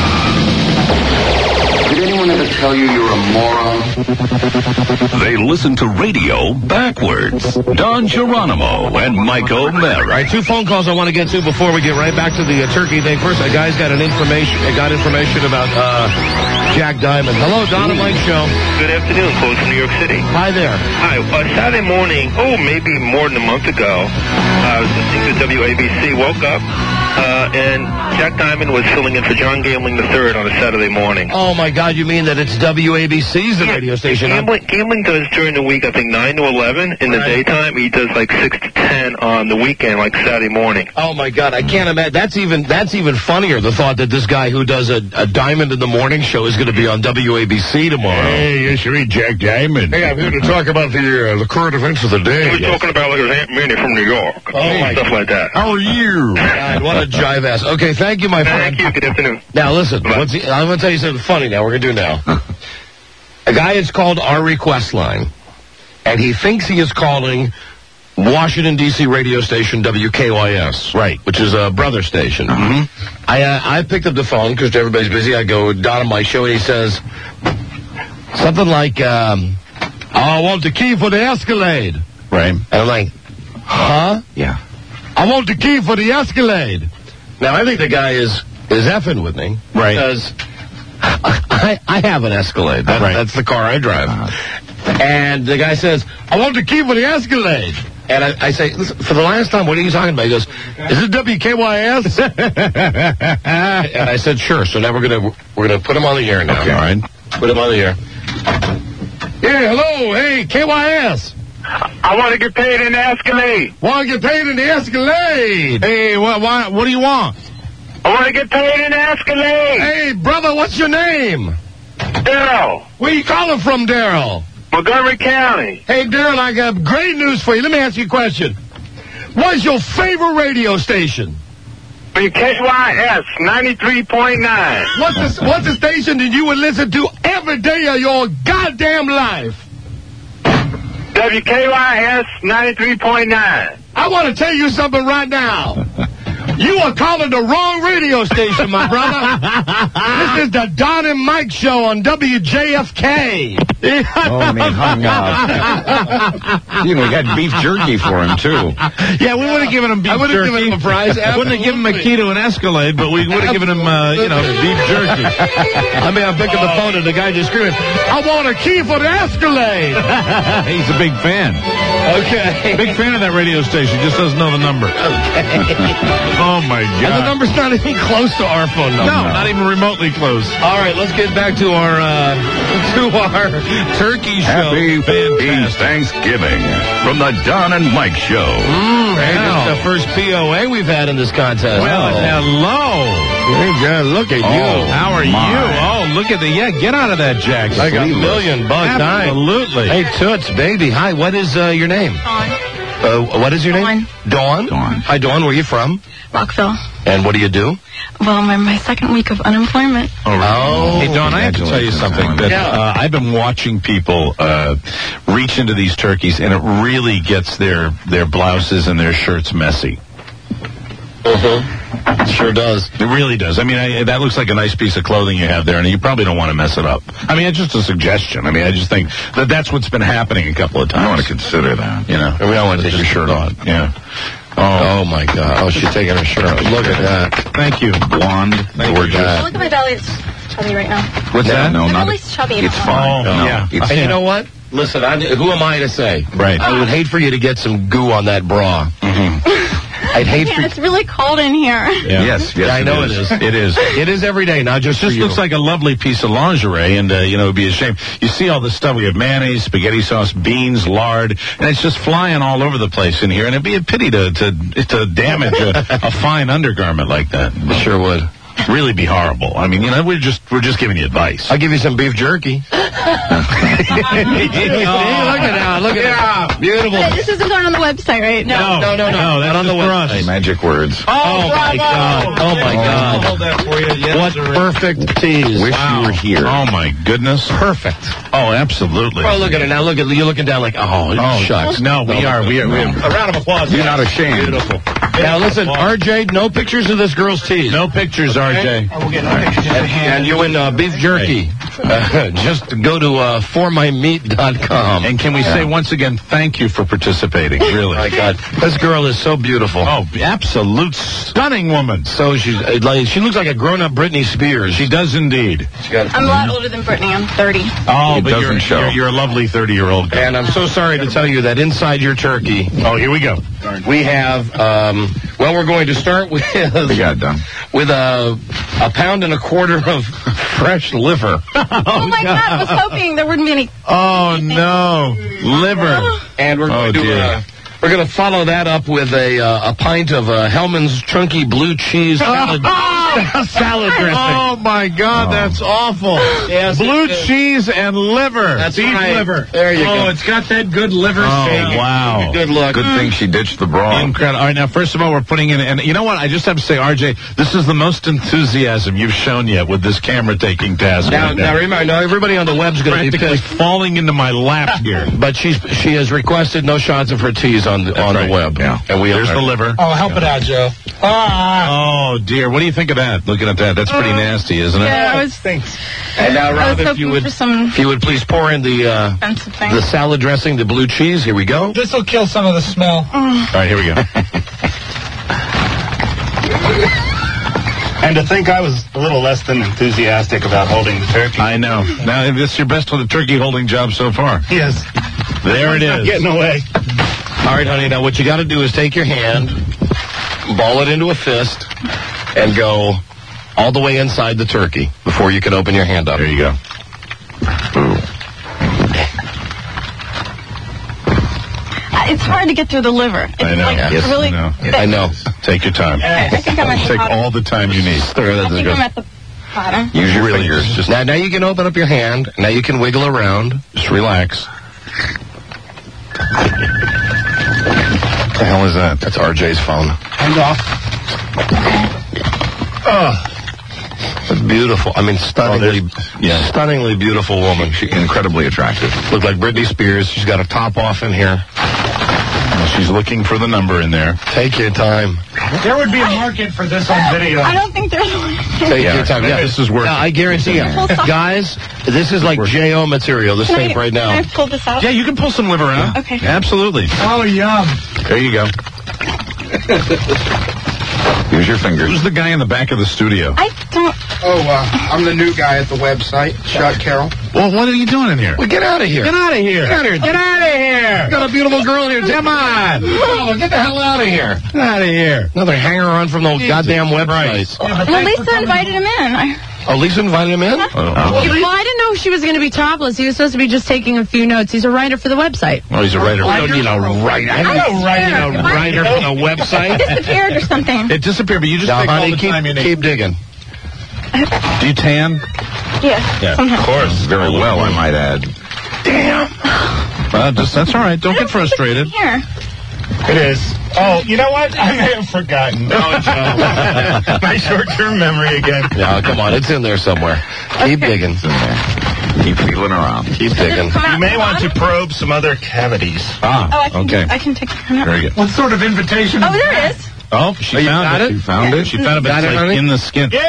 Did anyone ever tell you you're a moron? They listen to radio backwards. Don Geronimo and Mike O'Mara. All right, 2 phone calls I want to get to before we get right back to the turkey thing. First, a guy's got information about Jack Diamond. Hello, Don and Mike Show. Good afternoon, folks from New York City. Hi there. Hi. Saturday morning, maybe more than a month ago, I was listening to WABC, woke up, and Jack Diamond was filling in for John Gambling III on a Saturday morning. Oh, my God, you mean that it's WABC's the radio station? Gambling does during the week, I think, 9 to 11 in the daytime. He does like 6 to 10 on the weekend, like Saturday morning. Oh, my God, I can't imagine. That's even funnier, the thought that this guy who does a Diamond in the Morning show is going to be on WABC tomorrow. Hey, yes, you read Jack Diamond. Hey, I'm here to talk about the current events of the day. He was talking about like his Aunt Minnie from New York. Stuff like that. How are you? God, what a jive ass. Okay, thank you, my friend. Thank you. Good afternoon. Now, listen, I'm going to tell you something funny now. We're going to do now. A guy has called our request line, and he thinks he is calling Washington, D.C. radio station WKYS. Right. Which is a brother station. I picked up the phone because everybody's busy. I go, Don on my show, and he says something like, I want the key for the Escalade. Right. And I'm like, huh? Yeah. I want the key for the Escalade. Now, I think the guy is effing with me. Right. Because I have an Escalade. That's the car I drive. And the guy says, I want the key for the Escalade. And I say, listen, for the last time, what are you talking about? He goes, is it WKYS? And I said, sure. So now we're gonna put him on the air now. Okay. All right. Put him on the air. Yeah, hello. Hey, KYS. I want to get paid in the Escalade. Want to get paid in the Escalade? Hey, what do you want? I want to get paid in the Escalade. Hey, brother, what's your name? Daryl. Where you calling from, Daryl? Montgomery County. Hey, Daryl, I got great news for you. Let me ask you a question. What's your favorite radio station? KYS 93.9. What's the station that you would listen to every day of your goddamn life? WKYS 93.9. I want to tell you something right now. You are calling the wrong radio station, my brother. This is the Don and Mike Show on WJFK. Oh, and he hung up. We had beef jerky for him, too. Yeah, we would have given him beef jerky. I would have given him a prize. Wouldn't have given him a key to an Escalade, but we would have given him, beef jerky. I mean, I'm picking the phone and the guy just screaming, I want a key for the Escalade. He's a big fan. Okay. Big fan of that radio station. Just doesn't know the number. Okay. Oh, my God. And the number's not even close to our phone number. No, not even remotely close. All right, let's get back to our turkey show. Happy Thanksgiving from the Don and Mike Show. Hey, this is the first POA we've had in this contest. Well, hello. Hey, look at you. How are you? Oh, look at get out of that jacket. Like $1 million. Absolutely. Hey, Toots, baby. Hi, what is your name? Dawn. What is your name? Dawn. Hi, Dawn. Where are you from? Rockville. And what do you do? Well, I'm in my second week of unemployment. Oh, hey, Dawn, I have to tell you something. That, I've been watching people reach into these turkeys, and it really gets their blouses and their shirts messy. It sure does. It really does. I mean, that looks like a nice piece of clothing you have there, and you probably don't want to mess it up. I mean, it's just a suggestion. I mean, I just think that's what's been happening a couple of times. I want to consider that. You know, we all want to take your shirt on. Yeah. Oh, my God. Oh, she's taking her shirt off. Look at that. Thank you. Blonde, gorgeous. Look at my belly. It's chubby right now. What's that? No, My not. belly's chubby. It's fine. Oh, No, yeah. it's- And you know what? Listen, who am I to say? Right. I would hate for you to get some goo on that bra. I'd hate for Man, it's really cold in here. Yeah. Yes, I know it is. It is. It is every day, not just for Just you. looks like a lovely piece of lingerie, and it'd be a shame. You see all this stuff. We have mayonnaise, spaghetti sauce, beans, lard, and it's just flying all over the place in here. And it'd be a pity to damage a fine undergarment like that. It sure would. Really be horrible. I mean, we're just giving you advice. I'll give you some beef jerky. Look at that. Look at that. Beautiful. Hey, this isn't going on the website, right? No. That's on the just for us. Magic words. Oh, my God. Oh, my God. Hold that for you. Yes, What sir. perfect tease. Wish you were here. Oh, my goodness. Perfect. Oh, absolutely. Oh, look at it now. Look at you're looking down like, shucks. No, we are. A round of applause. You're not ashamed. Beautiful. Now, listen, RJ, no pictures of this girl's teeth. No pictures, RJ. I will get no pictures of And you win beef jerky. Just go to formymeat.com. And can we say once again, thank you for participating, really. My God. This girl is so beautiful. Oh, absolute stunning woman. So she looks like a grown-up Britney Spears. She does indeed. I'm a lot older than Brittany. I'm 30. Oh, It but doesn't show. you're a lovely 30-year-old girl. And I'm so sorry to tell you that inside your turkey, Here we go. we have, we're going to start with We got it done. with a pound and a quarter of fresh liver. Oh, my God. I was hoping there wouldn't be any. Oh, no. Liver. And we're going dear. we're going to follow that up with a pint of Hellman's Chunky Blue Cheese salad, salad dressing. Oh, my God, that's awful. Yes, Blue it is. cheese and liver. That's Beef right. liver. There you go. Oh, it's got that good liver shake. Wow. Good luck. Good thing she ditched the bra. Incredible. All right, now, first of all, we're putting in, and you know what? I just have to say, RJ, this is the most enthusiasm you've shown yet with this camera taking task. Now remember, now everybody on the web's going to be practically pissed. falling into my lap here. But she has requested no shots of her teas on the web. Yeah. And There's the liver. Oh, help it out, Joe. Oh, dear. What do you think of that? Looking at that, that's pretty nasty, isn't it? Yeah, I was. Thanks. And now, I Rob, was if you hoping for some would please pour in the expensive thing. the salad dressing, the blue cheese. Here we go. This will kill some of the smell. All right, here we go. And to think I was a little less than enthusiastic about holding the turkey. I know. Now, this is your best turkey holding job so far. Yes. There it is. Getting away. All right, honey. Now, what you got to do is take your hand, ball it into a fist, and go all the way inside the turkey before you can open your hand up. There you go. It's hard to get through the liver. It's I know. like Yes, really. I know. thick. I know. Take your time. I think I'm at the Take bottom. all the time you need. I think I'm at the bottom. Use your fingers. Just Now you can open up your hand. Now you can wiggle around. Just relax. What the hell is that? That's RJ's phone. Hand off. Oh, that's beautiful. I mean, stunningly beautiful woman. She's incredibly attractive. Looked like Britney Spears. She's got a top off in here. She's looking for the number in there. Take your time. There would be a market for this on video. I don't think there's one. Take your time. Yeah, this is working. Now, I guarantee you, guys, this is like J.O. material, this tape right Can I now. pull this out? Yeah, you can pull some liver out. Okay. Absolutely. Oh, yum. There you go. Use your fingers. Who's the guy in the back of the studio? I don't. Oh, I'm the new guy at the website, Shot Carroll. Well, what are you doing in here? Well, get out of here. Get out of here. Get out of here. Get out of here. Got a beautiful girl in here. Come on. Oh, get the hell out of here. Get out of here. Another hanger on from the goddamn website. Well, Lisa invited him in. Oh, Lisa invited him in? Well, I didn't know she was going to be topless. He was supposed to be just taking a few notes. He's a writer for the website. Oh, he's a writer. I don't need a writer. I don't write a writer for the website. It disappeared or something. It disappeared, but you just take all the time you need. Keep digging. Do you tan? Yeah. Of course. Very well, I might add. Damn. Well, that's all right. Don't get frustrated. Here. It is. Oh, you know what? I may have forgotten. Oh, Joe. My short-term memory again. No, come on. It's in there somewhere. Keep digging. It's in there. Keep feeling around. Keep digging. You may want to probe some other cavities. Okay. I can take it now. Very good. What sort of invitation? Oh, there it is. Oh, she found it. She found it. She found it, but it's like in the skin. Yay!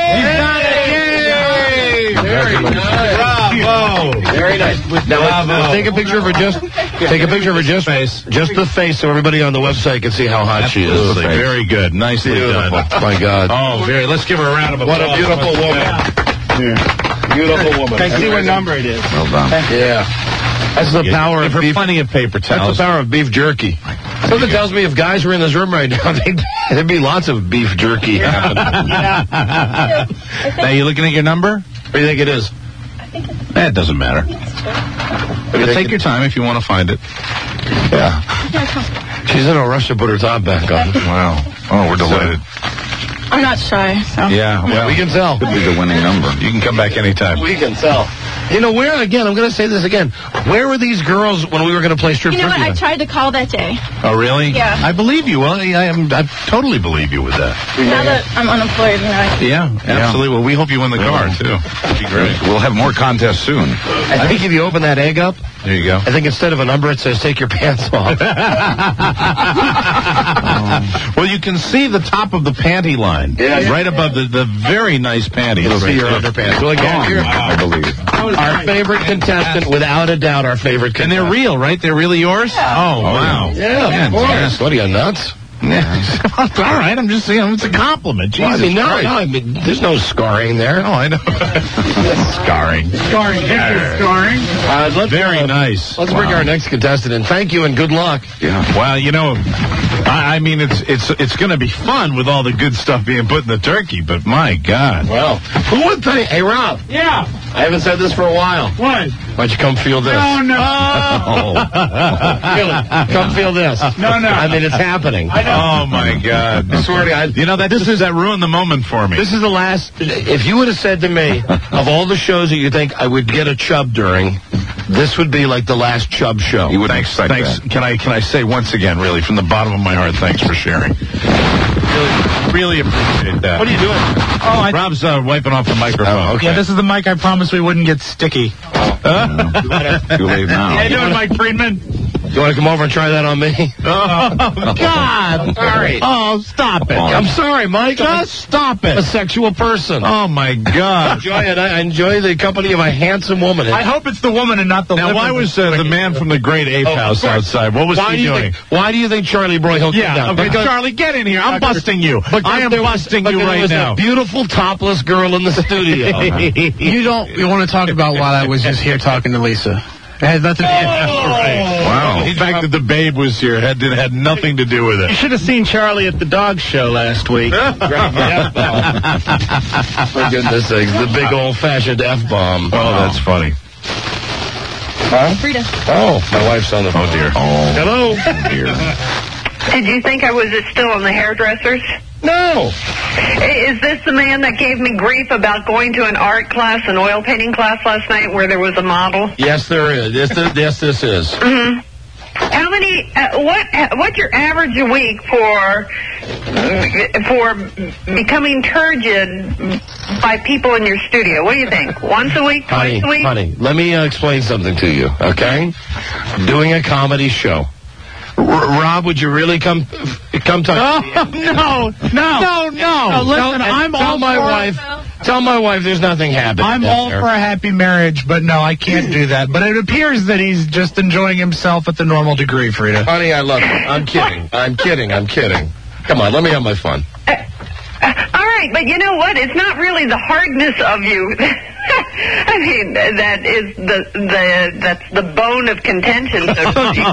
Very nice. Bravo. Very nice. Now, take a picture of her just face. Just the face so everybody on the website can see how hot she is. Absolutely. Very good. Nicely done. My God. Oh, let's give her a round of applause. What a beautiful woman. Beautiful woman. I see what number it is. Well done. Yeah. That's the power of beef. Plenty of paper towels. That's the power of beef jerky. Something tells me if guys were in this room right now, there'd be lots of beef jerky happening. Now, you looking at your number? What do you think it is? It doesn't matter. Take your time if you want to find it. Yeah. She's in a rush to put her top back on. Wow. Oh, we're delighted. I'm not shy, so. Yeah, well, we can tell. Could be the winning number. You can come back anytime. We can tell. You know, where, again, I'm going to say this again. Where were these girls when we were going to play strip You know what? trivia? I tried to call that day. Oh, really? Yeah. I believe you. Well, I totally believe you with that. Now that I'm unemployed, you know. Yeah, absolutely. Well, we hope you win the car, too. That'd be great. We'll have more contests soon. I think if you open that egg up, there you go. I think instead of a number, it says take your pants off. Well, you can see the top of the panty line. Yeah. Right above the very nice panties. You'll see your underpants. Well, again, here, I believe. our favorite contestant, without a doubt, our favorite contestant. And they're real, right? They're really yours? Yeah. Oh, wow. Yeah, of course. What are you, nuts? All right, I'm just saying it's a compliment. Jesus Well, I mean, there's no scarring there. Oh, I know. Scarring. Scarring. Very nice. Let's bring our next contestant in. Thank you and good luck. Yeah. Well, you know, I mean, it's going to be fun with all the good stuff being put in the turkey, but my God. Well, who would think? Hey, Rob. Yeah. I haven't said this for a while. What? Why don't you come feel this? Oh, no. Feel it. Come feel this. No. I mean, it's happening. I know. Oh, my God. I swear to God. You know, that ruined the moment for me. This is the last. If you would have said to me, of all the shows that you think I would get a chub during, this would be like the last chub show. You wouldn't expect Thanks. that. Can I say once again, really, from the bottom of my heart, thanks for sharing. Really appreciate that. What are you doing? Oh, Rob's wiping off the microphone. Oh, okay. Yeah, this is the mic I promised we wouldn't get sticky. Too late now. How you doing, Mike Friedman? You want to come over and try that on me? Oh, God. Sorry. Oh, stop it. I'm sorry, Mike. Just stop I'm a it. sexual person. Oh, my God. Enjoy it. I enjoy the company of a handsome woman. I hope it's the woman and not the Now, liver. why was the man from the Great Ape House outside? What was he doing? Why do you think Charlie Broyhill came Yeah, down? okay, Charlie, get in here. I'm busting you. I am busting you right now. A beautiful topless girl in the studio. You want to talk about while I was just here talking to Lisa. It has nothing to do Wow. The fact that the babe was here had nothing to do with You it. should have seen Charlie at the dog show last week. For goodness sakes, the big old-fashioned F-bomb. Oh, that's funny. Huh? Frida. Oh, my wife's on the phone. Oh, dear. Hello? Did you think I was still on the hairdressers? No. Is this the man that gave me grief about going to an art class, an oil painting class last night where there was a model? Yes, there is. Yes, this is. Mm-hmm. How many? What's your average a week for becoming turgid by people in your studio? What do you think? Once a week, twice a week? Honey, let me explain something to you, okay? Doing a comedy show. Rob, would you really come talk? No. Listen, I'm all Tell my wife there's nothing happening. I'm all for a happy marriage, but no, I can't do that. But it appears that he's just enjoying himself at the normal degree, Frida. Honey, I love you. I'm kidding. Come on, let me have my fun. All right, but you know what? It's not really the hardness of you. I mean, that's the bone of contention. So to speak.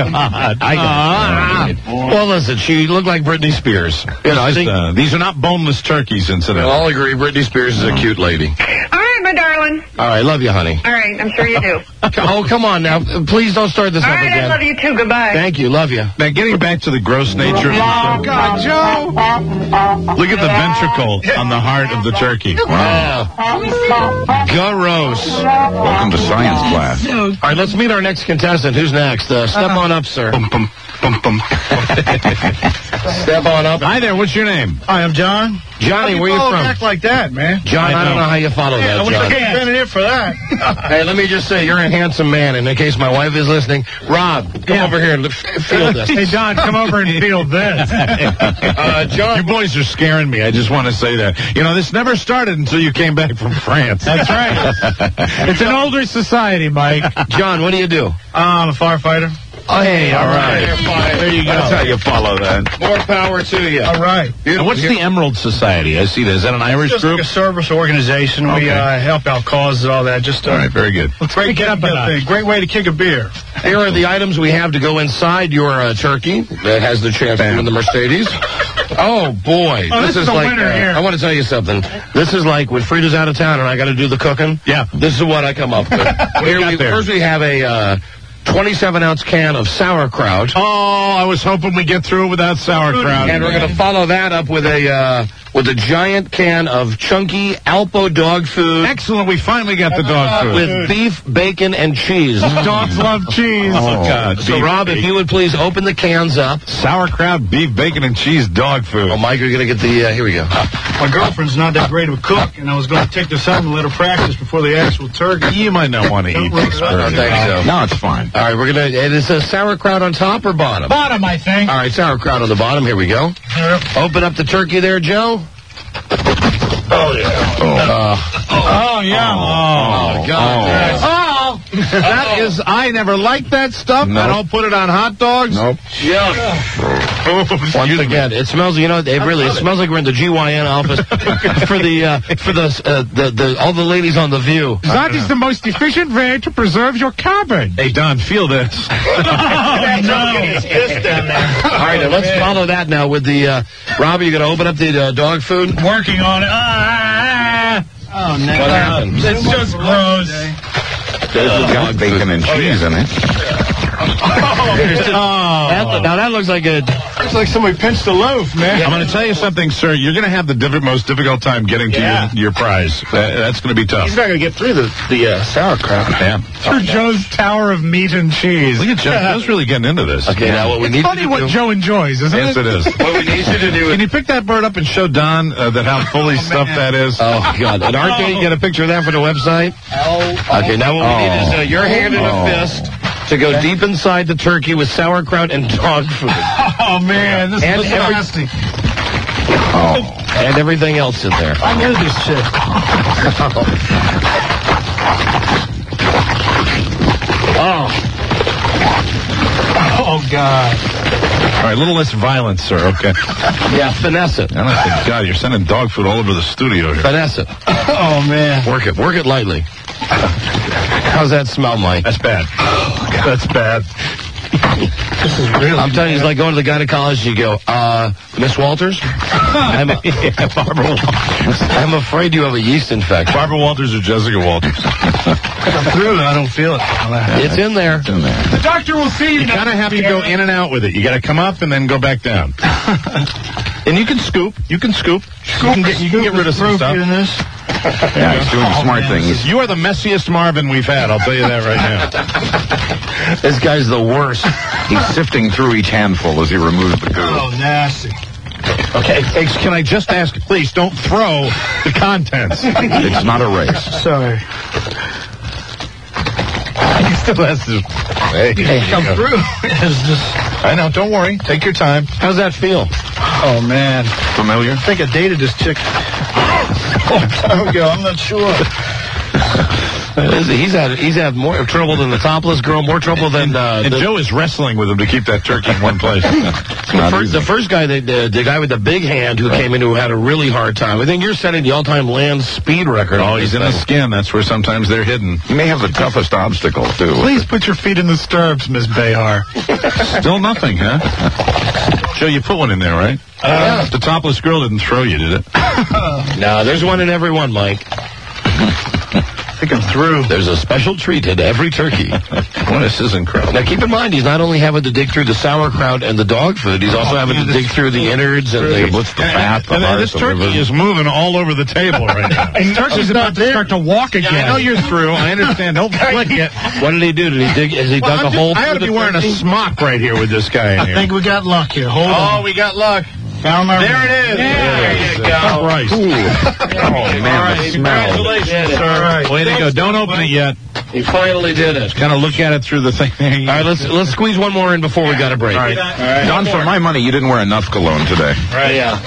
Well, listen, she looked like Britney Spears. You know, I think these are not boneless turkeys, incidentally. We'll all agree Britney Spears is a cute lady. All right, my darling. All right, love you, honey. All right, I'm sure you do. Oh, come on now. Please don't start this All up right, again. I love you too. Goodbye. Thank you. Love you. Now, getting back to the gross nature of the show. God, Joe! Look at the ventricle on the heart of the turkey. Wow. Gross. Welcome to science class. All right, let's meet our next contestant. Who's next? Step on up, sir. Step on up. Hi there. What's your name? Hi, I'm John. Johnny, where you from? Act like that, man. John, I don't know how you follow that, I would John. have been in here for that. Hey, let me just say, you're a handsome man, and in case my wife is listening, Rob, come over here and feel this. Hey, Don, come over and feel this. John, you boys are scaring me. I just want to say that. You know, this never started until you came back from France. That's right. It's an older society, Mike. John, what do you do? I'm a firefighter. Oh, hey, all right. There you go. That's how you follow that. More power to you. All right. And what's the Emerald Society? I see that. Is that an Irish Just group? like a service organization. We help out causes, all that. Just all right, very good. Great way to kick a beer. Here are the items we have to go inside your turkey that has the chance to win the Mercedes. Oh, boy. This is like, winner here. I want to tell you something. This is like when Frida's out of town and I got to do the cooking. Yeah. This is what I come up with. First we have a 27-ounce can of sauerkraut. Oh, I was hoping we'd get through it without sauerkraut. And we're going to follow that up with a giant can of chunky Alpo dog food. Excellent. We finally got the dog food. With beef, bacon, and cheese. Dogs love cheese. Oh, God. So, Rob, if you would please open the cans up. Sauerkraut, beef, bacon, and cheese dog food. Oh, Mike, you're going to get the, here we go. My girlfriend's not that great of a cook, and I was going to take this out and let her practice before the actual turkey. You might not want to eat this. I don't think so. No, it's fine. All right, we're going to, it says sauerkraut on top or bottom? Bottom, I think. All right, sauerkraut on the bottom. Here we go. Open up the turkey there, Joe. Oh, yeah. Oh, yeah. Oh, God. Oh. That is, I never liked that stuff. Nope. I don't put it on hot dogs. Nope. Once again, it smells. You know, it smells like we're in the GYN office for all the ladies on the View. That is the most efficient way to preserve your carbon. Hey, Don, feel this. All right, now let's follow that now with the Robbie. You going to open up the dog food? Working on it. Oh, no. What happened? It's just gross. There's got bacon and cheese in it. Now that looks like a... It's like somebody pinched a loaf, man. I'm going to tell you something, sir. You're going to have the most difficult time getting to your prize. That's going to be tough. He's not going to get through the sauerkraut. Yeah. Through Joe's tower of meat and cheese. Look at Joe. Joe's really getting into this. Okay, now what we It's need funny to do... what Joe enjoys, isn't Yes, it? it is. What we need you to do is... Can you pick that bird up and show Don that how fully stuffed that is? Oh, God. And Art, can you get a picture of that for the website? Okay, now what we need is your hand in a fist to go deep inside the turkey with sauerkraut and dog food. Oh, man. This is nasty. And everything else in there. I know this shit. Oh, God. All right, a little less violence, sir, okay? Yeah, finesse it. Honestly, God, you're sending dog food all over the studio here. Finesse it. Oh, man. Work it lightly. How's that smell, Mike? That's bad. That's bad. This is really I'm telling you, it's like going to the gynecologist. You go, Miss Walters? I'm afraid you have a yeast infection. Barbara Walters or Jessica Walters? I'm through it. I don't feel it. It's in there. The doctor will see you. You kind of have to go in and out with it. You got to come up and then go back down. And you can scoop. You can scoop. You can get rid of some stuff. Yeah, he's doing the smart thing. You are the messiest Marvin we've had. I'll tell you that right now. This guy's the worst. He's sifting through each handful as he removes the goo. Oh, nasty. Okay, can I just ask, please, don't throw the contents. It's not a race. Sorry. He still has to... Hey, Come through. It's just... I know, don't worry. Take your time. How's that feel? Oh, man. Familiar? I think I dated this chick. Oh, time ago. I'm not sure. He's had more trouble than the topless girl, more trouble than... and Joe is wrestling with him to keep that turkey in one place. The first guy, the guy with the big hand who came in who had a really hard time. I think you're setting the all-time land speed record. Oh, he's in the skin. That's where sometimes they're hidden. He may have the toughest obstacle, too. Please put your feet in the stirrups, Miss Behar. Still nothing, huh? Joe, you put one in there, right? The topless girl didn't throw you, did it? No, there's one in every one, Mike. I think I'm through. There's a special treat in every turkey. Well, this is incredible. Now, keep in mind, he's not only having to dig through the sauerkraut and the dog food, he's also having to dig through the innards and the fat. And this turkey is moving all over the table right now. And turkey's about to start to walk again. Yeah, I know you're through. I understand. Don't flick it. What did he do? Did he dig? Has he dug a hole? I ought to be wearing a smock right here with this guy in here. I think we got luck here. Hold on. Oh, we got luck. Found my There it is. There you go. Christ. Oh, man, the smell. Congratulations, sir. Way to go. Don't open it yet. He finally did it. Kind of look at it through the thing. All right, let's squeeze one more in before we got a break. All right. Don, for my money, you didn't wear enough cologne today. Right. Yeah.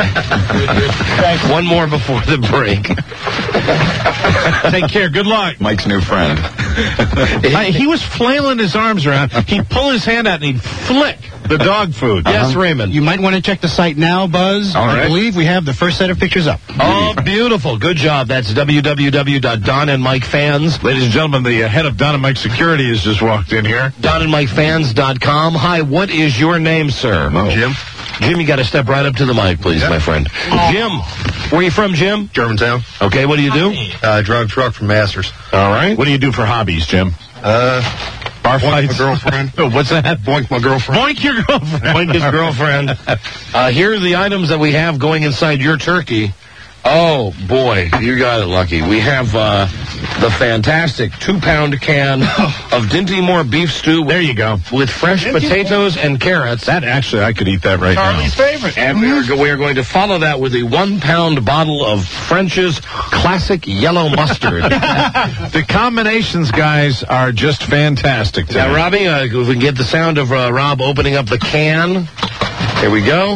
One more before the break. Take care. Good luck. Mike's new friend. He was flailing his arms around. He'd pull his hand out and he'd flick the dog food. Yes, Raymond. You might want to check the site now, Buzz. All right. I believe we have the first set of pictures up. Oh, beautiful. Good job. That's www.donandmikefans. Ladies and gentlemen, the head of Don and Mike Security has just walked in here. donandmikefans.com. Hi, what is your name, sir? Oh. Jim. Jim, you got to step right up to the mic, please, my friend. Jim, where are you from, Jim? Germantown. Okay, what do you do? Drug truck from Masters. All right. What do you do for hobbies, Jim? Bar Boink fights? my girlfriend. Oh, what's that? Boink my girlfriend. Boink your girlfriend. Boink his girlfriend. Here are the items that we have going inside your turkey. Oh, boy, you got it, Lucky. We have the fantastic 2-pound can of Dinty Moore beef stew. There you go. With fresh potatoes and carrots. That actually, I could eat that right Charlie's now. favorite. And we are going to follow that with a 1-pound bottle of French's classic yellow mustard. The combinations, guys, are just fantastic today. Now, Robbie, if we can get the sound of Rob opening up the can. Here we go.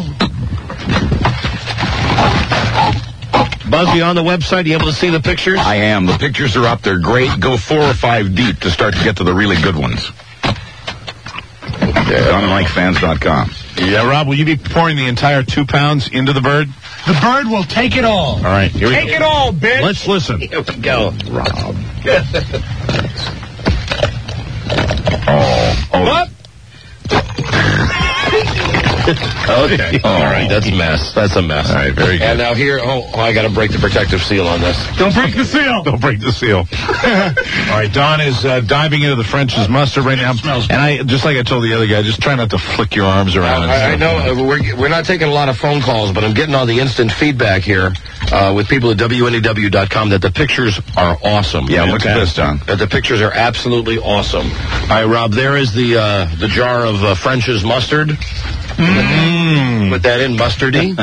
Buzz, you on the website? You able to see the pictures? I am. The pictures are up. They're great. Go 4 or 5 deep to start to get to the really good ones. DonandMikeFans.com. Yeah, Rob, will you be pouring the entire 2 pounds into the bird? The bird will take it all. All right. Here we Take go. it all, bitch. Let's listen. Here we go. Rob. What? Okay. All right. That's a mess. That's a mess. All right, very good. And now here, I got to break the protective seal on this. Don't break the seal. Don't break the seal. All right, Don is diving into the French's mustard right now. And I, just like I told the other guy, just try not to flick your arms around. I know we're not taking a lot of phone calls, but I'm getting all the instant feedback here with people at WNEW.com that the pictures are awesome. Yeah, look at this, Don. That the pictures are absolutely awesome. All right, Rob, there is the jar of French's mustard. Put that in, mustardy.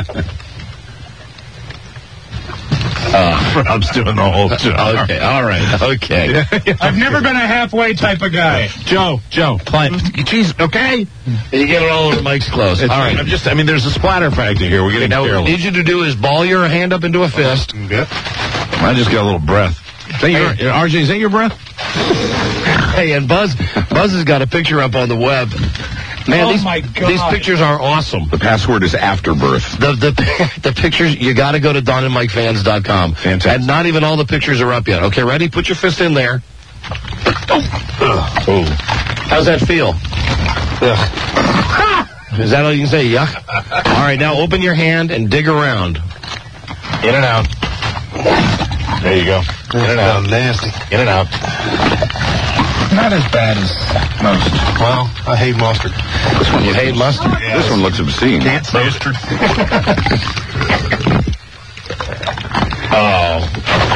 Rob's doing the whole job. Okay, all right, okay. I've never been a halfway type of guy. Joe, play. Jeez, okay? You get it all over Mike's clothes. All right. There's a splatter factor here. We're getting Now, what careless. we need you to do is ball your hand up into a fist. Yep. I just got a little breath. Is that RJ, is that your breath? Hey, and Buzz has got a picture up on the web. Man, these pictures are awesome. The password is afterbirth. The pictures, you got to go to donandmikefans.com. Fantastic. And not even all the pictures are up yet. Okay, ready? Put your fist in there. Oh. How's that feel? Is that all you can say? Yuck. All right, now open your hand and dig around. In and out. There you go. In and out. Nasty. In and out. Not as bad as most. Well, I hate mustard. This one You hate mustard? Yeah. This one looks obscene. Mustard. Oh,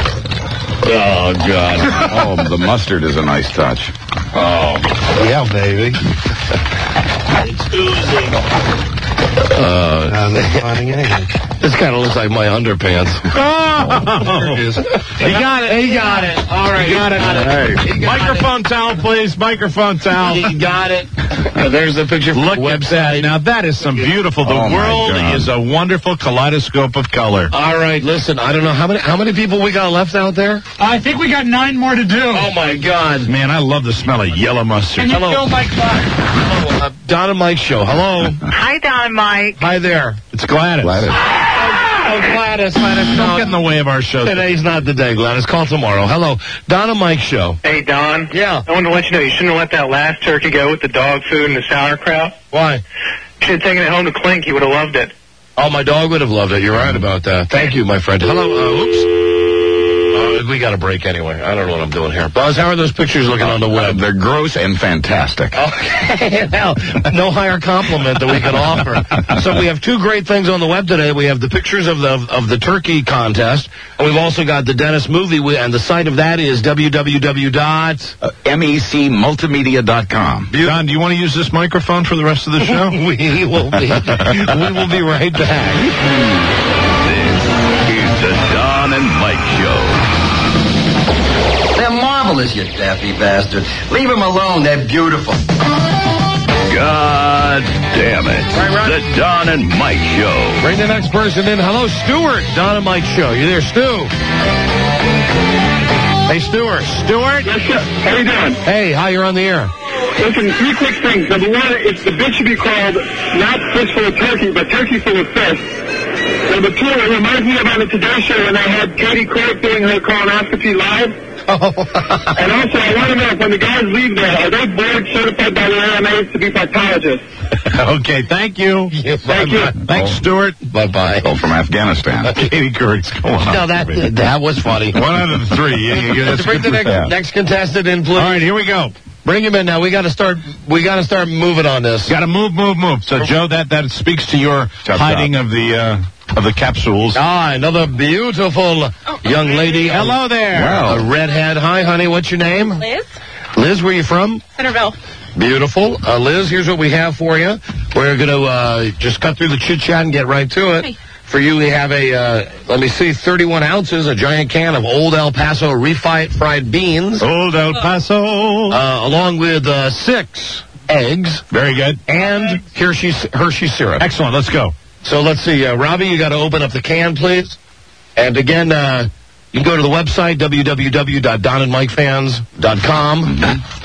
God. Oh, the mustard is a nice touch. Oh. Yeah, baby. It's oozing. I'm not finding anything. This kind of looks like my underpants. Oh! There it is. He got it. He got it. All right. He got it. Hey. Microphone towel, please. Microphone towel. He got it. There's the picture from Look the website. at that. Now, that is some beautiful. The world is a wonderful kaleidoscope of color. All right, listen, I don't know how many people we got left out there? I think we got 9 more to do. Oh, my God. Man, I love the smell of yellow mustard. And you killed Mike Clark. Hello, Don and Mike show. Hello. Hi, Don and Mike. Hi there. It's Gladys. Oh, Gladys. Don't get in the way of our show. Today's not the day, Gladys. Call tomorrow. Hello. Don and Mike show. Hey, Don. Yeah. I wanted to let you know you shouldn't have let that last turkey go with the dog food and the sauerkraut. Why? You should have taken it home to Clink. He would have loved it. Oh, my dog would have loved it. You're right about that. Thank you, my friend. Hello. Oops. We got a break anyway. I don't know what I'm doing here. Buzz, how are those pictures looking on the web? They're gross and fantastic. Okay. Now, no higher compliment that we can offer. So we have 2 great things on the web today. We have the pictures of the turkey contest, and we've also got the Dennis movie, and the site of that is www.mecmultimedia.com. Don, do you want to use this microphone for the rest of the show? We will be right back. This is the Don and Mike Show. They're marvelous, you daffy bastard. Leave them alone. They're beautiful. God damn it. The Don and Mike Show. Bring the next person in. Hello, Stuart. Don and Mike Show. You there, Stu? Hey, Stuart. Stuart? Yes, sir. How you doing? Hey, hi, you're on the air. Listen, 3 quick things. Number 1, the bit should be called not Fistful of Turkey, but Turkey Full of Fist. Number 2, it reminds me of on the Today Show when they had Katie Couric doing her colonoscopy live. And also, I want to know, when the guys leave there, are they board certified by the AMAs to be proctologists? Okay, thank you. Thank you. Thanks, Stuart. Bye-bye. Oh, from Afghanistan. Katie Couric's going on. No, that was funny. 1 out of 3. Let's bring the next contestant in, please. All right, here we go. Bring him in now. We got to start moving on this. Got to move. So, Joe, that speaks to your hiding of the capsules. Ah, another beautiful young lady. Hello there. Wow. A redhead. Hi, honey. What's your name? Liz? Liz, where are you from? Centerville. Beautiful. Liz, here's what we have for you. We're going to just cut through the chit-chat and get right to it. Hey. For you, we have 31 ounces, a giant can of Old El Paso refried beans. Old El Paso. Along with 6 eggs. Very good. And Hershey syrup. Excellent. Let's go. So let's see. Robbie, you got to open up the can, please. And again, you can go to the website, www.donandmikefans.com.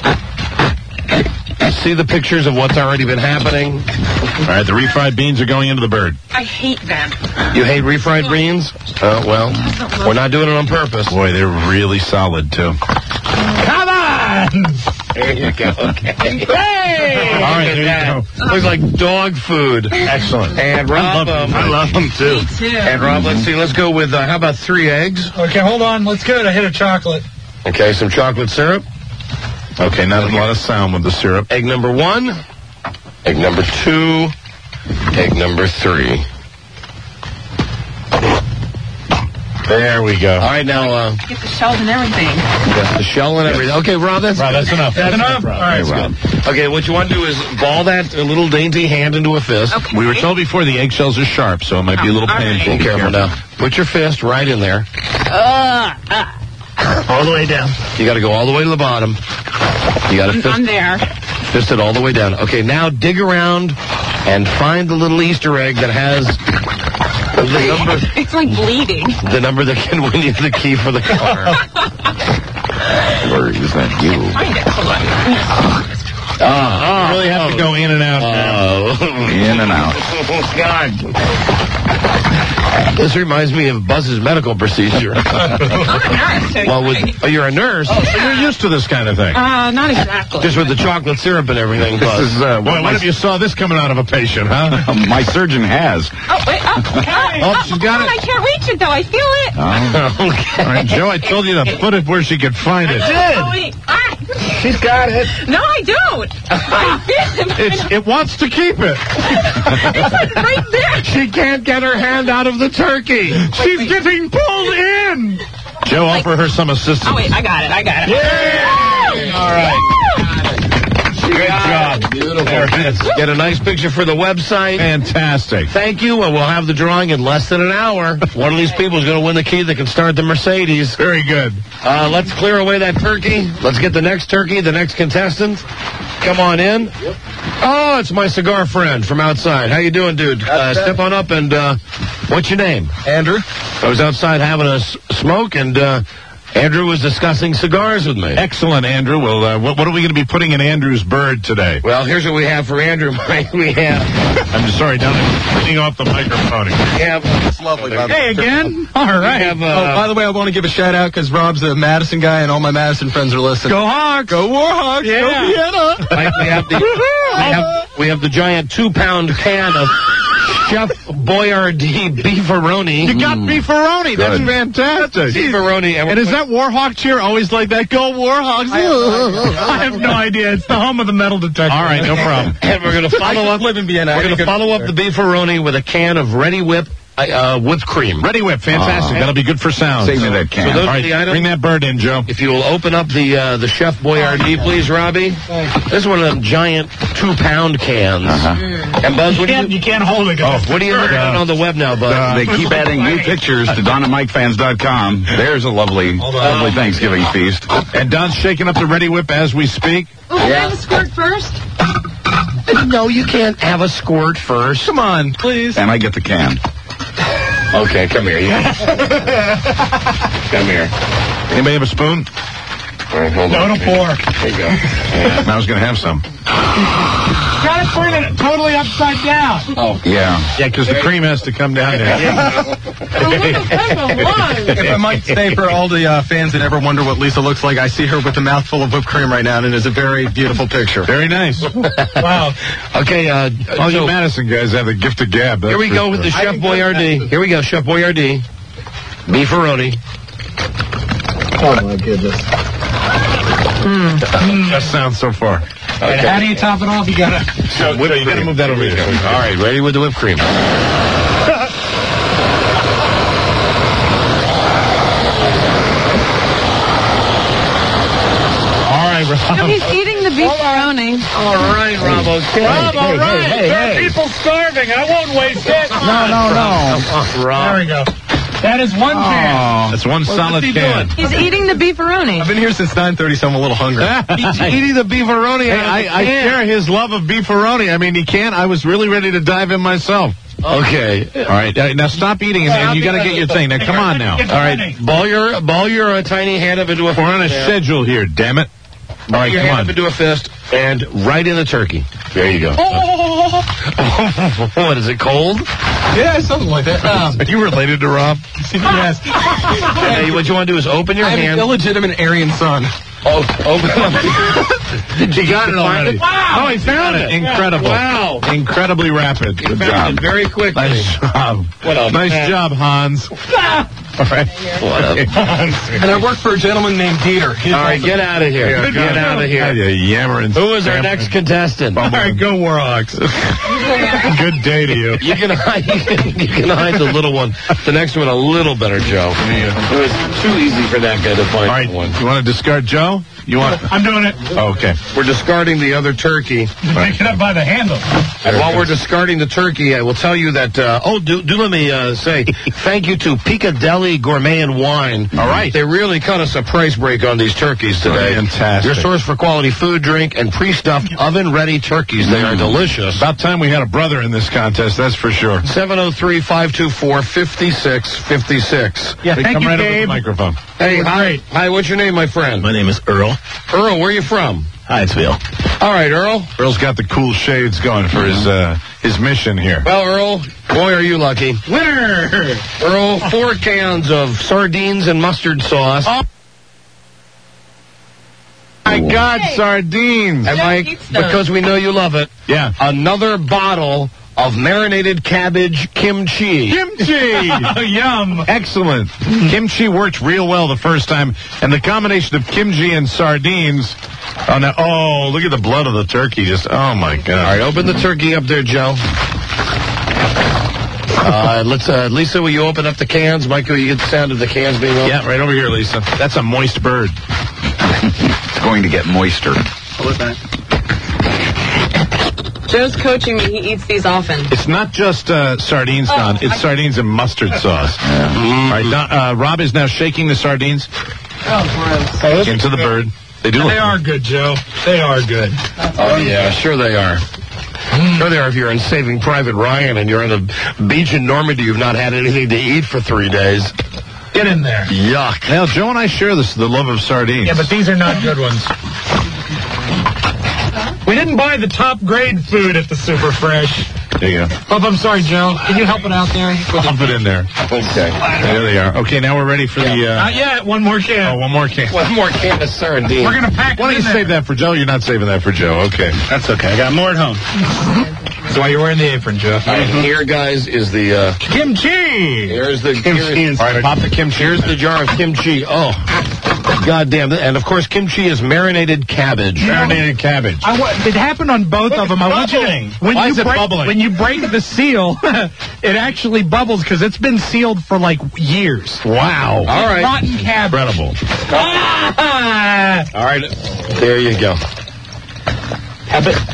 See the pictures of what's already been happening. All right, the refried beans are going into the bird. I hate them. You hate refried beans? Well, we're not doing it on purpose. Boy, they're really solid, too. Come on! There you go. Okay. Hey! All right, there you go. Looks like dog food. Excellent. And Rob, I love them, too. Me too. And Rob, let's see. Let's go with, how about 3 eggs? Okay, hold on. Let's go. I hit a chocolate. Okay, some chocolate syrup. Okay, not a lot of sound with the syrup. Egg number 1. Egg number 2. Egg number 3. There we go. All right, now, Get the shells and everything. yes, the shell and everything. Okay, Rob, that's enough. That's enough? All right, Rob. Okay, what you want to do is ball that little dainty hand into a fist. Okay. We were told before the eggshells are sharp, so it might be a little all right. painful. Be careful now. Put your fist right in there. all the way down. You got to go all the way to the bottom. You got to I'm there. fist it all the way down. Okay, now dig around and find the little Easter egg that has the number. It's like bleeding. The number that can win you the key for the car. Or is that you? Find it. You really have to go in and out. In and out. Oh, God. This reminds me of Buzz's medical procedure. I'm a nurse. Well, you're a nurse. Oh, so you're used to this kind of thing. Not exactly. Just with the chocolate syrup and everything, Buzz. This is, Boy, what if you saw this coming out of a patient, huh? my surgeon has. Oh, wait. Oh, she's got it. I can't reach it, though. I feel it. Okay. All right, Joe, I told you to put it where she could find it. Oh, wait. She's got it. No, I don't. I feel it. It wants to keep it. It's right there. She can't get her hand out of the turkey. She's getting pulled in. Joe, offer her some assistance. Oh, wait. I got it. Yay! All right. Good job. Beautiful. There it is. Get a nice picture for the website. Fantastic. Thank you, and we'll have the drawing in less than an hour. One of these people is going to win the key that can start the Mercedes. Very good. Let's clear away that turkey. Let's get the next turkey, the next contestant. Come on in. Yep. Oh, it's my cigar friend from outside. How you doing, dude? Step on up and, what's your name? Andrew. I was outside having a smoke, and Andrew was discussing cigars with me. Excellent, Andrew. Well, what are we going to be putting in Andrew's bird today? Well, here's what we have for Andrew. We have... I'm just sorry, Don. I'm turning off the microphone. It's lovely. Hey, again? All right. By the way, I want to give a shout-out because Rob's a Madison guy, and all my Madison friends are listening. Go Hawks! Go Warhawks! Yeah. Go Vienna! We have the giant 2-pound can of Chef Boyardee beefaroni. You got beefaroni. That's fantastic. Beefaroni. And is that Warhawk cheer always like that? Go Warhawks. I have no idea. It's the home of the metal detector. All right, no problem. And we're going to follow up. Live in Vienna. We're going to follow up the beefaroni with a can of Ready Whip whipped cream. Ready Whip, fantastic. That'll be good for sound. Save me that can. So those All are right, the items. bring that bird in, Joe. If you will open up the Chef Boyardee, please, Robbie. This is one of them giant 2-pound cans. And Buzz, You can't hold it. what are you looking at on the web now, Buzz? They keep adding new pictures to DonandMikeFans.com. There's a lovely Thanksgiving feast. And Don's shaking up the Ready Whip as we speak. Oh, can I have a squirt first? No, you can't have a squirt first. Come on, please. And I get the can. Okay, come here. Come here. Anybody have a spoon? All right, hold on. No to pour. There you go. I was going to have some. Gotta turn it totally upside down. Oh, yeah. Yeah, because the cream has to come down there. If I might say for all the fans that ever wonder what Lisa looks like, I see her with a mouthful of whipped cream right now, and it is a very beautiful picture. Very nice. Wow. Okay, All you Madison guys have the gift of gab. Here we go with the Chef Boyardee. Here we go, Chef Boyardee. Beefaroni. Oh, my goodness. That sounds so far. And how do you top it off? You gotta... So you got to move that over here. All right, ready with the whipped cream. All right, Rob. No, he's eating the beefaroni. All right, Rob. Okay. Rob, all right. There are people starving. I won't waste it. No. Rob. There we go. That is one can. That's one solid can. He's eating the beefaroni. I've been here since 9:30, so I'm a little hungry. He's eating the beefaroni. Hey, I share his love of beefaroni. I mean, he can't. I was really ready to dive in myself. Okay. All right. Now stop eating, and you got to get your thing. Now, come on now. All right. Ball your tiny hand up into a fist. We're on a schedule here, damn it. All right, your come hand on. up into a fist and right in the turkey. There you go. What, is it cold? Yeah, something like that. Are you related to Rob? Yes. Hey, what you want to do is open your I have hand. an illegitimate Aryan son. Open Did you got it already? Wow. Oh, he found it. Incredible. Wow. Incredibly rapid. Good job. Very quickly. Nice job. What up? Nice job, Hans. All right. What up? And I work for a gentleman named Dieter. All right, get out of here. Get out of here. Yammering. Who is our next contestant? All right, go Warhawks. Good day to you. You can hide the little one. The next one a little better, Joe. It was too easy for that guy to find. All right, one. you want to discard Joe? You want? I'm doing it. Okay. We're discarding the other turkey. Pick it up by the handle. And while we're discarding the turkey, I will tell you that, do let me say thank you to Piccadilly Gourmet and Wine. All right. They really cut us a price break on these turkeys today. Fantastic. Your source for quality food, drink, and pre-stuffed oven-ready turkeys. They are delicious. About time we had a brother in this contest, that's for sure. 703-524-5656. Yeah, thank Come you, right over Gabe. the microphone. Hey, hi, what's your name, my friend? My name is Earl. Earl, where are you from? Hyattsville. All right, Earl. Earl's got the cool shades going for his mission here. Well, Earl, boy, are you lucky. Winner! Earl, 4 cans of sardines and mustard sauce. Oh. My God, sardines. And Mike, because we know you love it, yeah, another bottle of marinated cabbage kimchi. Kimchi! Yum! Excellent. Kimchi worked real well the first time, and the combination of kimchi and sardines. Oh, look at the blood of the turkey. Just, oh my God. All right, open the turkey up there, Joe. Lisa, will you open up the cans? Mike, will you get the sound of the cans being opened? Yeah, right over here, Lisa. That's a moist bird. It's going to get moister. What was that? Joe's coaching me. He eats these often. It's not just sardines, Don. It's sardines and mustard sauce. All right, Don, Rob is now shaking the sardines into the bird. They are good, Joe. They are good. Oh, yeah, sure they are. Sure they are if you're in Saving Private Ryan and you're on the beach in Normandy, you've not had anything to eat for 3 days. Get in there. Yuck. Now, Joe and I share the love of sardines. Yeah, but these are not good ones. We didn't buy the top grade food at the Super Fresh. There you go. Oh, I'm sorry, Joe. Can you help it out there? I'll put it in there. Okay. There they are. Okay, now we're ready for the... Not yet. One more can. Oh, one more can. One more can of sardines. We're going to pack Why don't you save that for Joe? You're not saving that for Joe. Okay. That's okay. I got more at home. That's why you're wearing the apron, Joe. And here, guys, is the... kimchi! Here's the... Kimchi. All right, pop the kimchi. Here's the jar of kimchi. Oh, goddamn. And, of course, kimchi is marinated cabbage. Marinated cabbage. It happened on both of them. I want you to, Why is it bubbling? When you break the seal, it actually bubbles because it's been sealed for like years. Wow. All right. Rotten cabbage. Incredible. All right. There you go. Have it.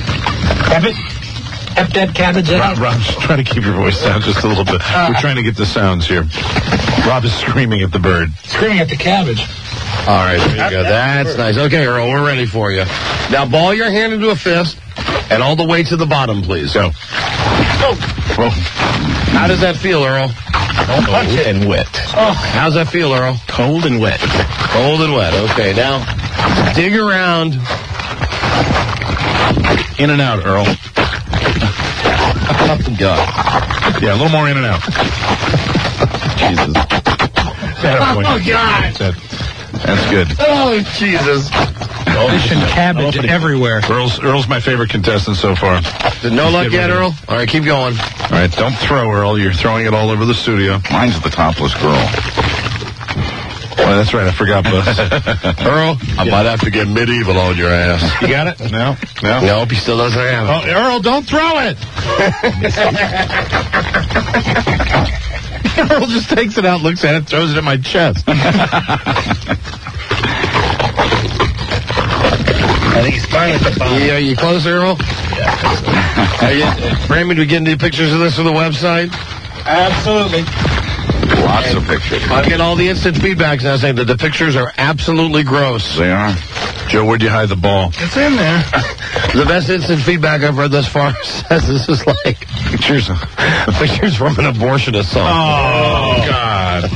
Have that cabbage out. Rob, just trying to keep your voice down just a little bit. We're trying to get the sounds here. Rob is screaming at the bird. Screaming at the cabbage. All right, there you go. That's nice. Okay, Earl, we're ready for you. Now, ball your hand into a fist, and all the way to the bottom, please. Go. Whoa. How does that feel, Earl? Cold and wet. Oh, how's that feel, Earl? Cold and wet. Cold and wet. Okay, now, dig around. In and out, Earl. God. Yeah, a little more in and out. Jesus. Oh, God. That's good. Oh, Jesus. Fish and cabbage everywhere. Earl's my favorite contestant so far. No luck yet, Earl? All right, keep going. All right, don't throw, Earl. You're throwing it all over the studio. Mine's the topless girl. Oh, that's right. I forgot, Buzz. Earl, I might have to get medieval on your ass. You got it? No? Nope, he still doesn't have it. Oh, Earl, don't throw it! Earl just takes it out, looks at it, throws it at my chest. I think he's fine at the bottom. Yeah, you close, Earl? Yeah. Raymond, we getting any pictures of this for the website? Absolutely. Lots of pictures. I'm getting all the instant feedbacks now saying that the pictures are absolutely gross. They are. Joe, where'd you hide the ball? It's in there. The best instant feedback I've read thus far says this is like pictures from an abortionist song. Oh, God.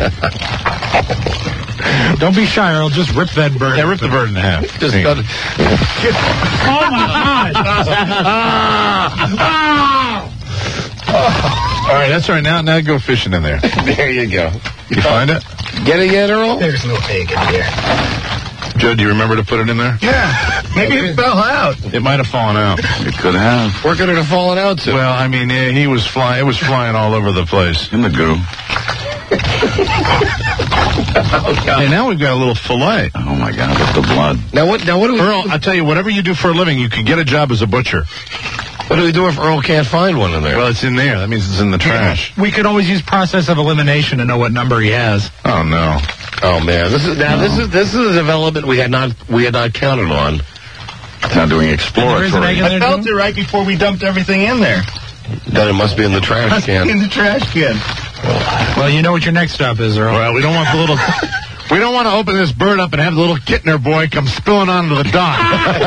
Don't be shy, Earl. Just rip that bird. Yeah, rip the bird in half. Just Oh, my God. All right, that's all right. Now go fishing in there. There you go. You find it? Get it yet, Earl? There's no egg in here. Joe, do you remember to put it in there? Yeah. Maybe it fell out. It might have fallen out. It could have. Where could it have fallen out to? Well, I mean, yeah, it was flying all over the place. In the goo. Hey, now we've got a little fillet. Oh, my God, with the blood. Now what do we... Earl, I'll tell you, whatever you do for a living, you could get a job as a butcher. What do we do if Earl can't find one in there? Well, it's in there. That means it's in the trash. We could always use process of elimination to know what number he has. Oh, no. Oh, man. This is a development we had not counted on. Now doing exploratory. I felt it right before we dumped everything in there. Then it must be in the trash can. In the trash can. Well, you know what your next stop is, Earl. Well, we don't want the little... We don't want to open this bird up and have the little Kittner boy come spilling onto the dock.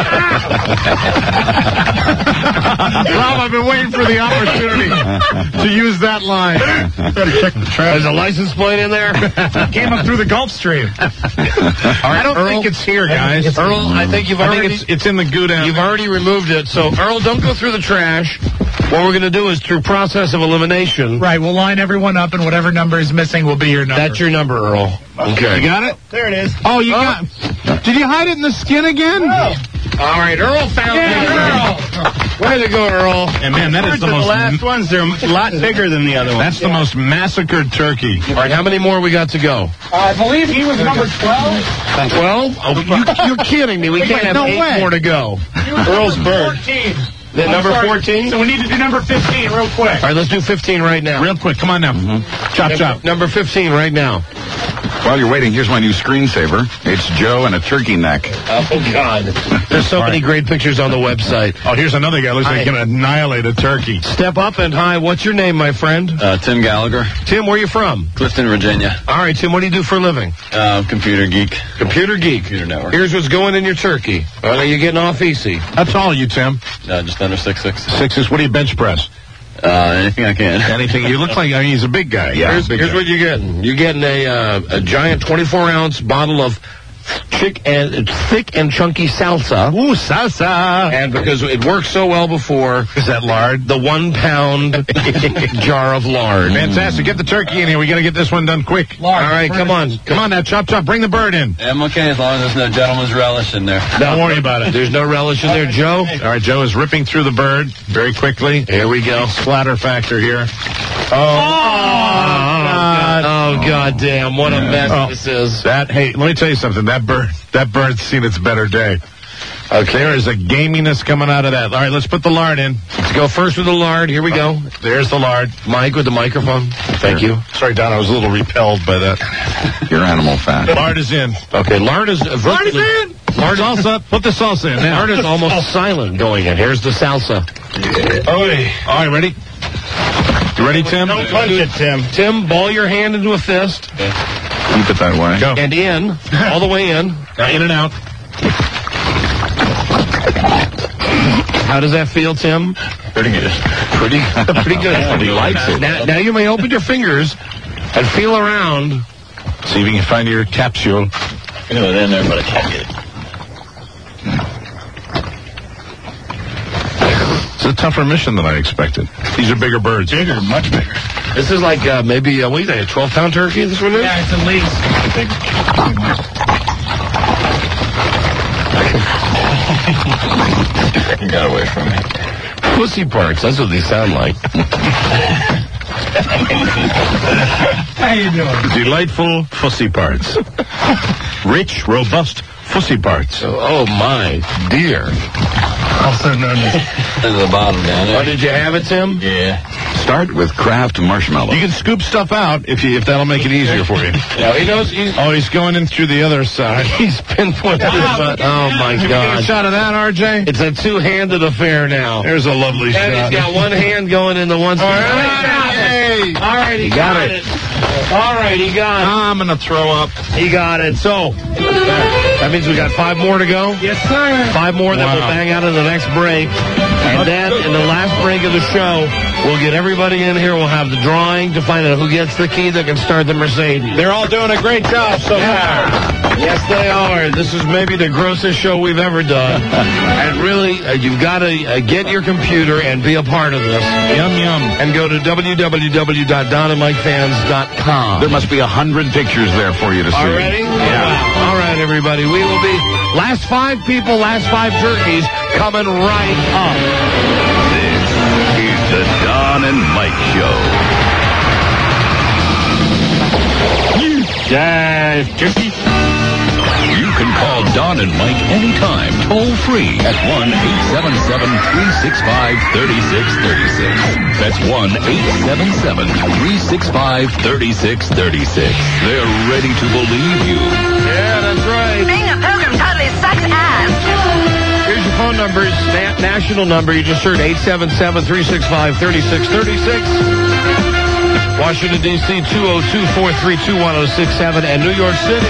Rob, I've been waiting for the opportunity to use that line. Better check the trash. There's a license plate in there. Came up through the Gulf Stream. I don't think it's here, guys. Earl, I think it's in the goo down. You've already removed it. So, Earl, don't go through the trash. What we're going to do is through process of elimination. Right, we'll line everyone up, and whatever number is missing will be your number. That's your number, Earl. Okay. You got it? There it is. Oh, you got... Did you hide it in the skin again? Oh. All right, Earl found it. Earl. Way to go, Earl. And man, that is the most... last ones, they're a lot bigger than the other ones. That's the most massacred turkey. All right, how many more we got to go? I believe he was number 12. 12? Oh, you're kidding me. We can't have 8 more to go. Earl's bird. 14. Then number 14? So we need to do number 15 real quick. All right, let's do 15 right now. Real quick, come on now. Chop, chop. Number 15 right now. While you're waiting, here's my new screensaver. It's Joe and a turkey neck. Oh, God. There's so many great pictures on the website. Oh, here's another guy. Looks like he can annihilate a turkey. Step up and hi. What's your name, my friend? Tim Gallagher. Tim, where are you from? Clifton, Virginia. All right, Tim, what do you do for a living? Computer geek. Computer geek. Computer network. Here's what's going in your turkey. Are you getting off easy? How tall are you, Tim? Just under 6'6". 6'6". What do you bench press? Anything I can. Anything. You look like, he's a big guy. Yeah. Here's what you're getting. You're getting a giant 24-ounce bottle of thick and chunky salsa. Ooh, salsa. And because it worked so well before. Is that lard? The 1 pound jar of lard. Fantastic. Get the turkey in here. We got to get this one done quick. Lard, all right, come on. Come on now, chop. Bring the bird in. I'm okay as long as there's no gentleman's relish in there. Don't worry about it. There's no relish in there, Joe. All right, Joe is ripping through the bird very quickly. Here we go. Splatter factor here. Oh, God damn. What a mess this is. Hey, let me tell you something. That bird's seen its better day. Okay. There is a gaminess coming out of that. All right, let's put the lard in. Let's go first with the lard. Here we go. There's the lard. Mike with the microphone. Thank you. Sorry, Don, I was a little repelled by that. Your animal fat. Lard is in. Okay, lard is in. Lard salsa. Put the salsa in now. Lard is almost silent going in. Here's the salsa. All right, ready? You ready, Tim? Don't punch it, Tim. Tim, ball your hand into a fist. Keep it that way. Go. And in. All the way in. In and out. How does that feel, Tim? Pretty good. Pretty good. He likes it. Now you may open your fingers and feel around. See if you can find your capsule. I know it's in there, but I can't get it. It's a tougher mission than I expected. These are bigger birds. Bigger, much bigger. This is like maybe, what do you think, a 12-pound turkey this one is? Yeah, it's at least. You got away from me. Pussy parts, that's what they sound like. How you doing? Delightful fussy parts. Rich, robust fussy parts. Oh, my dear. Also known as... To the bottom down there. Oh, did you have it, Tim? Yeah. Start with Kraft marshmallow. You can scoop stuff out if that'll make it easier for you. Yeah, he knows. He's going in through the other side. He's pinpointed his butt. Oh, my Get a God. shot of that, RJ? It's a two-handed affair now. There's a lovely shot. And he's got one hand going in the one side. Hey! All right, he got it. All right, he got it. I'm going to throw up. He got it. So, that means we got 5 more to go? Yes, sir. 5 more that we'll bang out in the next break. And then, in the last break of the show, we'll get everybody in here. We'll have the drawing to find out who gets the key that can start the Mercedes. They're all doing a great job so far. Yes, they are. This is maybe the grossest show we've ever done. And really, you've got to get your computer and be a part of this. Yum, yum. And go to www.donandmikefans.com. There must be 100 pictures there for you to see. Already? Yeah. All right, everybody. We will be last 5 people, last 5 turkeys coming right up. This is the Don and Mike Show. Turkey. You can call Don and Mike anytime, toll free at 1-877-365-3636. That's 1-877-365-3636. They're ready to believe you. Yeah, that's right. Being a pilgrim totally sucks ass. Here's your phone number, national number. You just heard 877-365-3636. Washington, D.C., 202-432-1067. And New York City,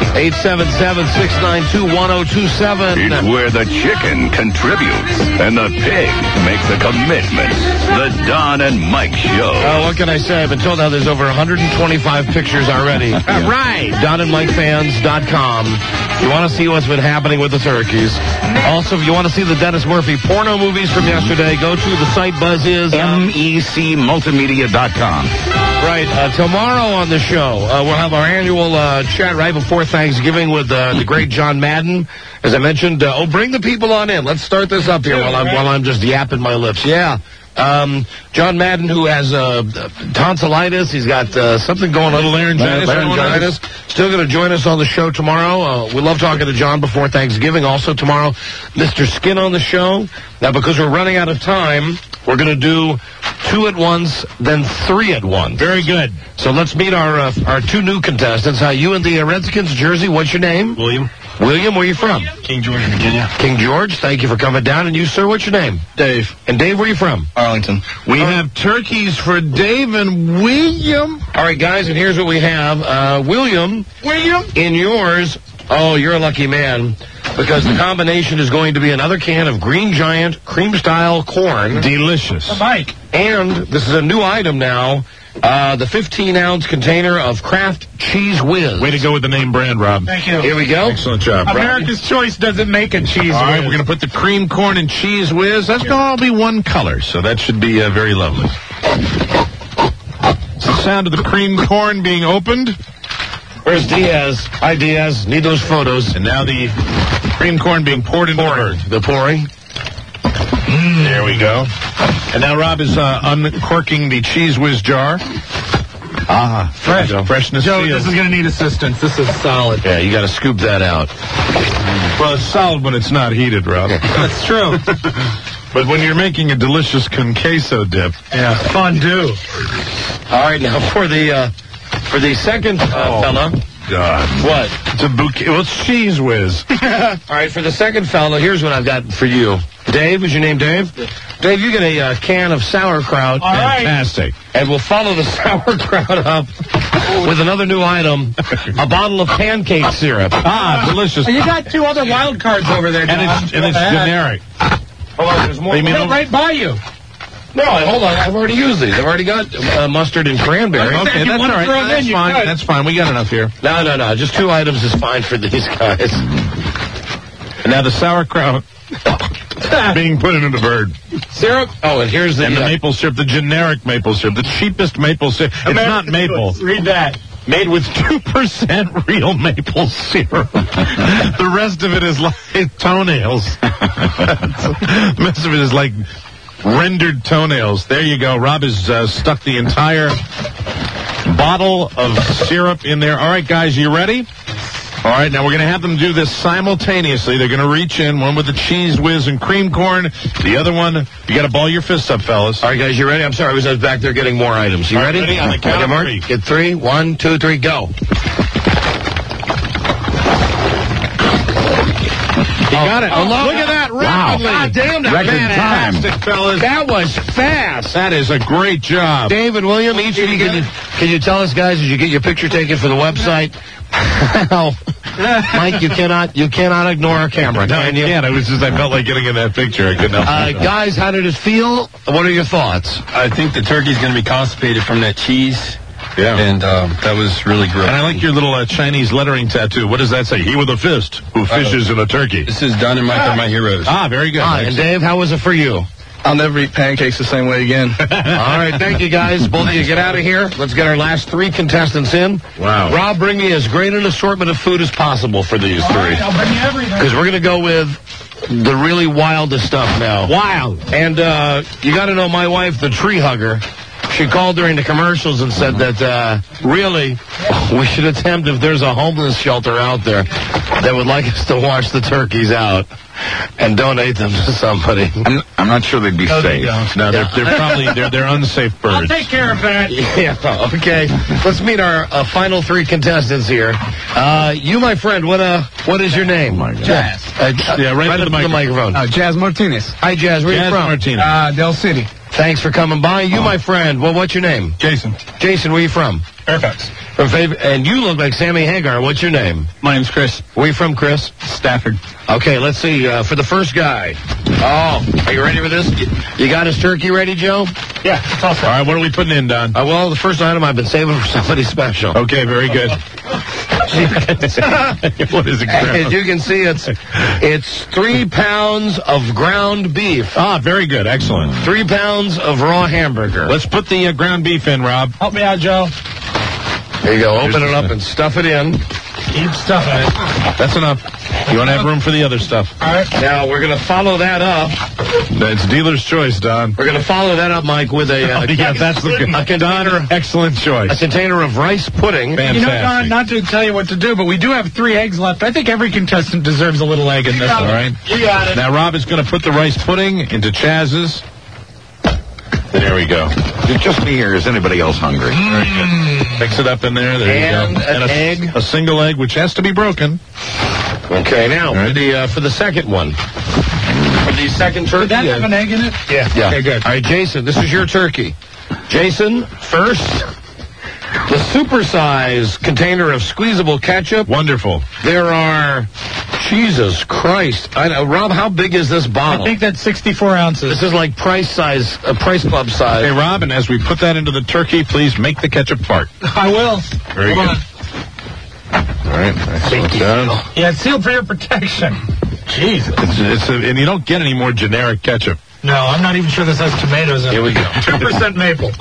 877-692-1027. It's where the chicken contributes and the pig makes a commitment. The Don and Mike Show. What can I say? I've been told now there's over 125 pictures already. All right. DonandMikeFans.com. If you want to see what's been happening with the turkeys. Also, if you want to see the Dennis Murphy porno movies from yesterday, go to the site Buzz is. MECMultimedia.com. Right. Tomorrow on the show, we'll have our annual chat right before Thanksgiving with the great John Madden. As I mentioned, bring the people on in. Let's start this up here while I'm just yapping my lips. Yeah. John Madden, who has tonsillitis. He's got something going on. Laryngitis. Still going to join us on the show tomorrow. We love talking to John before Thanksgiving. Also tomorrow, Mr. Skin on the show. Now, because we're running out of time, we're going to do 2 at once, then 3 at once. Very good. So let's meet our 2 new contestants. You in the Redskins jersey, what's your name? William. William, where are you from? King George, Virginia. King George, thank you for coming down. And you, sir, what's your name? Dave. And Dave, where are you from? Arlington. We have turkeys for Dave and William. All right, guys, and here's what we have. William, in yours, oh, you're a lucky man, because the combination is going to be another can of Green Giant cream-style corn. Delicious. Mike. And this is a new item now, the 15-ounce container of Kraft Cheese Whiz. Way to go with the name brand, Rob. Thank you. Here we go. Excellent job, Rob. America's Choice doesn't make a cheese All right, whiz. we're going to put the cream corn and cheese whiz. That's going to all be one color, so that should be very lovely. It's the sound of the cream corn being opened. Where's Diaz? Hi, Diaz. Need those photos. And now the cream corn being poured into the bird. The pouring. There we go. And now Rob is uncorking the cheese whiz jar. Fresh. Freshness. Joe, sealed. this is going to need assistance. This is solid. Yeah, you got to scoop that out. Well, it's solid when it's not heated, Rob. That's true. But when you're making a delicious con queso dip. Yeah, fondue. All right, now for the second fella. God. What? It's a bouquet. Well, it's cheese whiz. All right, for the second fella, here's what I've got for you. Dave, is your name Dave? Dave, you get a can of sauerkraut. All right. Fantastic. And we'll follow the sauerkraut up with another new item, a bottle of pancake syrup. Delicious. You got 2 other wild cards over there, John. And it's generic. Hold on, there's more. Right by you. No, hold on. I've already used these. I've already got mustard and cranberry. Okay, that's all right. That's fine. That's fine. We got enough here. No. Just 2 items is fine for these guys. And now the sauerkraut being put into the bird. Syrup? Oh, and here's the maple syrup, the generic maple syrup, the cheapest maple syrup. It's not maple. Read that. Made with 2% real maple syrup. The rest of it is like toenails. The rest of it is like rendered toenails. There you go. Rob has stuck the entire bottle of syrup in there. All right, guys, you ready? All right, now we're going to have them do this simultaneously. They're going to reach in, one with the cheese whiz and cream corn, the other one, you got to ball your fists up, fellas. All right, guys, you ready? I'm sorry, I was back there getting more items. You ready? Ready? On the count of 3. Get 3. 1, 2, 3, go. You got it. Oh, look at that. Rapidly. Wow. God damn, that Record fantastic, time. fellas. That was fast. That is a great job. Dave and William, each of you, can you tell us, guys, did you get your picture taken for the website? Well, Mike, you cannot ignore our camera, can you? Yeah, I felt like getting in that picture. I couldn't help myself. Guys, how did it feel? What are your thoughts? I think the turkey's going to be constipated from that cheese. Yeah. And that was really great. And I like your little Chinese lettering tattoo. What does that say? He with a fist who fishes in a turkey. This is Don and Mike are my heroes. Very good. And Dave, how was it for you? I'll never eat pancakes the same way again. All right, thank you, guys. Both of you get out of here. Let's get our last 3 contestants in. Wow. Rob, bring me as great an assortment of food as possible for these 3. Right, I'll bring you everything. Because we're going to go with the really wildest stuff now. Wild. And you got to know my wife, the tree hugger. She called during the commercials and said that, really, we should attempt if there's a homeless shelter out there that would like us to wash the turkeys out and donate them to somebody. I'm not sure they'd be safe. No, they're probably they're unsafe birds. I'll take care of that. Yeah, okay. Let's meet our final 3 contestants here. You, my friend, what is your name? Jazz. Right up to the microphone. Jazz Martinez. Hi, Jazz. Where are you from? Martinez. Del City. Thanks for coming by. You, my friend, what's your name? Jason. Jason, where are you from? Fairfax. And you look like Sammy Hagar. What's your name? My name's Chris. Where are you from, Chris? Stafford. Okay, let's see. For the first guy. Oh, are you ready for this? You got his turkey ready, Joe? Yeah, it's all set. All right, what are we putting in, Don? Well, the first item I've been saving for somebody special. Okay, very good. What is it? As you can see, it's 3 pounds of ground beef. Very good. Excellent. 3 pounds of raw hamburger. Let's put the ground beef in, Rob. Help me out, Joe. There you go. Open it up and stuff it in. Keep stuffing it. That's enough. You want to have room for the other stuff. All right. Now, we're going to follow that up. It's dealer's choice, Don. We're going to follow that up, Mike, with a that's the container. Excellent choice. A container of rice pudding. Fantastic. You know, Don, not to tell you what to do, but we do have 3 eggs left. I think every contestant deserves a little egg in this. All right. You got it. Now, Rob is going to put the rice pudding into Chaz's. There we we go. Is it just me or is anybody else hungry? Very good. Mix it up in there. There And you go. an egg. A single egg, which has to be broken. Okay, now for the second one. For the second turkey. Did that have an egg in it? Yeah. Okay, good. All right, Jason, this is your turkey. Jason, first, the supersize container of squeezable ketchup. Wonderful. There are, Jesus Christ. Rob, how big is this bottle? I think that's 64 ounces. This is like Price Club size. Hey, Rob, and as we put that into the turkey, please make the ketchup fart. I will. Very Hold good. All right, that's done. Yeah, it's sealed for your protection. Jesus. And you don't get any more generic ketchup. No, I'm not even sure this has tomatoes in it. Here we go. 2% maple.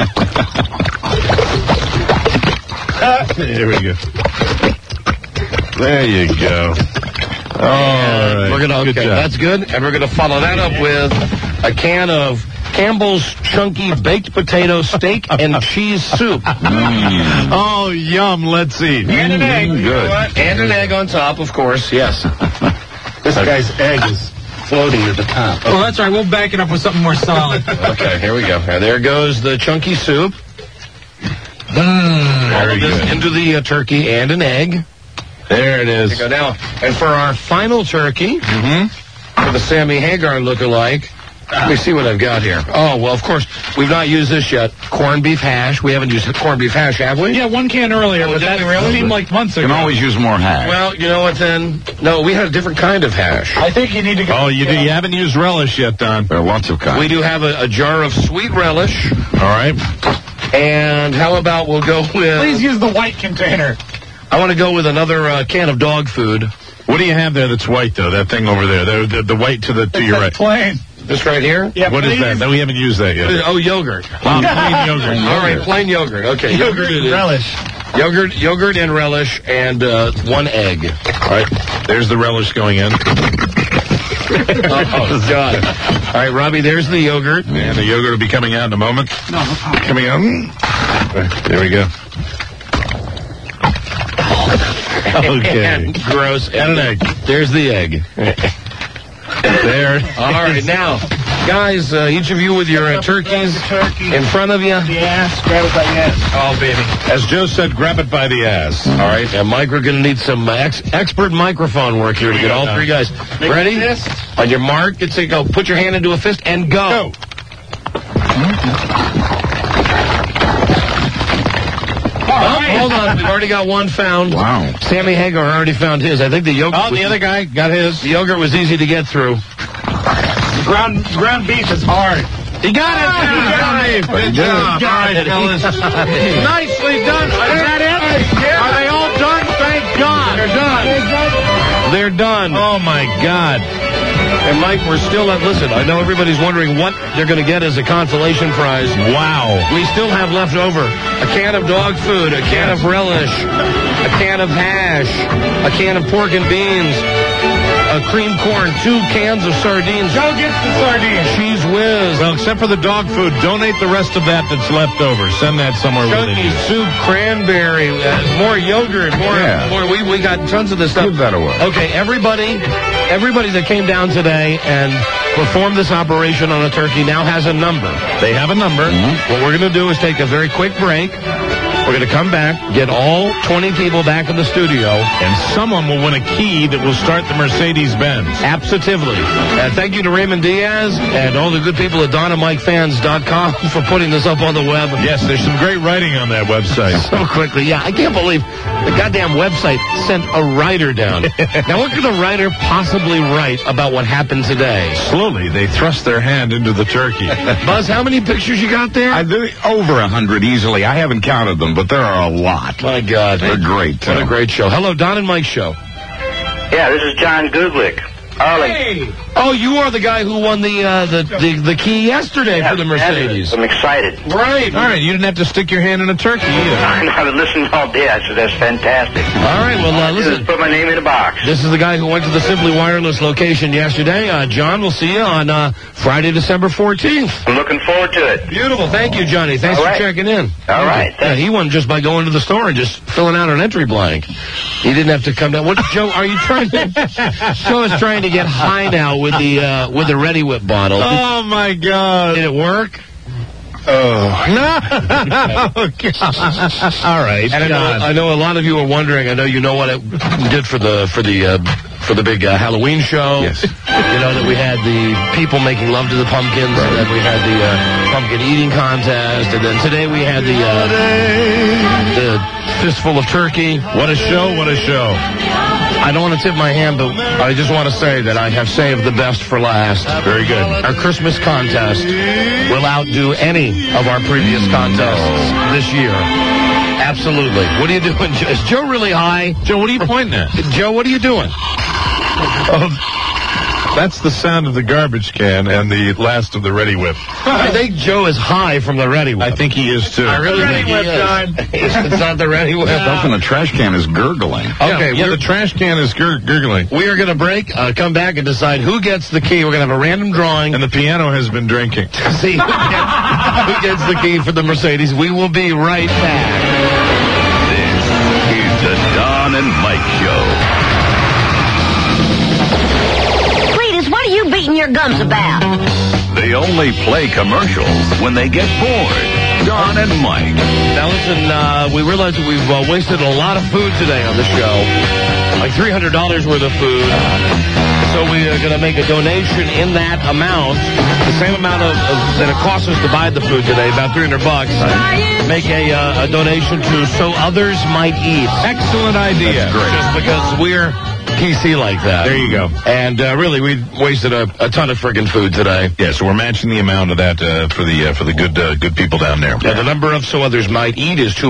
Here we go. There you go. All right. We're gonna Good job. that's good. And we're gonna follow that up with a can of Campbell's Chunky Baked Potato Steak and Cheese Soup. Oh, yum. Let's eat. And an egg. Good. You know what? And an egg on top, of course. Yes. This guy's egg is floating at the top. Well, that's right. We'll back it up with something more solid. Okay, here we go. And there goes the chunky soup. All of this into the turkey and an egg. There it is. There you go. Now, and for our final turkey, for the Sammy Hagar lookalike, let me see what I've got here. Oh, well, of course, we've not used this yet. Corned beef hash. We haven't used corned beef hash, have we? Yeah, one can earlier, but that seemed like months ago. You can always use more hash. Well, you know what then? No, we had a different kind of hash. I think you need to go. Oh, you haven't used relish yet, Don. There are lots of kinds. We do have a jar of sweet relish. All right. And how about we'll go with... Please use the white container. I want to go with another can of dog food. What do you have there that's white, though? That thing over there. The white to your right. Plain. This right here? Yeah, what is that? No, we haven't used that yet. Oh, yogurt. Plain yogurt. All right, plain yogurt. Okay, Yogurt and relish. Yogurt and relish, and one egg. All right, there's the relish going in. Oh, God. All right, Robbie, there's the yogurt. And the yogurt will be coming out in a moment. No problem. Coming out. There we go. Okay. And gross. And an egg. There's the egg. There. All right, now, guys, each of you with your turkeys in front of you. The ass, grab it by the ass. Oh, baby. As Joe said, grab it by the ass. All right, and Mike, we're going to need some expert microphone work here to get all three guys. Ready? On your mark, get set, go. Put your hand into a fist and go. Hold on, we've already got one found. Wow. Sammy Hagar already found his. I think the yogurt. Oh, the other guy got his. The yogurt was easy to get through. Ground beef is hard. He got it. Good job. All right, fellas. Nicely done. Is that it? Are they all done? Thank God. They're done. They're done. Oh, my God. And Mike, we're still at, listen, I know everybody's wondering what they're going to get as a consolation prize. Wow. We still have left over a can of dog food, a can of relish, a can of hash, a can of pork and beans, a cream corn, 2 cans of sardines. Joe gets the sardines. Cheese whiz. Well, except for the dog food, donate the rest of that that's left over. Send that somewhere where they Chunky need it. soup, cranberry, more yogurt, more. We got tons of this stuff. Give that away. Okay, everybody that came down today and performed this operation on a turkey now has a number. They have a number. What we're going to do is take a very quick break. We're going to come back, get all 20 people back in the studio. And someone will win a key that will start the Mercedes-Benz. Absolutely. Thank you to Raymond Diaz and all the good people at DonnaMikeFans.com for putting this up on the web. Yes, there's some great writing on that website. So quickly. Yeah, I can't believe the goddamn website sent a writer down. Now, what could a writer possibly write about what happened today? Slowly, they thrust their hand into the turkey. Buzz, how many pictures you got there? Over 100 easily. I haven't counted them, but there are a lot. My God. They're great. What a great show. Hello, Don and Mike Show. Yeah, this is John Goodlick. Hey. Oh, you are the guy who won the key yesterday for the Mercedes. I'm excited. Right. All right, you didn't have to stick your hand in a turkey either. I've been listening all day. I said, that's fantastic. All right, well, listen. Just put my name in a box. This is the guy who went to the Simply Wireless location yesterday. John, we'll see you on Friday, December 14th. I'm looking forward to it. Beautiful. Thank you, Johnny. Thanks for checking in. All right. Yeah, he won just by going to the store and just filling out an entry blank. He didn't have to come down. What, Joe, are you trying to... Joe is trying to get high now with the Ready Whip bottle. Oh, my God. Did it work? Oh, no. All right. And I know a lot of you are wondering. I know you know what it did for the big Halloween show. Yes. You know that we had the people making love to the pumpkins, and then we had the pumpkin eating contest, and then today we had the fistful of turkey. What a show, what a show. I don't want to tip my hand, but I just want to say that I have saved the best for last. Very good. Our Christmas contest will outdo any of our previous contests this year. Absolutely. What are you doing? Is Joe really high? Joe, what are you pointing at? Joe, what are you doing? That's the sound of the garbage can and the last of the Ready Whip. I think Joe is high from the Ready Whip. I think he is, too. I really think he is. It's not the Ready Whip. Stuff in the trash can is gurgling. Okay, yeah, the trash can is gurgling. We are going to break, come back and decide who gets the key. We're going to have a random drawing. And the piano has been drinking. See who gets the key for the Mercedes. We will be right back. This is the Don and Mike Show. What are you beating your gums about? They only play commercials when they get bored. Don and Mike. Now listen, we realize that we've wasted a lot of food today on the show. Like $300 worth of food. So we are going to make a donation in that amount, the same amount of that it costs us to buy the food today, about $300. Make a donation to So Others Might Eat. Excellent idea. That's great. Just because we're PC like that. There you go. And really, we wasted a ton of friggin' food today. Yeah, so we're matching the amount of that for the good people down there. Yeah, the number of So Others Might Eat is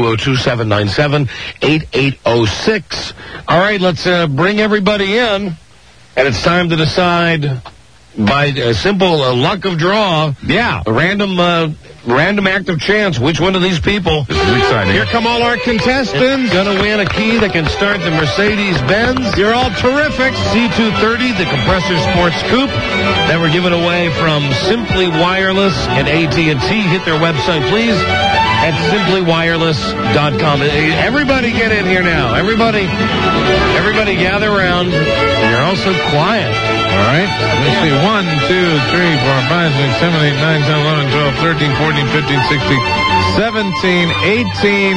202-797-8806. All right, let's bring everybody in. And it's time to decide by a simple luck of draw. Yeah. A random act of chance. Which one of these people? This is exciting. Here come all our contestants. Gonna win a key that can start the Mercedes-Benz. You're all terrific. C230, the compressor sports coupe that were given away from Simply Wireless and AT&T. Hit their website, please, at simplywireless.com. Everybody get in here now. Everybody gather around. You're all so quiet. All right. Let's see. 1, 2, 3, 4, 5, 6, 7, 8, 9, 10, 11, 12, 13, 14, 15, 16, 17, 18,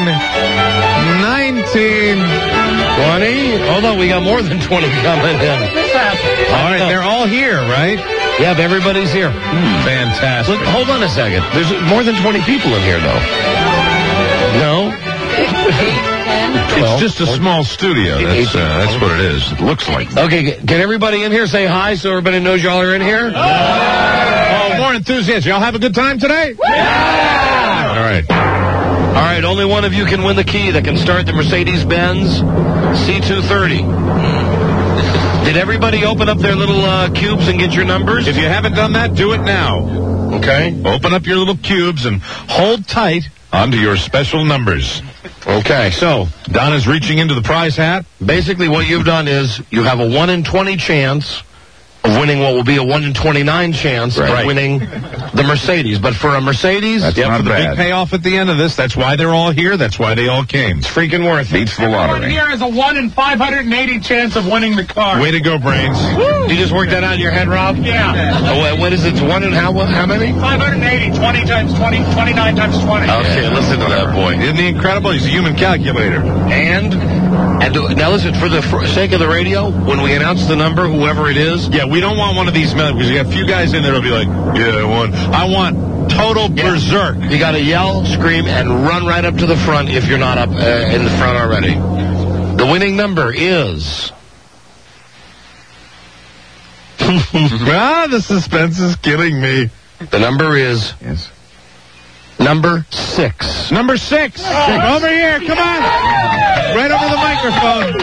19, 20. Hold on, we got more than 20 coming in. All right, they're all here, right? Yeah, everybody's here. Fantastic. Look, hold on a second. There's more than 20 people in here, though. No? 12, it's just a small studio. That's what it is. It looks like. Okay, can everybody in here say hi so everybody knows y'all are in here? Oh, more enthusiasts. Y'all have a good time today? Yeah! All right. All right, only one of you can win the key that can start the Mercedes-Benz C230. Did everybody open up their little cubes and get your numbers? If you haven't done that, do it now. Okay. Open up your little cubes and hold tight onto your special numbers. Okay, so Don is reaching into the prize hat. Basically what you've done is you have a 1 in 20 chance of winning what will be a 1 in 29 chance of winning the Mercedes. But for a Mercedes, that's not for the bad. Big payoff at the end of this. That's why they're all here. That's why they all came. It's freaking worth it. Beats the lottery. Here is a 1 in 580 chance of winning the car. Way to go, Brains. Woo! You just worked that out in your head, Rob? Yeah. Oh, what is it? 1 in how many? 580. 20 times 20. 29 times 20. Okay, listen to that boy. Isn't he incredible? He's a human calculator. And now listen, for the sake of the radio, when we announce the number, whoever it is. Yeah, we don't want one of these men, because you got a few guys in there that'll be like, yeah, I won. I want total berserk. You got to yell, scream, and run right up to the front if you're not up in the front already. The winning number is... The suspense is killing me. The number is... Yes. Number 6. Number 6. Over here, come on. Right over the microphone.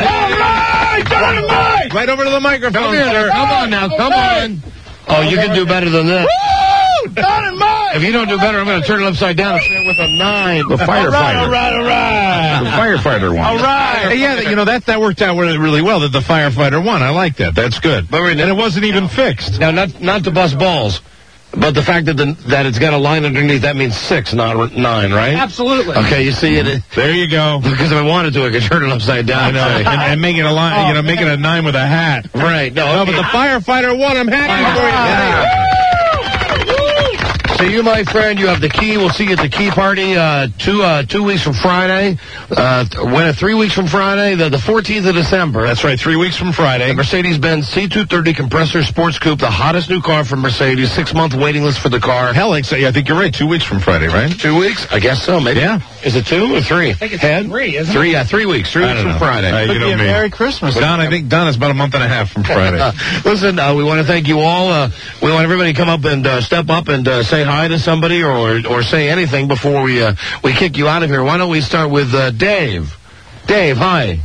Right over to the microphone, Come here, sir. Come on now, come on. Oh, you can do better than this. If you don't do better, I'm going to turn it upside down and say it with a 9. The firefighter. All right. The firefighter won. All right. Yeah, that worked out really well, that the firefighter won. I like that. That's good. And it wasn't even fixed. Now, not to bust balls, but the fact that it's got a line underneath, that means 6, not 9, right? Absolutely. Okay, you see it. There you go. Because if I wanted to, I could turn it upside down. and make it a line, make it a 9 with a hat. Right. No, but the firefighter won. I'm happy for you. So you, my friend, you have the key. We'll see you at the key party 2 weeks from Friday. 3 weeks from Friday, the 14th of December. That's right, 3 weeks from Friday. The Mercedes-Benz C230 Compressor Sports Coupe, the hottest new car from Mercedes. 6-month waiting list for the car. Hell, I think you're right. 2 weeks from Friday, right? 2 weeks? I guess so, maybe. Yeah. Is it 2 or 3? I think it's 3, isn't it? 3, yeah, 3 weeks. 3 weeks from Friday. You know me. Merry Christmas. Don, I think Don is about a month and a half from Friday. Listen, we want to thank you all. We want everybody to come up and step up and say hi to somebody or say anything before we kick you out of here. Why don't we start with Dave? Dave, hi.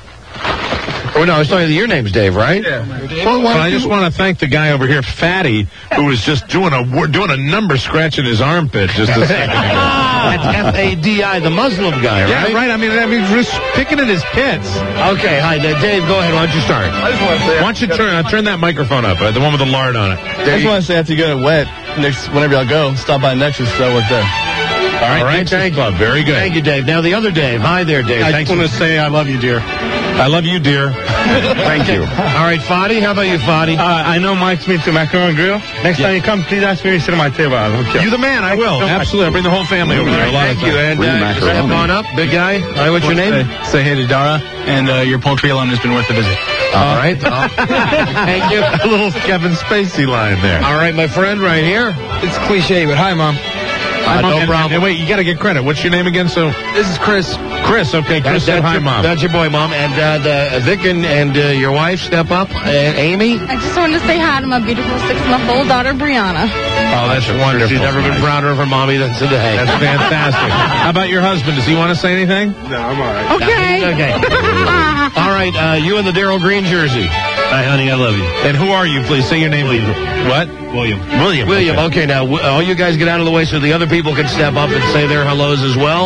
Oh, no, I was talking to your name's Dave, right? Yeah. Well, I just want to thank the guy over here, Fatty, who was just doing a number scratching his armpit just a second ago. That's F-A-D-I, the Muslim guy, right? Yeah, right. I mean, just picking at his pits. Okay, hi, Dave, go ahead. Why don't you start? I just want to say... Why don't you turn that microphone up, the one with the lard on it. I just want to say after you go to Wet, whenever y'all go, stop by Nexus, because I work there. All right, thank you. Very good. Thank you, Dave. Now, the other Dave. Hi there, Dave. I just want to say I love you, dear. I love you, dear. Thank you. All right, Fadi, how about you, Fadi? I know Mike's been to Macaron Grill. Next time you come, please ask me to sit at my table. You're the man. I will. Absolutely. I'll bring the whole family over there. Thank you. And step on up, big guy. All right, what's your name? Say hey to Dara, and your poultry alone has been worth the visit. All right. Thank you. A little Kevin Spacey line there. All right, my friend, right here. It's cliche, but hi, Mom. No problem. And wait, you got to get credit. What's your name again? So this is Chris. Chris, okay. Chris said hi, Mom. That's your boy, Mom. And the Vic and your wife step up. And Amy? I just wanted to say hi to my beautiful 6-month-old daughter, Brianna. Oh, that's wonderful. She's never been prouder of her mommy than today. That's fantastic. How about your husband? Does he want to say anything? No, I'm all right. Okay. All right, you in the Daryl Green jersey. Hi, honey, I love you. And who are you? Please say your name. What? William. Okay, now, all you guys get out of the way so the other people can step up and say their hellos as well.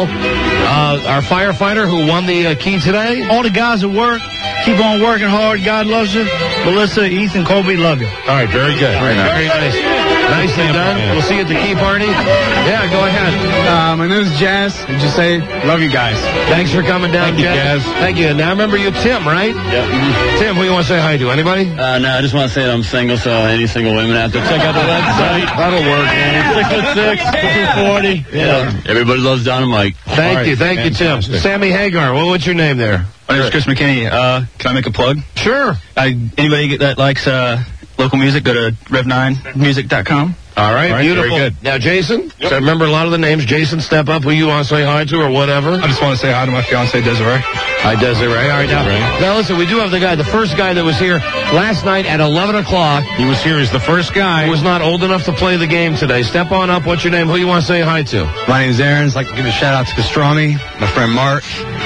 Our firefighter who won the key today. All the guys at work, keep on working hard. God loves you. Melissa, Ethan, Colby, love you. All right, very good. Very nice. Nicely done. We'll see you at the key party. Yeah, go ahead. My name is Jazz. Just say, love you guys. Thanks for coming down, Thank you, Jazz. Thank you. Now, remember you, Tim, right? Yep. Tim, who you want to say hi to? Anybody? No, I just want to say that I'm single, so any single women out there, check out the website. That'll work, man. 6'6", 240. Yeah. Everybody loves Don and Mike. Thank you, Tim. Sammy Hagar, what's your name there? My name is Chris McKinney. Can I make a plug? Sure. Anybody that likes local music, go to rev9music.com. All right, beautiful. Very good. Now, Jason, so remember a lot of the names. Jason, step up. Who you want to say hi to or whatever? I just want to say hi to my fiance, Desiree. Hi, Desiree. All right, now listen, we do have the first guy that was here last night at 11 o'clock. He was here. He's the first guy. Who was not old enough to play the game today. Step on up. What's your name? Who you want to say hi to? My name is Aaron. I'd like to give a shout out to Pastrami, my friend Mark,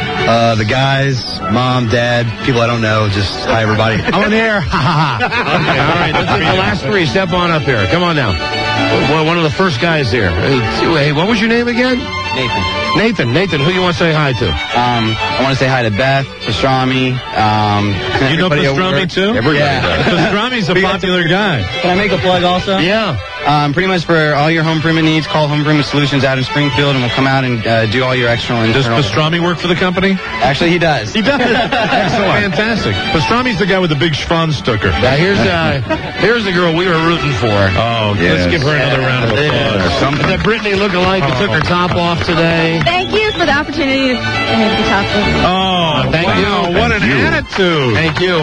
the guys, Mom, Dad, people I don't know. Just hi, everybody. I'm in here. Okay, all right. Let's get the last three. Step on up here. Come on now. Well, one of the first guys here. Hey, what was your name again? Nathan, who you want to say hi to? I want to say hi to Beth, Pastrami. You know Pastrami too? Everybody does. Pastrami's a popular guy. Can I make a plug also? Yeah. Pretty much for all your home improvement needs, call Home Improvement Solutions out in Springfield, and we'll come out and do all your external and Does internal. Pastrami work for the company? Actually, he does. He does. Excellent. Fantastic. Pastrami's the guy with the big Schwanstucker. Now, here's the girl we were rooting for. Oh, yes. Let's give her another round of applause. The Brittany lookalike that took her top off today. Thank you for the opportunity to hit the top. Oh, thank you. What an attitude. Thank you.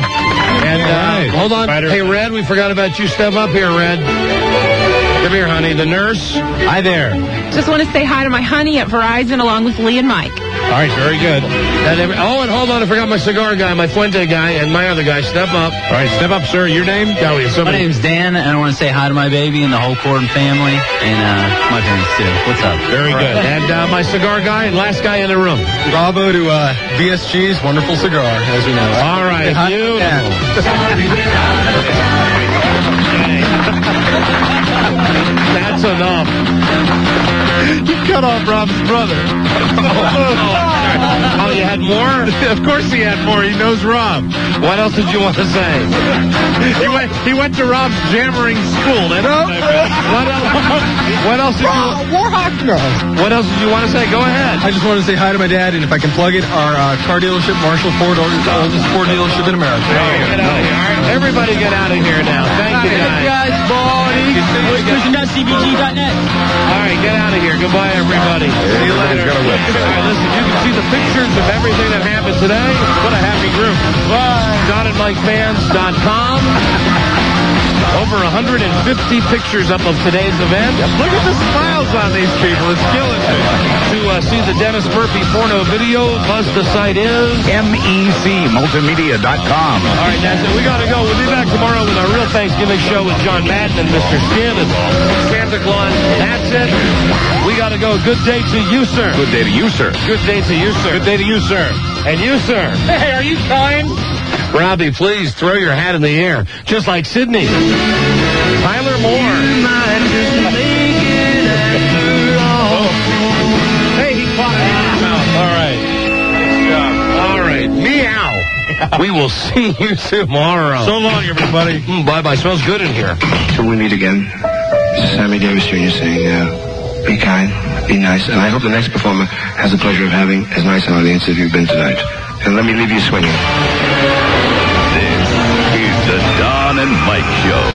And hold on. Hey, Red, we forgot about you. Step up here, Red. Come here, honey. The nurse. Hi there. Just want to say hi to my honey at Verizon along with Lee and Mike. All right, very good. And hold on. I forgot my cigar guy, my Fuente guy, and my other guy. Step up. All right, step up, sir. Your name? My name's Dan, and I want to say hi to my baby and the whole Corden family, and my parents too. What's up? Very good. And my cigar guy and last guy in the room. Bravo to VSG's wonderful cigar, as we know. All right, That's enough. You cut off Rob's brother. Oh, you had more? Of course he had more. He knows Rob. What else did you want to say? He went to Rob's jammering school. What else did you... What else did you want to say? Go ahead. I just want to say hi to my dad, and if I can plug it, our car dealership, Marshall Ford, oldest Ford dealership in America. Get out of here. All right, everybody get out of here now. Thank you, guys. Christian.cbg.net. All right, get out of here. Goodbye, everybody. See you later. All right, listen, you can see the pictures of everything that happened today. What a happy group. Bye. DonandMikeFans.com. Over 150 pictures up of today's event. Look at the smiles on these people. It's killing me. To see the Dennis Murphy porno video, plus the site is MECMultimedia.com. All right, that's it. We got to go. We'll be back tomorrow with our real Thanksgiving show with John Madden and Mr. Skin and Santa Claus. That's it. We got to go. Good day to you, sir. Good day to you, sir. Good day to you, sir. Good day to you, sir. And you, sir. Hey, are you kind? Robbie, please throw your hat in the air, just like Sydney. Tyler Moore. Hey, he caught it in his mouth. All right. Good job. All right. Meow. We will see you tomorrow. So long, everybody. Bye-bye. Smells good in here. Till we meet again, this is Sammy Davis Jr. saying, be kind, be nice, and I hope the next performer has the pleasure of having as nice an audience as you've been tonight. And let me leave you swinging. This is the Don and Mike Show.